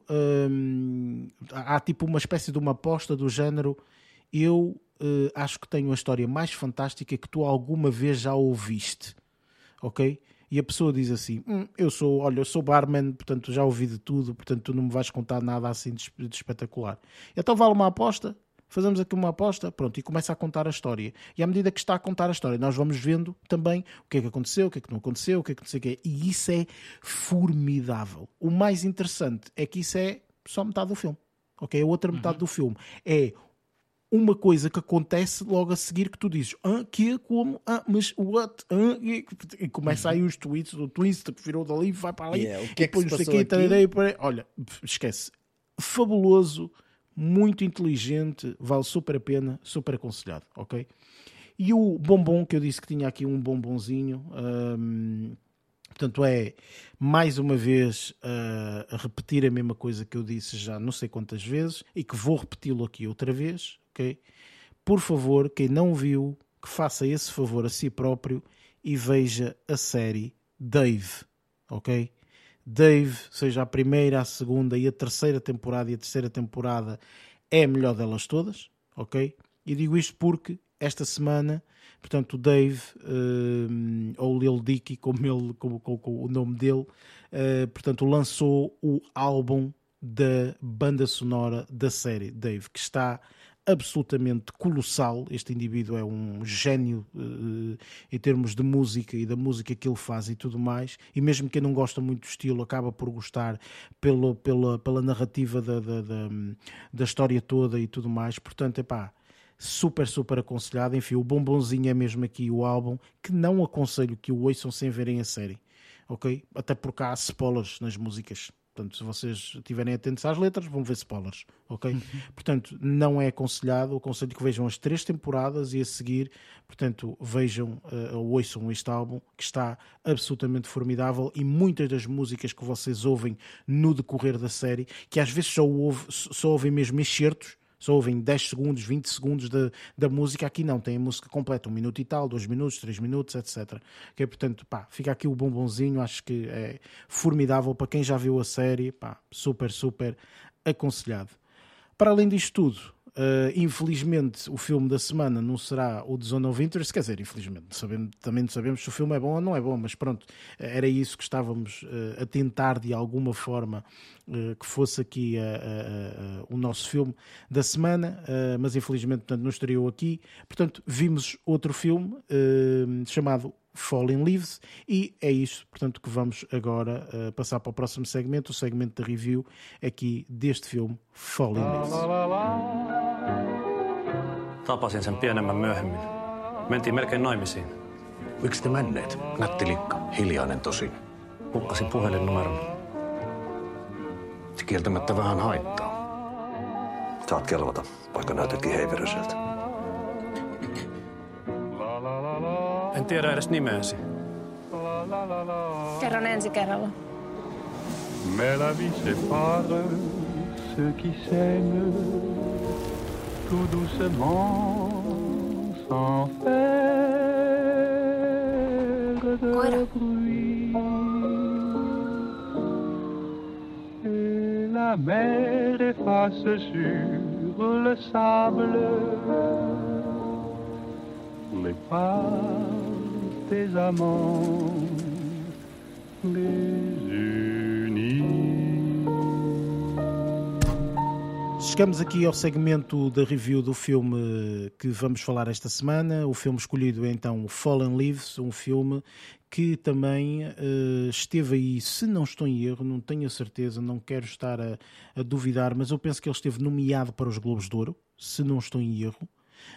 hum, há tipo uma espécie de uma aposta do género: eu uh, acho que tenho a história mais fantástica que tu alguma vez já ouviste, ok? E a pessoa diz assim: hum, eu sou, olha, eu sou barman, portanto já ouvi de tudo, portanto tu não me vais contar nada assim de, de espetacular. Então vale uma aposta? Fazemos aqui uma aposta, pronto, e começa a contar a história. E à medida que está a contar a história, nós vamos vendo também o que é que aconteceu, o que é que não aconteceu, o que é que não sei o que é. E isso é formidável. O mais interessante é que isso é só metade do filme, ok? A outra metade do filme é uma coisa que acontece logo a seguir que tu dizes: ah, que, como, ah, mas what? Ah, e, e começa aí os tweets do twist que virou dali, vai para ali, Yeah, o que é e que se depois não sei o passou quê, aqui? tararei, pararei. Olha, esquece. Fabuloso, muito inteligente, vale super a pena, super aconselhado, ok? E o bombom, que eu disse que tinha aqui um bombonzinho, hum, portanto é, mais uma vez, uh, a repetir a mesma coisa que eu disse já não sei quantas vezes e que vou repeti-lo aqui outra vez, ok? Por favor, quem não viu, que faça esse favor a si próprio e veja a série Dave, ok? Dave, seja a primeira, a segunda e a terceira temporada, e a terceira temporada é a melhor delas todas, ok? E digo isto porque esta semana, portanto, o Dave, uh, ou Lil Dicky, como, ele, como, como, como o nome dele, uh, portanto, lançou o álbum da banda sonora da série Dave, que está absolutamente colossal. Este indivíduo é um gênio uh, em termos de música e da música que ele faz e tudo mais, e mesmo quem não gosta muito do estilo acaba por gostar pelo, pela, pela narrativa da, da, da, da história toda e tudo mais. Portanto, epá, super, super aconselhado. Enfim, o bombonzinho é mesmo aqui o álbum, que não aconselho que o ouçam sem verem a série, ok? Até porque há spoilers nas músicas. Portanto, se vocês estiverem atentos às letras, vão ver spoilers, ok? Uhum. Portanto, não é aconselhado. Aconselho que vejam as três temporadas e a seguir, portanto, vejam uh, ou ouçam este álbum, que está absolutamente formidável, e muitas das músicas que vocês ouvem no decorrer da série, que às vezes só, ouve, só ouvem mesmo excertos, só ouvem dez segundos, vinte segundos da, da música, aqui não, tem a música completa, um minuto e tal, dois minutos, três minutos, etcétera. Okay, portanto, pá, fica aqui o bombonzinho, acho que é formidável para quem já viu a série, pá, super, super aconselhado. Para além disto tudo, Uh, infelizmente o filme da semana não será o de Zone of Interest, quer dizer, infelizmente sabemos, também não sabemos se o filme é bom ou não é bom, mas pronto, era isso que estávamos uh, a tentar de alguma forma uh, que fosse aqui uh, uh, uh, o nosso filme da semana, uh, mas infelizmente, portanto, não estreou aqui. Portanto, vimos outro filme uh, chamado Fallen Leaves, e é isso, portanto, que vamos agora uh, passar para o próximo segmento, o segmento de review aqui deste filme Fallen Leaves. Tapasin sen pienemmän myöhemmin. Mentiin melkein naimisiin. Miksi te menneet? Nätti likka, hiljainen tosin. Hukkasin puhelinnumeron. Se kieltämättä vähän haittaa. Saat kelvata, vaikka näytätkin heiveröseltä. En tiedä edes nimeäsi. Kerron ensi kerralla. Mais la vie sépare ceux qui s'aiment tout doucement sans faire de bruit. Et la mer efface sur le sable les pas des amants désunis. Chegamos aqui ao segmento da review do filme que vamos falar esta semana. O filme escolhido é então Fallen Leaves, um filme que também uh, esteve aí, se não estou em erro, não tenho a certeza, não quero estar a, a duvidar, mas eu penso que ele esteve nomeado para os Globos de Ouro, se não estou em erro.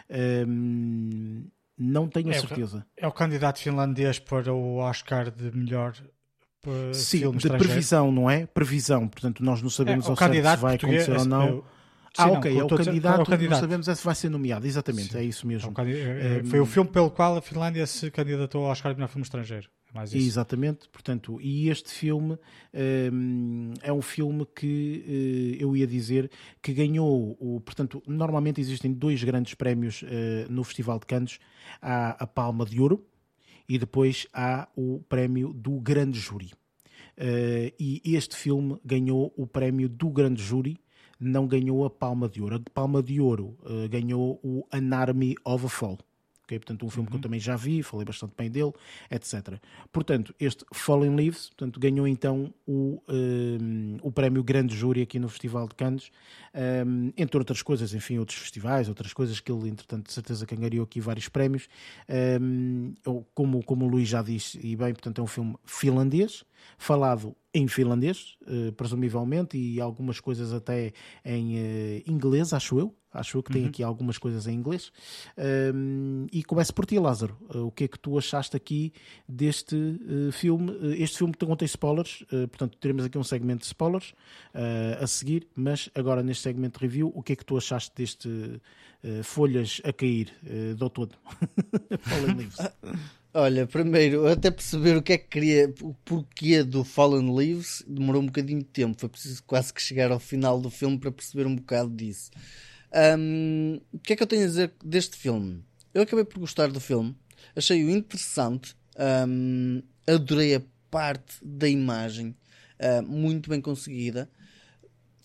Um, não tenho a é certeza. O, é o candidato finlandês para o Oscar de melhor uh, Sim, filme de estrangeiro. Previsão, não é? Previsão, portanto nós não sabemos é, ao certo se vai acontecer ou não. Eu, Ah, sim, ok, não, é, o dizer, candidato, é o candidato, não sabemos se vai ser nomeado, exatamente, sim, é isso mesmo. É um, foi o filme pelo qual a Finlândia se candidatou ao Oscar de melhor filme estrangeiro. É mais isso. Exatamente, portanto, e este filme um, é um filme que uh, eu ia dizer que ganhou, o, portanto, normalmente existem dois grandes prémios uh, no Festival de Cannes, há a Palma de Ouro e depois há o prémio do Grande Júri. Uh, e este filme ganhou o prémio do Grande Júri, não ganhou a Palma de Ouro. A Palma de Ouro uh, ganhou o An Army of a Fall. Okay? Portanto, um filme uhum. que eu também já vi, falei bastante bem dele, etcétera. Portanto, este Fallen Leaves, portanto, ganhou então o, um, o prémio Grande Júri aqui no Festival de Cannes, um, entre outras coisas, enfim, outros festivais, outras coisas que ele, entretanto, de certeza que ganhou aqui vários prémios. Um, como, como o Luís já disse, e bem, portanto, é um filme finlandês, falado em finlandês, uh, presumivelmente, e algumas coisas até em uh, inglês, acho eu. Acho eu que tem uhum. aqui algumas coisas em inglês. Um, e começo por ti, Lázaro. Uh, o que é que tu achaste aqui deste uh, filme? Uh, este filme que contém spoilers, uh, portanto, teremos aqui um segmento de spoilers uh, a seguir, mas agora neste segmento de review, o que é que tu achaste deste uh, Folhas a Cair uh, do outono? Fallen Leaves. Olha, primeiro, até perceber o que é que queria, o porquê do Fallen Leaves, demorou um bocadinho de tempo. Foi preciso quase que chegar ao final do filme para perceber um bocado disso. Um, o que é que eu tenho a dizer deste filme? Eu acabei por gostar do filme, achei-o interessante, um, adorei a parte da imagem, uh, muito bem conseguida.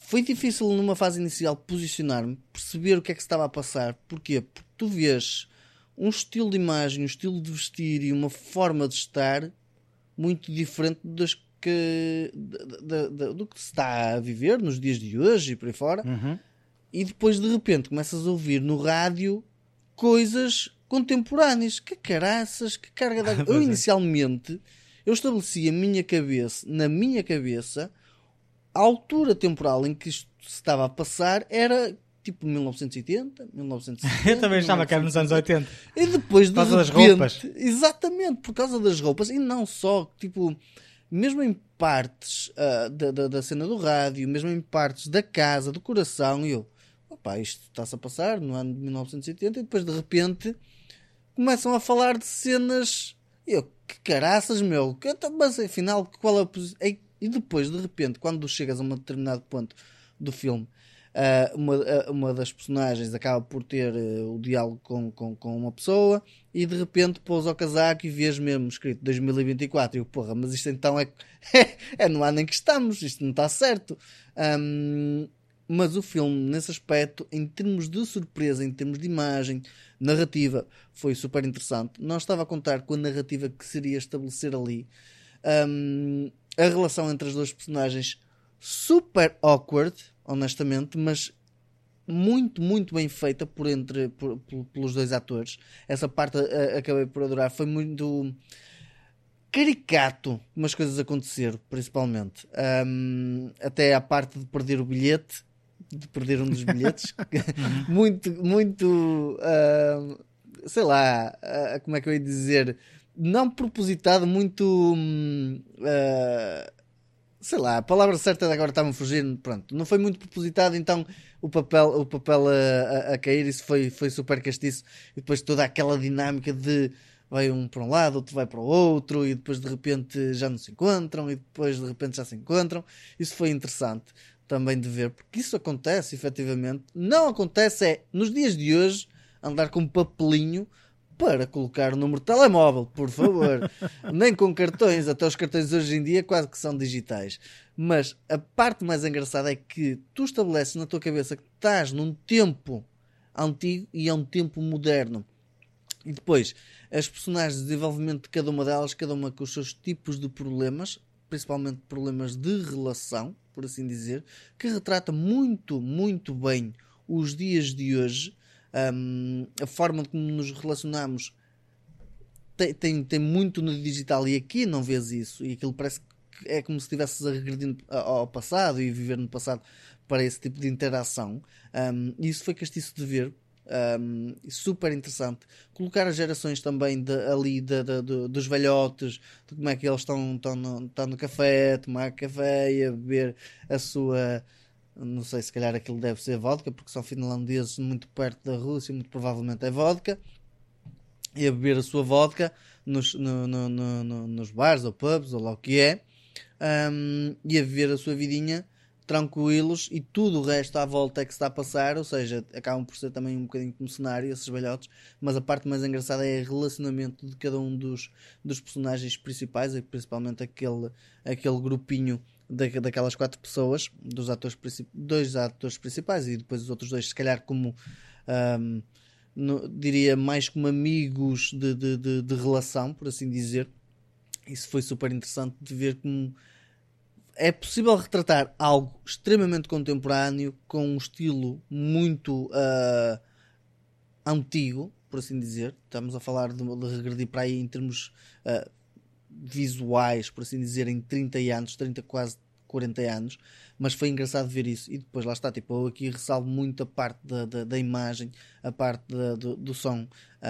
foi difícil numa fase inicial posicionar-me, perceber o que é que se estava a passar. Porquê? Porque tu vês um estilo de imagem, um estilo de vestir e uma forma de estar muito diferente das que, da, da, do que se está a viver nos dias de hoje e por aí fora. Uhum. E depois de repente começas a ouvir no rádio coisas contemporâneas. Que caraças, que carga de... Eu inicialmente, eu estabeleci a minha cabeça, na minha cabeça, a altura temporal em que isto se estava a passar era tipo mil novecentos e oitenta, mil novecentos e setenta. Eu também achava que era nos anos oitenta. E depois de Por causa das repente, roupas. exatamente, por causa das roupas, e não só, tipo, mesmo em partes uh, da, da, da cena do rádio, mesmo em partes da casa, do coração, e eu, opá, isto está-se a passar no ano de mil novecentos e oitenta, e depois de repente começam a falar de cenas, e eu, que caraças, meu, que, mas afinal, qual é a posição? E depois, de repente, quando chegas a um determinado ponto do filme, uh, uma, uh, uma das personagens acaba por ter uh, o diálogo com, com, com uma pessoa e de repente pôs ao casaco e vês mesmo escrito dois mil e vinte e quatro. E eu, porra, mas isto então é, é no ano em que estamos, isto não está certo. Um, mas o filme, nesse aspecto, em termos de surpresa, em termos de imagem, narrativa, foi super interessante. Não estava a contar com a narrativa que seria estabelecer ali. Um, a relação entre as duas personagens super awkward, honestamente, mas muito, muito bem feita por entre, por, por, pelos dois atores. Essa parte a, a, acabei por adorar. Foi muito caricato como as coisas aconteceram, principalmente. Um, até a parte de perder o bilhete, de perder um dos bilhetes. muito, muito, uh, sei lá, uh, como é que eu ia dizer... Não propositado, muito uh, sei lá, a palavra certa agora está-me a fugir, pronto, não foi muito propositado, então o papel, o papel a, a, a cair, isso foi, foi super castiço, e depois toda aquela dinâmica de vai um para um lado, outro vai para o outro, e depois de repente já não se encontram, e depois de repente já se encontram. Isso foi interessante também de ver, porque isso acontece efetivamente. Não acontece é, nos dias de hoje, andar com um papelinho para colocar o número de telemóvel, por favor. Nem com cartões, até os cartões hoje em dia quase que são digitais. Mas a parte mais engraçada é que tu estabeleces na tua cabeça que estás num tempo antigo e é um tempo moderno. E depois, as personagens, o desenvolvimento de cada uma delas, cada uma com os seus tipos de problemas, principalmente problemas de relação, por assim dizer, que retrata muito, muito bem os dias de hoje. Um, a forma como nos relacionamos tem, tem, tem muito no digital, e aqui não vês isso, e aquilo parece que é como se estivesses a regredir ao passado e viver no passado para esse tipo de interação. Um, e isso foi castiço de ver. Um, super interessante colocar as gerações também de, ali de, de, de, dos velhotes, de como é que eles estão, estão, no, estão no café, a tomar café e a beber a sua, não sei, se calhar aquilo deve ser vodka, porque são finlandeses muito perto da Rússia, muito provavelmente é vodka, e a beber a sua vodka nos, no, no, no, no, nos bares ou pubs ou lá o que é, um, e a viver a sua vidinha tranquilos, e tudo o resto à volta é que se está a passar, ou seja, acabam por ser também um bocadinho como cenário esses velhotes, mas a parte mais engraçada é o relacionamento de cada um dos, dos personagens principais, principalmente aquele, aquele grupinho da, daquelas quatro pessoas, dos atores, dois atores principais e depois os outros dois, se calhar como um, no, diria mais como amigos de, de, de, de relação, por assim dizer. Isso foi super interessante de ver como é possível retratar algo extremamente contemporâneo com um estilo muito uh, antigo, por assim dizer. Estamos a falar de, de regredir para aí em termos uh, visuais, por assim dizer, em trinta anos, trinta, quase quarenta anos, mas foi engraçado ver isso. E depois lá está, tipo, eu aqui ressalvo muito a parte da, da, da imagem, a parte da, do, do som,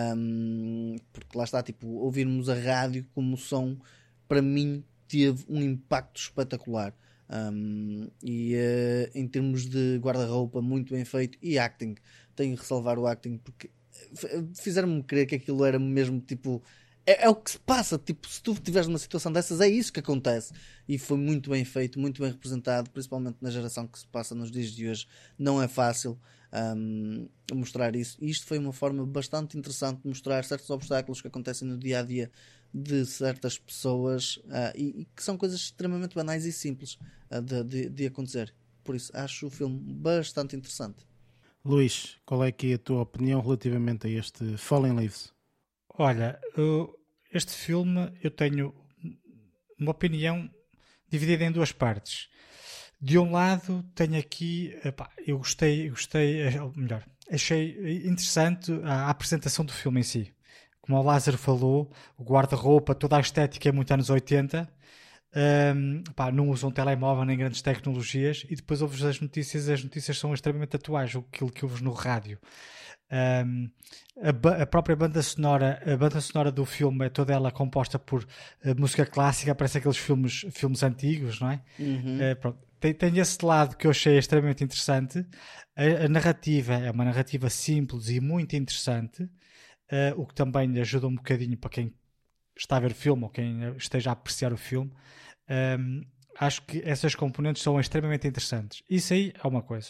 um, porque lá está, tipo, ouvirmos a rádio como som, para mim teve um impacto espetacular, um, e uh, em termos de guarda-roupa muito bem feito, e acting, tenho que ressalvar o acting, porque fizeram-me crer que aquilo era mesmo tipo, é, é o que se passa, tipo, se tu estiveres numa situação dessas é isso que acontece, e foi muito bem feito, muito bem representado, principalmente na geração que se passa nos dias de hoje. Não é fácil um, mostrar isso, e isto foi uma forma bastante interessante de mostrar certos obstáculos que acontecem no dia a dia de certas pessoas, uh, e, e que são coisas extremamente banais e simples uh, de, de, de acontecer. por isso acho o filme bastante interessante. Luís, qual é aqui a tua opinião relativamente a este Fallen Leaves? Olha, eu, este filme eu tenho uma opinião dividida em duas partes. De um lado, tenho aqui, epá, eu gostei, gostei, ou melhor, achei interessante a, a apresentação do filme em si. Como o Lázaro falou, o guarda-roupa, toda a estética é muito anos oitenta. Um, pá, não usam telemóvel nem grandes tecnologias, e depois ouves as notícias, as notícias são extremamente atuais, aquilo que ouves no rádio. Um, a, ba- a própria banda sonora, a banda sonora do filme é toda ela composta por uh, música clássica, parece aqueles filmes, filmes antigos, não é? Uhum. Uh, pronto. Tem, tem esse lado que eu achei extremamente interessante. A, a narrativa é uma narrativa simples e muito interessante, uh, o que também lhe ajuda um bocadinho para quem está a ver o filme ou quem esteja a apreciar o filme. Um, acho que essas componentes são extremamente interessantes. Isso aí é uma coisa.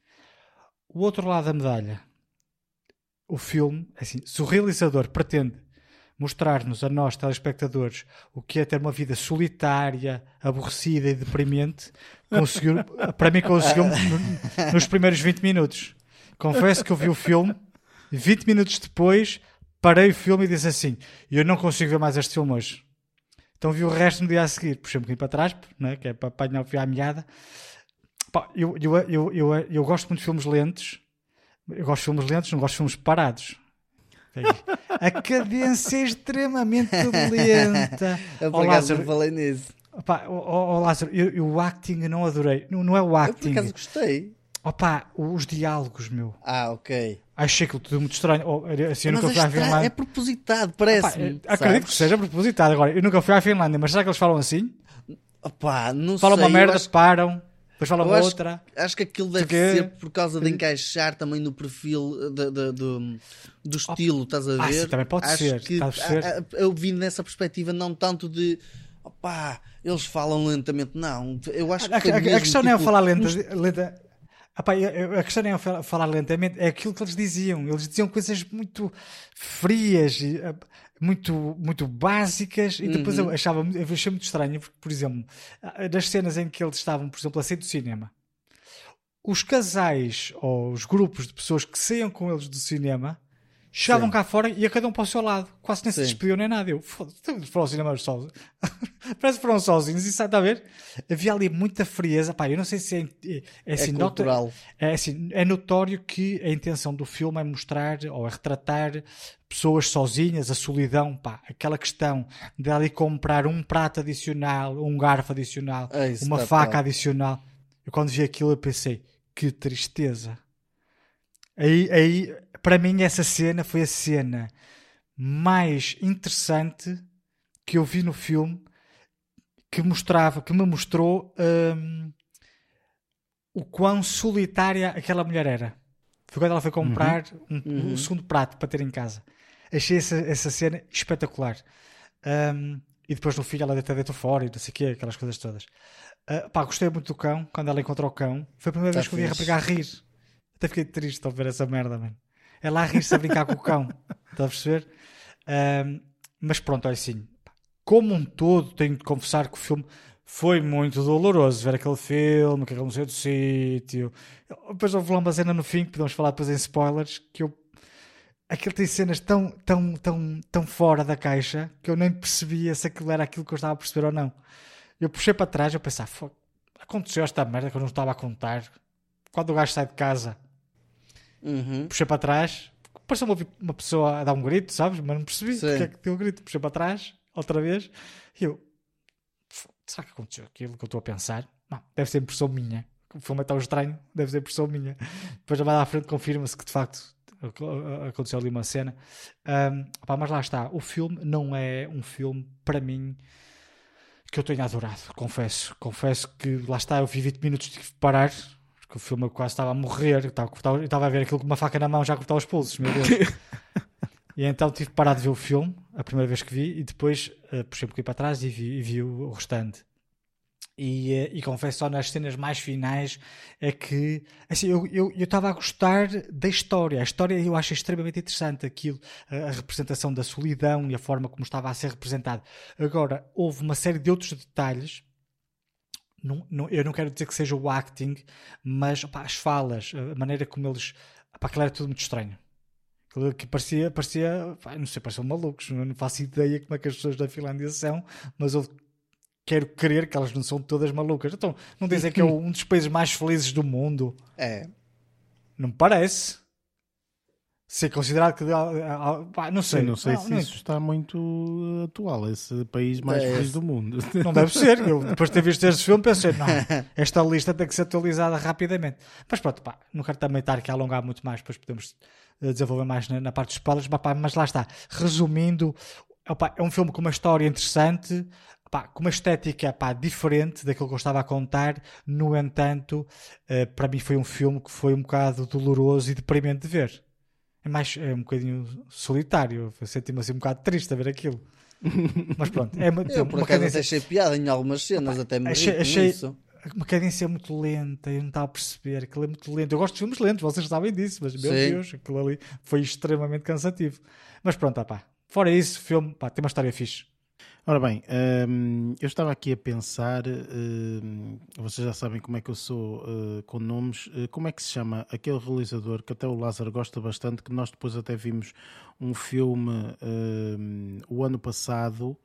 O outro lado da medalha, o filme, assim, se o realizador pretende mostrar-nos a nós, telespectadores, o que é ter uma vida solitária, aborrecida e deprimente, conseguiu, para mim conseguiu no, nos primeiros vinte minutos. Confesso que eu vi o filme, vinte minutos depois parei o filme e disse assim, eu não consigo ver mais este filme hoje. Então vi o resto no dia a seguir, puxei um bocadinho para trás, né, que é para apanhar o fio à meada. Pá, eu, eu, eu, eu, eu gosto muito de filmes lentos, eu gosto de filmes lentos, não gosto de filmes parados. A cadência é extremamente lenta. Eu oh, por acaso Lázaro, não falei nisso. Opa, oh, oh, Lázaro, eu, eu, o acting eu não adorei. Não, não é o Eu por acting. acaso gostei. Opa, os diálogos, meu. Ah, ok. Achei aquilo tudo muito estranho. Oh, assim, eu Mas nunca é, fui à estra... Finlândia. é propositado, Opa, parece-me. acredito sabes? que seja propositado. Agora, eu nunca fui à Finlândia, mas será que eles falam assim? Opa, não Falam sei. uma merda, eu acho... param, depois falam eu uma acho... outra. Acho que aquilo deve Porque... ser por causa de encaixar também no perfil de, de, de, do estilo, estás a ver? Ah, sim, também pode acho ser. Que, a ser. A, a, eu vi nessa perspectiva, não tanto de opá, eles falam lentamente, não. Eu acho que a, a, a questão tipo, não é falar lenta. um... lenta. Epá, a questão não é falar lentamente, é aquilo que eles diziam. Eles diziam coisas muito frias, muito, muito básicas, e depois uhum. eu achava eu achei muito estranho, porque, por exemplo, das cenas em que eles estavam, por exemplo, a sair do cinema, os casais ou os grupos de pessoas que saiam com eles do cinema chegavam cá fora e a cada um para o seu lado, quase nem se despediam nem nada. Eu foda-se, foram ao cinema sozinhos. Parece que foram sozinhos, e está a ver? Havia ali muita frieza. Pá, eu não sei se é, é, é, assim, é cultural. Nota, é, assim, é notório que a intenção do filme é mostrar ou é retratar pessoas sozinhas, a solidão, pá, aquela questão de ali comprar um prato adicional, um garfo adicional, é isso, uma tá, faca tá. adicional. Eu quando vi aquilo eu pensei, que tristeza. Aí, aí, para mim, essa cena foi a cena mais interessante que eu vi no filme, que mostrava, que me mostrou hum, o quão solitária aquela mulher era. Foi quando ela foi comprar uhum. Um, uhum. um segundo prato para ter em casa. Achei essa, essa cena espetacular. Um, e depois no fim ela até deitou fora e não sei o quê, aquelas coisas todas. Uh, pá, gostei muito do cão, quando ela encontrou o cão. Foi a primeira tá vez que eu vi a rapariga a rir. Até fiquei triste ao ver essa merda, mano. Ela a rir-se a brincar com o cão. Estás a perceber? Um, mas pronto, olha assim. Como um todo, tenho de confessar que o filme foi muito doloroso. Ver aquele filme, que aquele museu do sítio. Depois houve lá uma cena no fim, que podemos falar depois em spoilers, que eu... Aquilo tem cenas tão, tão, tão, tão fora da caixa que eu nem percebia se aquilo era aquilo que eu estava a perceber ou não. Eu puxei para trás e eu pensava, aconteceu esta merda que eu não estava a contar. Quando o gajo sai de casa, uhum. puxei para trás, pareceu uma, uma pessoa a dar um grito, sabes? Mas não percebi porque é que deu o grito. Puxei para trás, outra vez, e eu, será que aconteceu aquilo que eu estou a pensar? Não, deve ser impressão minha. O filme é tão estranho, deve ser impressão minha. Depois mais à frente confirma-se que de facto aconteceu ali uma cena. Um, pá, mas lá está, o filme não é um filme para mim que eu tenho adorado, confesso. Confesso que lá está, eu vi vinte minutos, tive de parar, porque o filme eu quase estava a morrer, eu estava, eu estava a ver aquilo com uma faca na mão já a cortar os pulsos, meu Deus. E então tive de parar de ver o filme, a primeira vez que vi, e depois uh, puxei um pouquinho para trás e vi, e vi o, o restante. E, uh, e confesso só nas cenas mais finais é que assim, eu eu eu estava a gostar da história. A história eu acho extremamente interessante, aquilo, a, a representação da solidão e a forma como estava a ser representado. Agora, houve uma série de outros detalhes não, não, eu não quero dizer que seja o acting, mas opá, as falas, a maneira como eles... Opá, aquilo era tudo muito estranho. Aquilo que parecia, parecia opá, não sei, pareciam malucos, não faço ideia como é que as pessoas da Finlândia são, mas eu quero crer que elas não são todas malucas. Então, não dizem que é um dos países mais felizes do mundo? É. Não me parece. Ser considerado que... Pá, não sei. Eu não sei não, se não, isso está muito atual, esse país mais É feliz esse. do mundo. não deve ser. Eu, depois de ter visto este filme, pensei, não, esta lista tem que ser atualizada rapidamente. Mas pronto, pá, não quero também estar aqui a alongar muito mais, depois podemos desenvolver mais na, na parte dos spoilers, mas, pá, mas lá está. Resumindo, opá, é um filme com uma história interessante, pá, com uma estética, pá, diferente daquilo que eu estava a contar. No entanto, uh, para mim foi um filme que foi um bocado doloroso e deprimente de ver. É, mais, é um bocadinho solitário. Eu senti-me assim um bocado triste a ver aquilo. Mas pronto. É uma, Eu por uma acaso cadência, até achei piada em algumas cenas, até me achei, ri com achei isso. uma cadência muito lenta. Eu não estava a perceber. Aquilo é muito lento. Eu gosto de filmes lentos, vocês sabem disso. Mas meu Sim. Deus, aquilo ali foi extremamente cansativo. Mas pronto, ah, pá. Fora isso, o filme pá, tem uma história fixe. Ora bem, hum, eu estava aqui a pensar, hum, vocês já sabem como é que eu sou uh, com nomes, uh, como é que se chama aquele realizador que até o Lázaro gosta bastante, que nós depois até vimos um filme hum, o ano passado,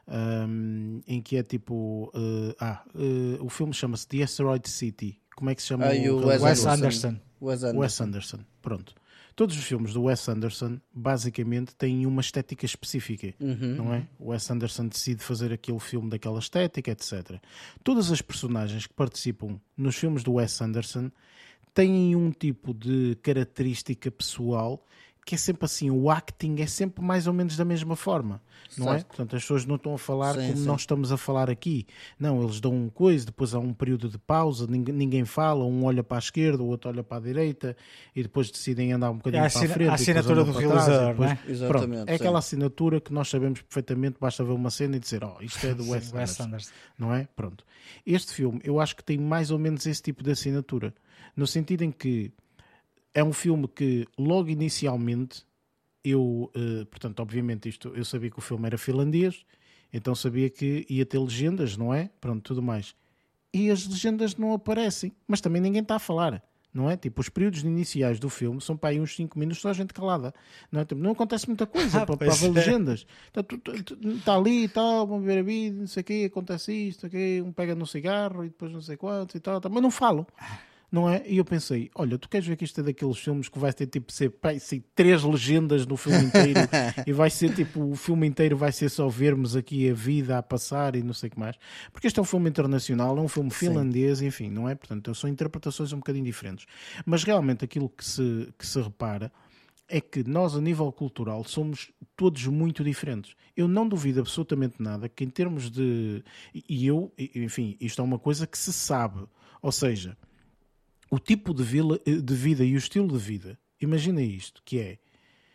hum, em que é tipo, uh, ah, uh, o filme chama-se The Asteroid City. Como é que se chama? Ah, e o o Wes Wes realizador? Anderson. Wes Anderson. Wes Anderson, pronto. Todos os filmes do Wes Anderson basicamente têm uma estética específica, Uhum. não é? O Wes Anderson decide fazer aquele filme daquela estética, etcétera. Todas as personagens que participam nos filmes do Wes Anderson têm um tipo de característica pessoal que é sempre assim, o acting é sempre mais ou menos da mesma forma, não é? Certo. Portanto, as pessoas não estão a falar Sim, como sim. nós estamos a falar aqui. Não, eles dão um coisa, depois há um período de pausa, ninguém, ninguém fala, um olha para a esquerda, o outro olha para a direita e depois decidem andar um bocadinho É a para a assina- frente. a e depois assinatura andam do para trás, e realizador, depois- não é? Exatamente, Pronto, é sim. aquela assinatura que nós sabemos perfeitamente, basta ver uma cena e dizer, oh, isto é do Wes Sim, Wes Anderson. Anderson. Não é? Pronto. Este filme, eu acho que tem mais ou menos esse tipo de assinatura, no sentido em que é um filme que logo inicialmente eu, eh, portanto, obviamente isto, eu sabia que o filme era finlandês, então sabia que ia ter legendas, não é? Pronto, tudo mais. E as legendas não aparecem, mas também ninguém está a falar, não é? Tipo, os períodos iniciais do filme são para aí uns cinco minutos, só a gente calada, não é? Tipo, não acontece muita coisa Ah, para, para pois ver é. legendas. Está, tu- tu- tu- está ali e tal, vão beber a vida, não sei o quê, acontece isto, aqui, um pega no cigarro e depois não sei quantos e tal, tal, mas não falam. Não é? E eu pensei, olha, tu queres ver que isto é daqueles filmes que vai ter tipo ser, pá, ser três legendas no filme inteiro e vai ser tipo, o filme inteiro vai ser só vermos aqui a vida a passar e não sei o que mais. Porque este é um filme internacional, é um filme finlandês, enfim, não é? Portanto, são interpretações um bocadinho diferentes. Mas realmente aquilo que se, que se repara é que nós, a nível cultural, somos todos muito diferentes. Eu não duvido absolutamente nada que em termos de... E eu, enfim, isto é uma coisa que se sabe. Ou seja... O tipo de, vila, de vida e o estilo de vida, imagina isto, que é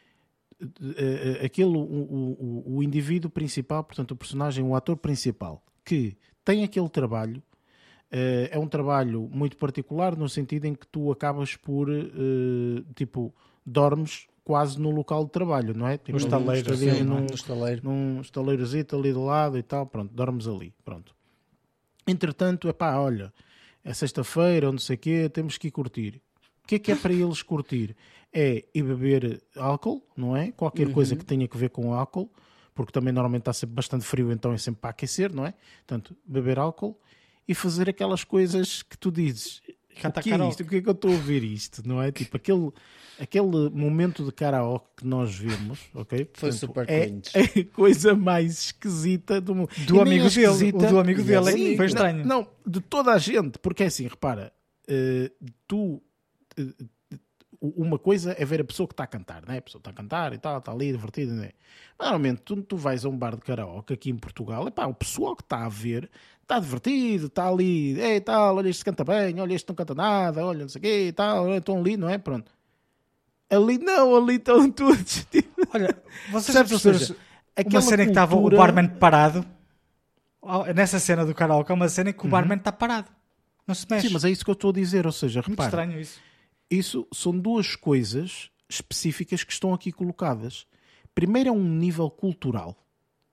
uh, aquele, o, o, o indivíduo principal, portanto o personagem, o ator principal, que tem aquele trabalho, uh, é um trabalho muito particular no sentido em que tu acabas por, uh, tipo, dormes quase no local de trabalho, não é? Tipo, No estaleiro, estadia sim, num, no estaleiro. num estaleirozito ali do lado e tal, pronto, dormes ali, pronto. Entretanto, é pá, olha... é sexta-feira ou não sei o quê, temos que ir curtir. O que é que é para eles curtir? É ir beber álcool, não é? Qualquer Uhum. coisa que tenha que ver com álcool, porque também normalmente está sempre bastante frio, então é sempre para aquecer, não é? Portanto, beber álcool e fazer aquelas coisas que tu dizes. Cantar O que é karaoke. isto? O que é que eu estou a ouvir isto? Não é? Tipo, aquele, aquele momento de karaoke que nós vimos, ok? Foi Portanto, super é cringe. a coisa mais esquisita do mundo. Do E nem amigo é dele, esquisita- o do amigo dele é que Sim, foi não- estranho. Não, de toda a gente, porque é assim, repara, eh, tu, eh, uma coisa é ver a pessoa que está a cantar, né? A pessoa está a cantar e tal, está ali divertida, né? Normalmente, tu, tu vais a um bar de karaoke aqui em Portugal, epá, o pessoal que está a ver está divertido, está ali, ei, tal, olha, este canta bem, olha, este não canta nada, olha, não sei o quê, e tal, estão ali, não é? Pronto. Ali não, ali estão todos, tipo, Olha, vocês Percebes? Ou perceberam seja, uma aquela cena em que estava o cultura- barman parado? Oh, nessa cena do karaoke, é uma cena em que o barman está parado. Não se mexe. Sim, mas é isso que eu estou a dizer, ou seja, Muito repara, estranho isso. isso são duas coisas específicas que estão aqui colocadas. Primeiro é um nível cultural,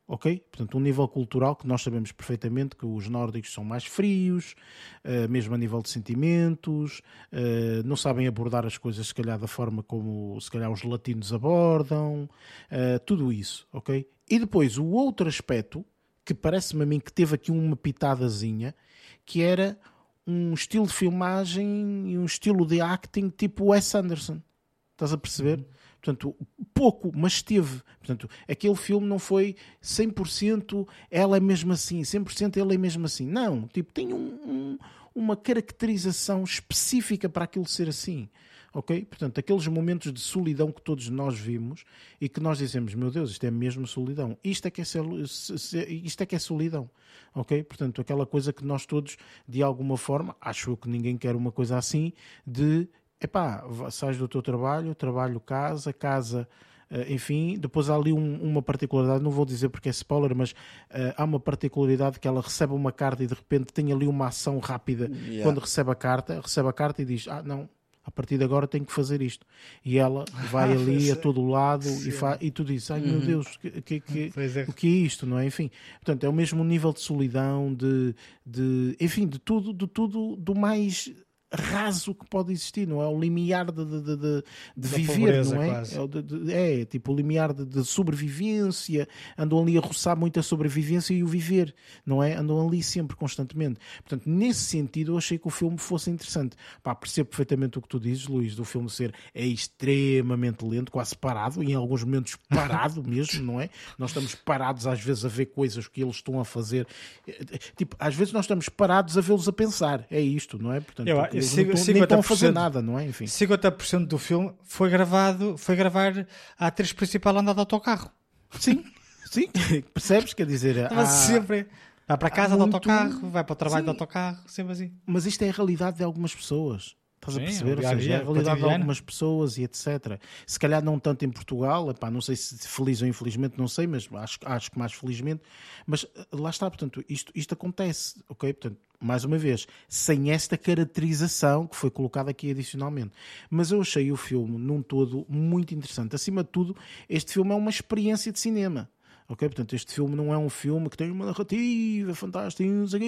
ok? Portanto, um nível cultural que nós sabemos perfeitamente que os nórdicos são mais frios, uh, mesmo a nível de sentimentos, uh, não sabem abordar as coisas, se calhar, da forma como, se calhar, os latinos abordam, uh, tudo isso, ok? E depois, o outro aspecto, que parece-me a mim que teve aqui uma pitadazinha, que era um estilo de filmagem e um estilo de acting tipo Wes Anderson. Estás a perceber? Portanto, pouco, mas teve. Portanto, aquele filme não foi cem por cento ela é mesmo assim, cem por cento ele é mesmo assim. Não, tipo, tem um, um, uma caracterização específica para aquilo ser assim. Ok? Portanto, aqueles momentos de solidão que todos nós vimos e que nós dizemos, meu Deus, isto é mesmo solidão. Isto é que é, ser, isto é, que é solidão. Ok? Portanto, aquela coisa que nós todos, de alguma forma, acho eu que ninguém quer uma coisa assim, de epá, sais do teu trabalho, trabalho, casa, casa, uh, enfim, depois há ali um, uma particularidade, não vou dizer porque é spoiler, mas uh, há uma particularidade que ela recebe uma carta e de repente tem ali uma ação rápida yeah. quando recebe a carta, recebe a carta e diz, ah não, a partir de agora tenho que fazer isto. E ela vai ali a todo lado e, fa- e tu dizes, ai uhum. meu Deus, que, que, que, é. o que é isto, não é? Enfim, portanto, é o mesmo nível de solidão, de, de enfim, de tudo, de tudo, do mais raso que pode existir, não é? O limiar de, de, de, de, de viver, pobreza, não é? É, de, de, é tipo o limiar de, de sobrevivência, andam ali a roçar muito a sobrevivência e o viver, não é? Andam ali sempre, constantemente. Portanto, nesse sentido, eu achei que o filme fosse interessante. Pá, percebo perfeitamente o que tu dizes, Luís, do filme ser é extremamente lento, quase parado, em alguns momentos parado mesmo, não é? Nós estamos parados às vezes a ver coisas que eles estão a fazer. Tipo, às vezes nós estamos parados a vê-los a pensar. É isto, não é? Portanto, eu, eles não estão, nem estão a fazer nada, não é? Enfim. cinquenta por cento do filme foi gravado, foi gravar a atriz principal andar de autocarro. Sim, sim. Percebes? Quer dizer, mas há, sempre vai para casa muito... de autocarro, vai para o trabalho sim. de autocarro, sempre assim. Mas isto é a realidade de algumas pessoas. Estás sim, a perceber? Ou seja, é a realidade de algumas pessoas e etcétera. Se calhar não tanto em Portugal, epá, não sei se feliz ou infelizmente, não sei, mas acho, acho que mais felizmente. Mas lá está, portanto, isto, isto acontece, ok? Portanto, mais uma vez, sem esta caracterização que foi colocada aqui adicionalmente. Mas eu achei o filme, num todo, muito interessante. Acima de tudo, este filme é uma experiência de cinema. Ok, portanto, este filme não é um filme que tem uma narrativa fantástica,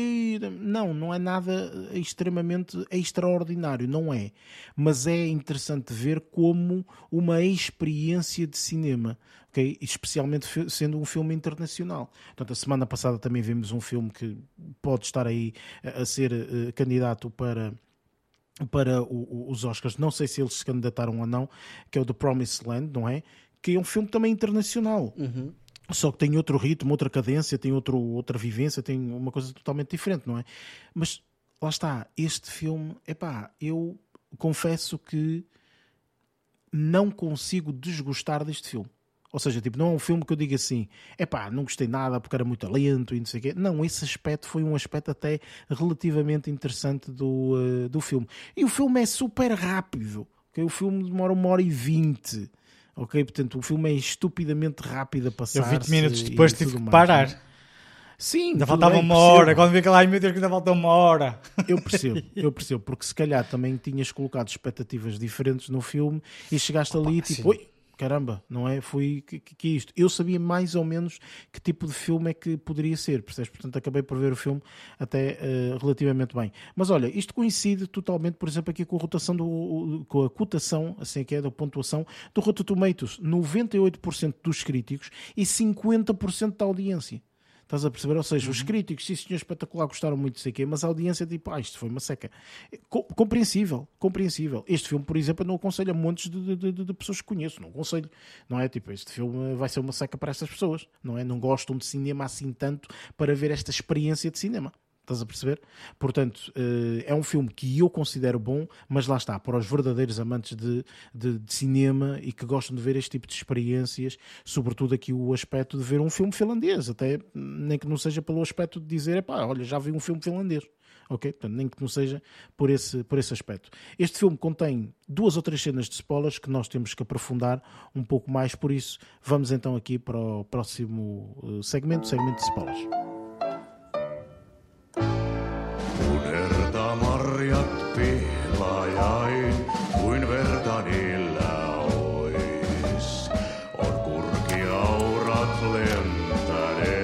não, não é nada extremamente extraordinário, não é. Mas é interessante ver como uma experiência de cinema, ok, especialmente sendo um filme internacional. Portanto, a semana passada também vimos um filme que pode estar aí a ser uh, candidato para... para o, o, os Oscars, não sei se eles se candidataram ou não, que é o The Promised Land, não é? Que é um filme também internacional. Uhum. Só que tem outro ritmo, outra cadência, tem outro, outra vivência, tem uma coisa totalmente diferente, não é? Mas, lá está, este filme, epá, eu confesso que não consigo desgostar deste filme. Ou seja, tipo, não é um filme que eu diga assim, epá, não gostei nada porque era muito lento e não sei o quê. Não, esse aspecto foi um aspecto até relativamente interessante do, uh, do filme. E o filme é super rápido, okay? O filme demora uma hora e vinte. Ok, portanto, o filme é estupidamente rápido a passar. Eu vinte minutos depois tive que parar. Né? Sim, ainda faltava bem, uma percebo. hora. Quando vi aquela, ai meu Deus, que ainda falta uma hora. Eu percebo, eu percebo, porque se calhar também tinhas colocado expectativas diferentes no filme e chegaste Opa, ali tipo, sim. oi, caramba, não é? Foi que, que, que isto. Eu sabia mais ou menos que tipo de filme é que poderia ser, percebes? Portanto, acabei por ver o filme até uh, relativamente bem. Mas olha, isto coincide totalmente, por exemplo, aqui com a rotação do, com a cotação, assim que é, da pontuação do Rotten Tomatoes, noventa e oito por cento dos críticos e cinquenta por cento da audiência. Estás a perceber? Ou seja, uhum. os críticos, sim senhor, espetacular, gostaram muito de sei quê, mas a audiência tipo, ah, isto foi uma seca. Compreensível, compreensível. Este filme, por exemplo, eu não aconselho a montes de, de, de, de pessoas que conheço, não aconselho. Não é? Tipo, este filme vai ser uma seca para estas pessoas, não é? Não gostam de cinema assim tanto para ver esta experiência de cinema. Estás a perceber? Portanto, é um filme que eu considero bom, mas lá está, para os verdadeiros amantes de, de, de cinema e que gostam de ver este tipo de experiências, sobretudo aqui o aspecto de ver um filme finlandês, até nem que não seja pelo aspecto de dizer, epá, olha, já vi um filme finlandês. Ok? Portanto, nem que não seja por esse, por esse aspecto. Este filme contém duas ou três cenas de spoilers que nós temos que aprofundar um pouco mais, por isso vamos então aqui para o próximo segmento, segmento de spoilers. Marjat pihlajai, kuin verta niillä ois. On kurkiaurat lentäneet.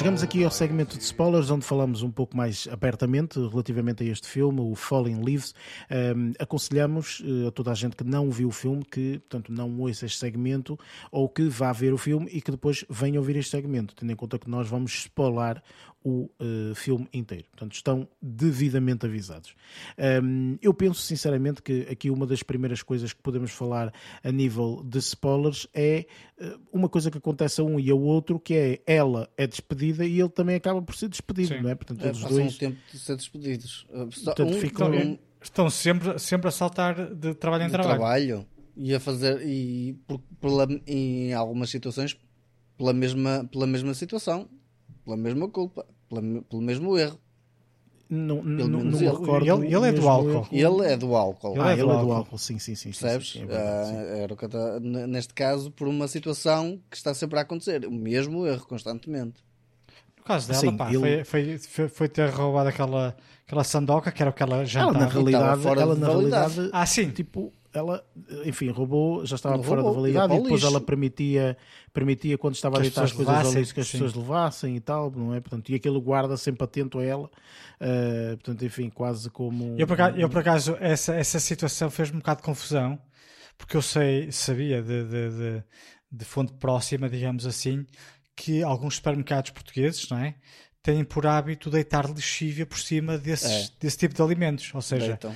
Chegamos aqui ao segmento de spoilers, onde falamos um pouco mais abertamente relativamente a este filme, o Falling Leaves. Um, aconselhamos uh, a toda a gente que não viu o filme que, portanto, não ouça este segmento ou que vá ver o filme e que depois venha ouvir este segmento, tendo em conta que nós vamos spoiler o uh, filme inteiro. Portanto, estão devidamente avisados. Um, eu penso sinceramente que aqui uma das primeiras coisas que podemos falar a nível de spoilers é uh, uma coisa que acontece a um e ao outro, que é ela é despedida e ele também acaba por ser despedido, Sim. não é? Portanto, É, eles passam dois um tempo de ser despedidos. Portanto, um, ficam- um, Estão sempre, sempre a saltar de trabalho em de trabalho. trabalho e a fazer e por, pela, em algumas situações pela mesma, pela mesma situação, pela mesma culpa, pela, pelo mesmo erro. não, não, menos não me ele. recordo. Ele- ele é do mesmo álcool. erro. Ele é do álcool. Ele Ah, é ele do é do álcool. álcool, sim, sim, sim. sim, Percebes? sim, sim, é verdade, sim. Ah, era o que eu tava- n- neste caso, por uma situação que está sempre a acontecer, o mesmo erro constantemente. No caso dela, Sim, pá, ele- foi, foi, foi, foi ter roubado aquela, aquela sandoca, que era o que ela Ela, jantava. na realidade, Estava fora ela, de na validade. realidade Ah, sim. tipo, ela, enfim, roubou, já estava Não fora roubou, da validade ia e para o depois lixo. ela permitia, permitia quando estava Que a as deitar as pessoas coisas ao levassem, lixo que as sim. pessoas levassem e tal, não é? Portanto, e aquele guarda sempre atento a ela, uh, portanto, enfim, quase como... Eu por acaso, eu, por acaso essa, essa situação fez-me um bocado de confusão, porque eu sei, sabia de, de, de, de fonte próxima, digamos assim, que alguns supermercados portugueses, não é, têm por hábito deitar lexívia por cima desses, É. desse tipo de alimentos. Ou seja, Deitam.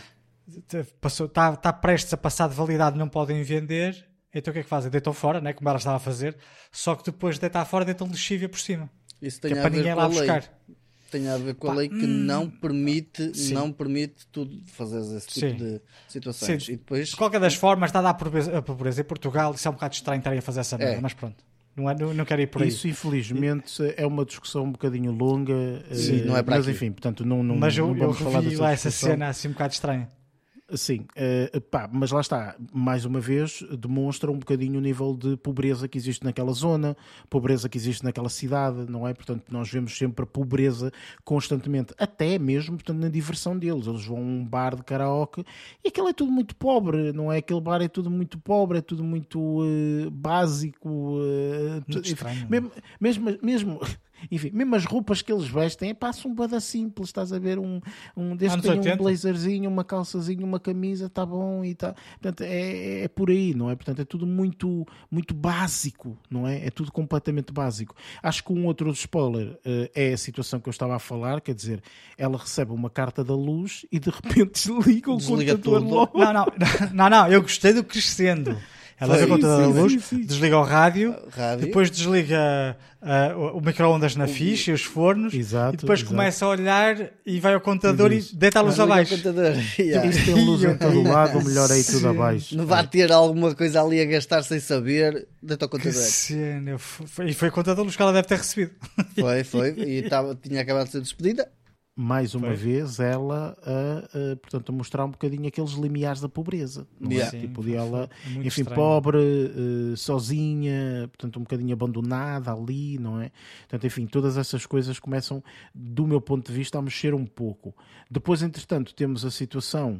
está, está prestes a passar de validade, não podem vender, então o que é que fazem? Deitam fora, né, como ela estava a fazer, só que depois de deitar fora, deitam lexívia por cima. Isso Que tem é a para ver ninguém com lá a lei. buscar. Tem a ver com a Pá, lei que hum, não permite, sim. não permite tudo fazer esse tipo Sim. de situações. Sim. E depois De qualquer das formas, dada a pobreza, a pobreza em Portugal, isso é um bocado estranho estarem a fazer essa merda, É. mas pronto. Não, é, não, não quero ir por aí. Isso, infelizmente, é uma discussão um bocadinho longa, Sim, uh, não é para mas aqui. enfim, portanto, não, não, Mas eu, não eu vamos falar revi dessa lá essa discussão. cena assim um bocado estranha. Sim, uh, pá, mas lá está, mais uma vez, demonstra um bocadinho o nível de pobreza que existe naquela zona, pobreza que existe naquela cidade, não é? Portanto, nós vemos sempre a pobreza constantemente, até mesmo, portanto, na diversão deles. Eles vão a um bar de karaoke e aquilo é tudo muito pobre, não é? Aquele bar é tudo muito pobre, é tudo muito uh, básico. Uh, Muito tu- estranho. mesmo, mesmo, mesmo, enfim, mesmo as roupas que eles vestem, é pá, são bada simples, estás a ver? Um, um desde Anos que tem um oitenta. blazerzinho, uma calçazinha, uma camisa, tá bom e tá. Portanto, é, é por aí, não é? Portanto, é tudo muito, muito básico, não é? É tudo completamente básico. Acho que um outro spoiler uh, é a situação que eu estava a falar, quer dizer, ela recebe uma carta da luz e de repente desliga o Desliga contador tudo. logo. Não, não, não, não, eu gostei do crescendo. Ela vê o Foi, computador sim, da luz, sim, sim. desliga o rádio, rádio. depois desliga ah, o, o micro-ondas na ficha e os fornos, Exato, e depois exato. começa a olhar e vai ao contador Isso. e deita a luz Desliga o abaixo. contador. Yeah. Isto tem luz em todo lado, o melhor é aí tudo Sim. abaixo. Não vai ter alguma coisa ali a gastar sem saber, deita o Que contador. cena, foi- e foi o contador da luz que ela deve ter recebido. Foi, foi. E tava, tinha acabado de ser despedida. Mais uma Foi. vez ela a, a, portanto, a mostrar um bocadinho aqueles limiares da pobreza, não Yeah. é? Sim, Tipo, foi- de ela, foi muito enfim, estranho. pobre, eh, sozinha, portanto, um bocadinho abandonada ali, não é? Portanto, enfim, todas essas coisas começam, do meu ponto de vista, a mexer um pouco. Depois, entretanto, temos a situação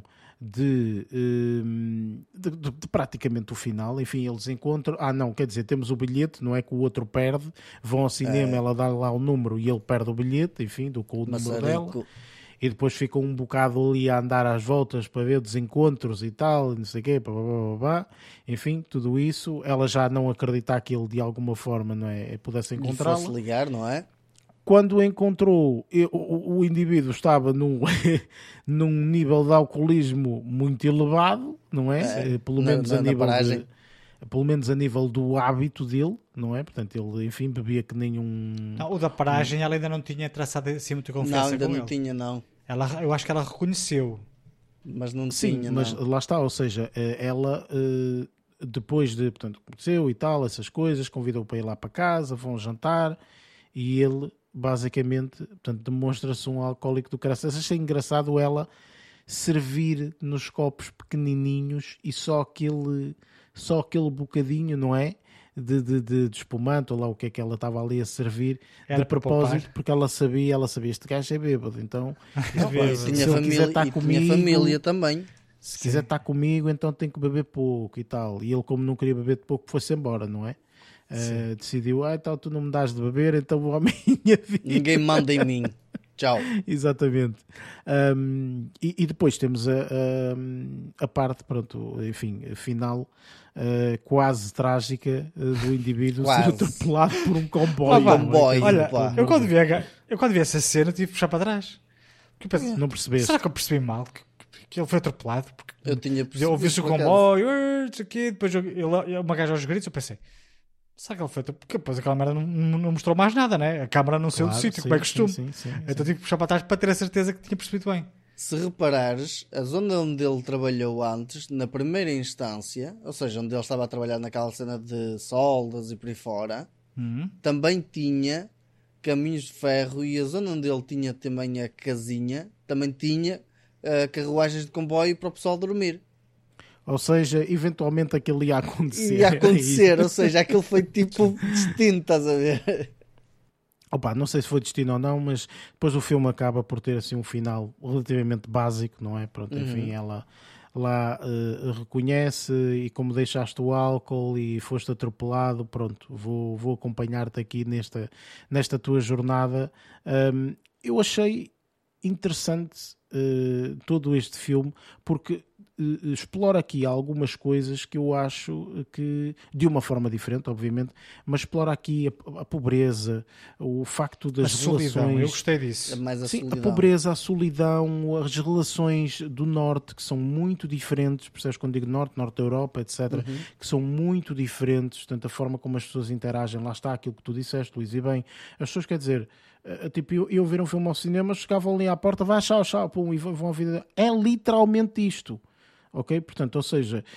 de, hum, de, de- de praticamente o final. Enfim, eles encontram. Ah, não, quer dizer, temos o bilhete, não é que o outro perde. Vão ao cinema, ela dá lá o número e ele perde o bilhete, enfim, do com o número dela. Maçarico. E depois ficam um bocado ali a andar às voltas para ver desencontros e tal, e não sei o quê, pá, pá, pá, pá, pá. Enfim, tudo isso. Ela já não acreditar que ele de alguma forma, não é, pudesse Lhe encontrá-la. fosse ligar, não é? Quando encontrou, eu- o, o indivíduo estava num, num nível de alcoolismo muito elevado, não é? É, Eh, Pelo na- menos na- a na nível paragem. de, pelo menos a nível do hábito dele, não é? Portanto, ele, enfim, bebia que nem um... Não, o da paragem ela ainda não tinha traçado assim muita confiança Não, ainda com não ele. tinha, não. Ela, eu acho que ela reconheceu. Mas não Sim, tinha, mas não. lá está, ou seja, eh, ela eh, depois de, portanto, conheceu e tal, essas coisas, convidou para ir lá para casa, vão jantar e ele basicamente, portanto, demonstra-se um alcoólico do caraças. Achei engraçado ela servir nos copos pequenininhos e só aquele, só aquele bocadinho, não é? De, de, de, de espumante, ou lá o que é que ela estava ali a servir, Era de para propósito, poupar. porque ela sabia, ela sabia, este gajo é bêbado, então Bêbado. E se tinha ele família, quiser estar e comigo, tinha família também. se quiser estar comigo, então tem que beber pouco e tal. E ele, como não queria beber de pouco, foi-se embora, não é? uh, decidiu, ah, então tu não me dás de beber, então vou à minha vida. Ninguém manda em mim. Tchau. Exatamente. Um, e, e depois temos a, a, a parte, pronto, enfim, final, uh, quase trágica uh, do indivíduo Quase. ser atropelado por um comboio. Ah, comboio. Olha, pá. eu quando, vi a, eu quando vi essa cena tive que puxar para trás. Porque eu pensei, Não percebeste? será que eu percebi mal? Que, que, que ele foi atropelado? Porque Eu tinha percebido. ouvi-se o por acaso. comboio, "Ur", não sei o quê, depois eu, ele, uma gaja aos gritos, eu pensei, será que ele foi atropelado? Porque depois aquela merda não, não, não mostrou mais nada, né? A câmara não saiu do Claro, sítio, sim, como é costume. sim, sim, sim, Então sim. tive que puxar para trás para ter a certeza que tinha percebido bem. Se reparares, a zona onde ele trabalhou antes, na primeira instância, ou seja, onde ele estava a trabalhar naquela cena de soldas e por aí fora, Uhum. também tinha caminhos de ferro, e a zona onde ele tinha também a casinha, também tinha uh, carruagens de comboio para o pessoal dormir. Ou seja, eventualmente aquilo ia acontecer. Ia acontecer, Era ou seja, aquilo foi tipo destino, estás a ver? Opa, não sei se foi destino ou não, mas depois o filme acaba por ter assim um final relativamente básico, não é? Pronto, enfim, ela lá uh, reconhece, e como deixaste o álcool e foste atropelado, pronto, vou, vou acompanhar-te aqui nesta, nesta tua jornada. Um, eu achei interessante uh, todo este filme, porque uh, explora aqui algumas coisas que eu acho que, de uma forma diferente, obviamente, mas explora aqui a, a pobreza, o facto das A solidão, relações... eu gostei disso. É mais a Sim, solidão. a pobreza, a solidão, as relações do Norte, que são muito diferentes, percebes quando digo Norte, Norte da Europa, etcétera, Uhum. que são muito diferentes, portanto, a forma como as pessoas interagem, lá está aquilo que tu disseste, Luís, e bem, as pessoas, quer dizer, uh, tipo, eu, eu ver um filme ao cinema, chegavam ali à porta, vai, tchau, tchau, pum, e vão à vida. É literalmente isto. Ok? Portanto, ou seja,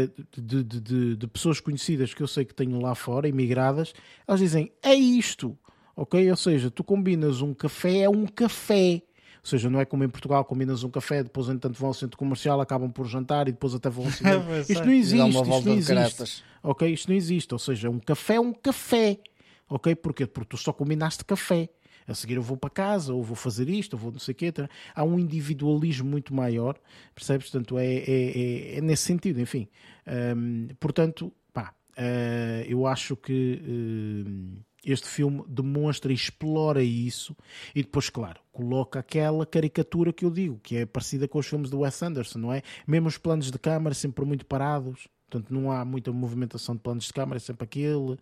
de, de, de, de pessoas conhecidas que eu sei que tenho lá fora, imigradas, elas dizem, é isto. Ok? Ou seja, tu combinas um café, é um café. Ou seja, não é como em Portugal, combinas um café, depois entanto vão ao centro comercial, acabam por jantar e depois até vão ao cinema. Pois Isto é. não E dá existe, uma isto volta não de existe. caraças. Ok? Isto não existe. Ou seja, um café é um café. Ok? Porquê? Porque tu só combinaste café. A seguir eu vou para casa, ou vou fazer isto, ou vou não sei o quê. Há um individualismo muito maior, percebes? Portanto, é, é, é, é nesse sentido, enfim. Hum, portanto, pá, uh, eu acho que uh, este filme demonstra e explora isso, e depois, claro, coloca aquela caricatura que eu digo, que é parecida com os filmes do Wes Anderson, não é? Mesmo os planos de câmara sempre muito parados. Portanto, não há muita movimentação de planos de câmara, é sempre aquele.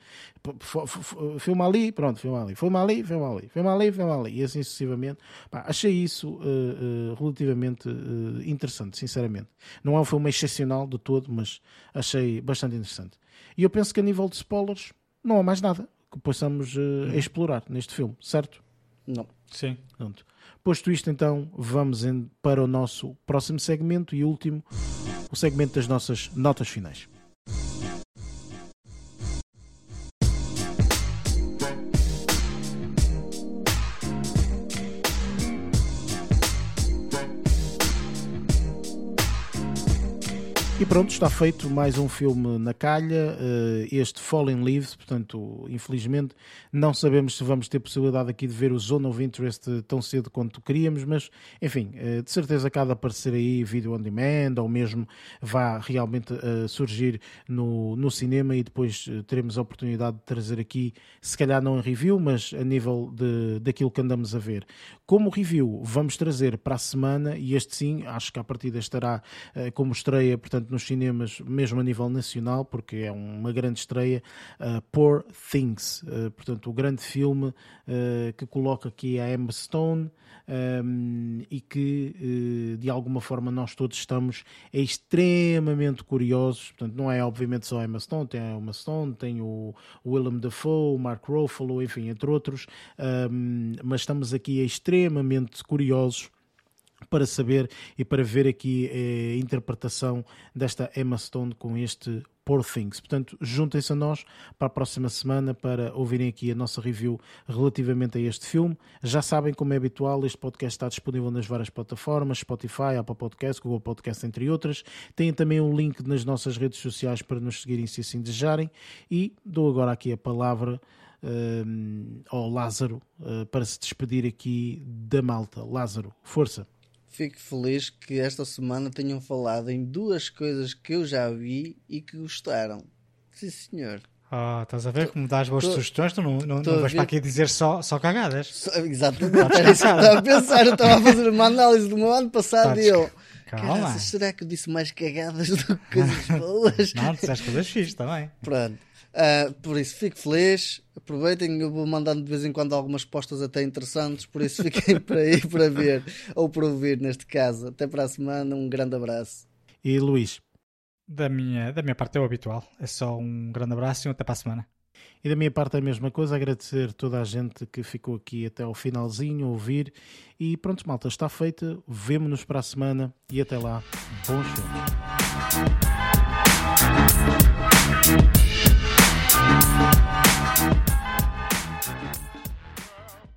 Filma ali, pronto, filma ali. Filma ali, filma ali. Filma ali, filma ali. E assim sucessivamente. Pá, achei isso uh, uh, relativamente uh, interessante, sinceramente. Não é um filme excepcional de todo, mas achei bastante interessante. E eu penso que a nível de spoilers, não há mais nada que possamos uh, explorar neste filme, certo? Não. Sim. Pronto. Posto isto, então, vamos em, para o nosso próximo segmento e último, o segmento das nossas notas finais. E pronto, está feito mais um filme na calha, este Fallen Leaves, portanto, infelizmente, não sabemos se vamos ter possibilidade aqui de ver o Zone of Interest tão cedo quanto queríamos, mas, enfim, de certeza que há de aparecer aí vídeo on demand, ou mesmo vá realmente surgir no, no cinema, e depois teremos a oportunidade de trazer aqui, se calhar não em review, mas a nível de, daquilo que andamos a ver. Como review, vamos trazer para a semana, e este sim, acho que à partida estará como estreia, portanto, nos cinemas, mesmo a nível nacional, porque é uma grande estreia, uh, Poor Things, uh, portanto o grande filme uh, que coloca aqui a Emma Stone, um, e que uh, de alguma forma nós todos estamos extremamente curiosos. Portanto, não é obviamente só a Emma Stone, tem a Emma Stone, tem o Willem Dafoe, o Mark Ruffalo, enfim, entre outros, um, mas estamos aqui extremamente curiosos para saber e para ver aqui a interpretação desta Emma Stone com este Poor Things. Portanto, juntem-se a nós para a próxima semana para ouvirem aqui a nossa review relativamente a este filme. Já sabem, como é habitual, este podcast está disponível nas várias plataformas, Spotify, Apple Podcast, Google Podcast, entre outras. Tem também um link nas nossas redes sociais para nos seguirem se assim desejarem. E dou agora aqui a palavra um, ao Lázaro uh, para se despedir aqui da malta. Lázaro, força! Fico feliz que esta semana tenham falado em duas coisas que eu já vi e que gostaram. Sim, senhor. Oh, estás a ver como dás boas tô, sugestões? Tu não, não, tô não vais para aqui dizer só, só cagadas. Só, exatamente. Era isso que eu estava a pensar. Eu estava a fazer uma análise do meu ano passado Tá, e eu... calma. Caraca, será que eu disse mais cagadas do que coisas boas? Não, disseste coisas fixes também. Pronto. Uh, por isso, fico feliz. Aproveitem. Eu vou mandando de vez em quando algumas postas até interessantes. Por isso, fiquem para aí para ver ou para ouvir, neste caso. Até para a semana. Um grande abraço. E Luís? Da minha, da minha parte é o habitual. É só um grande abraço e até para a semana. E da minha parte é a mesma coisa, agradecer toda a gente que ficou aqui até ao finalzinho a ouvir. E pronto, malta, está feita. Vemo-nos para a semana e até lá. Bom show.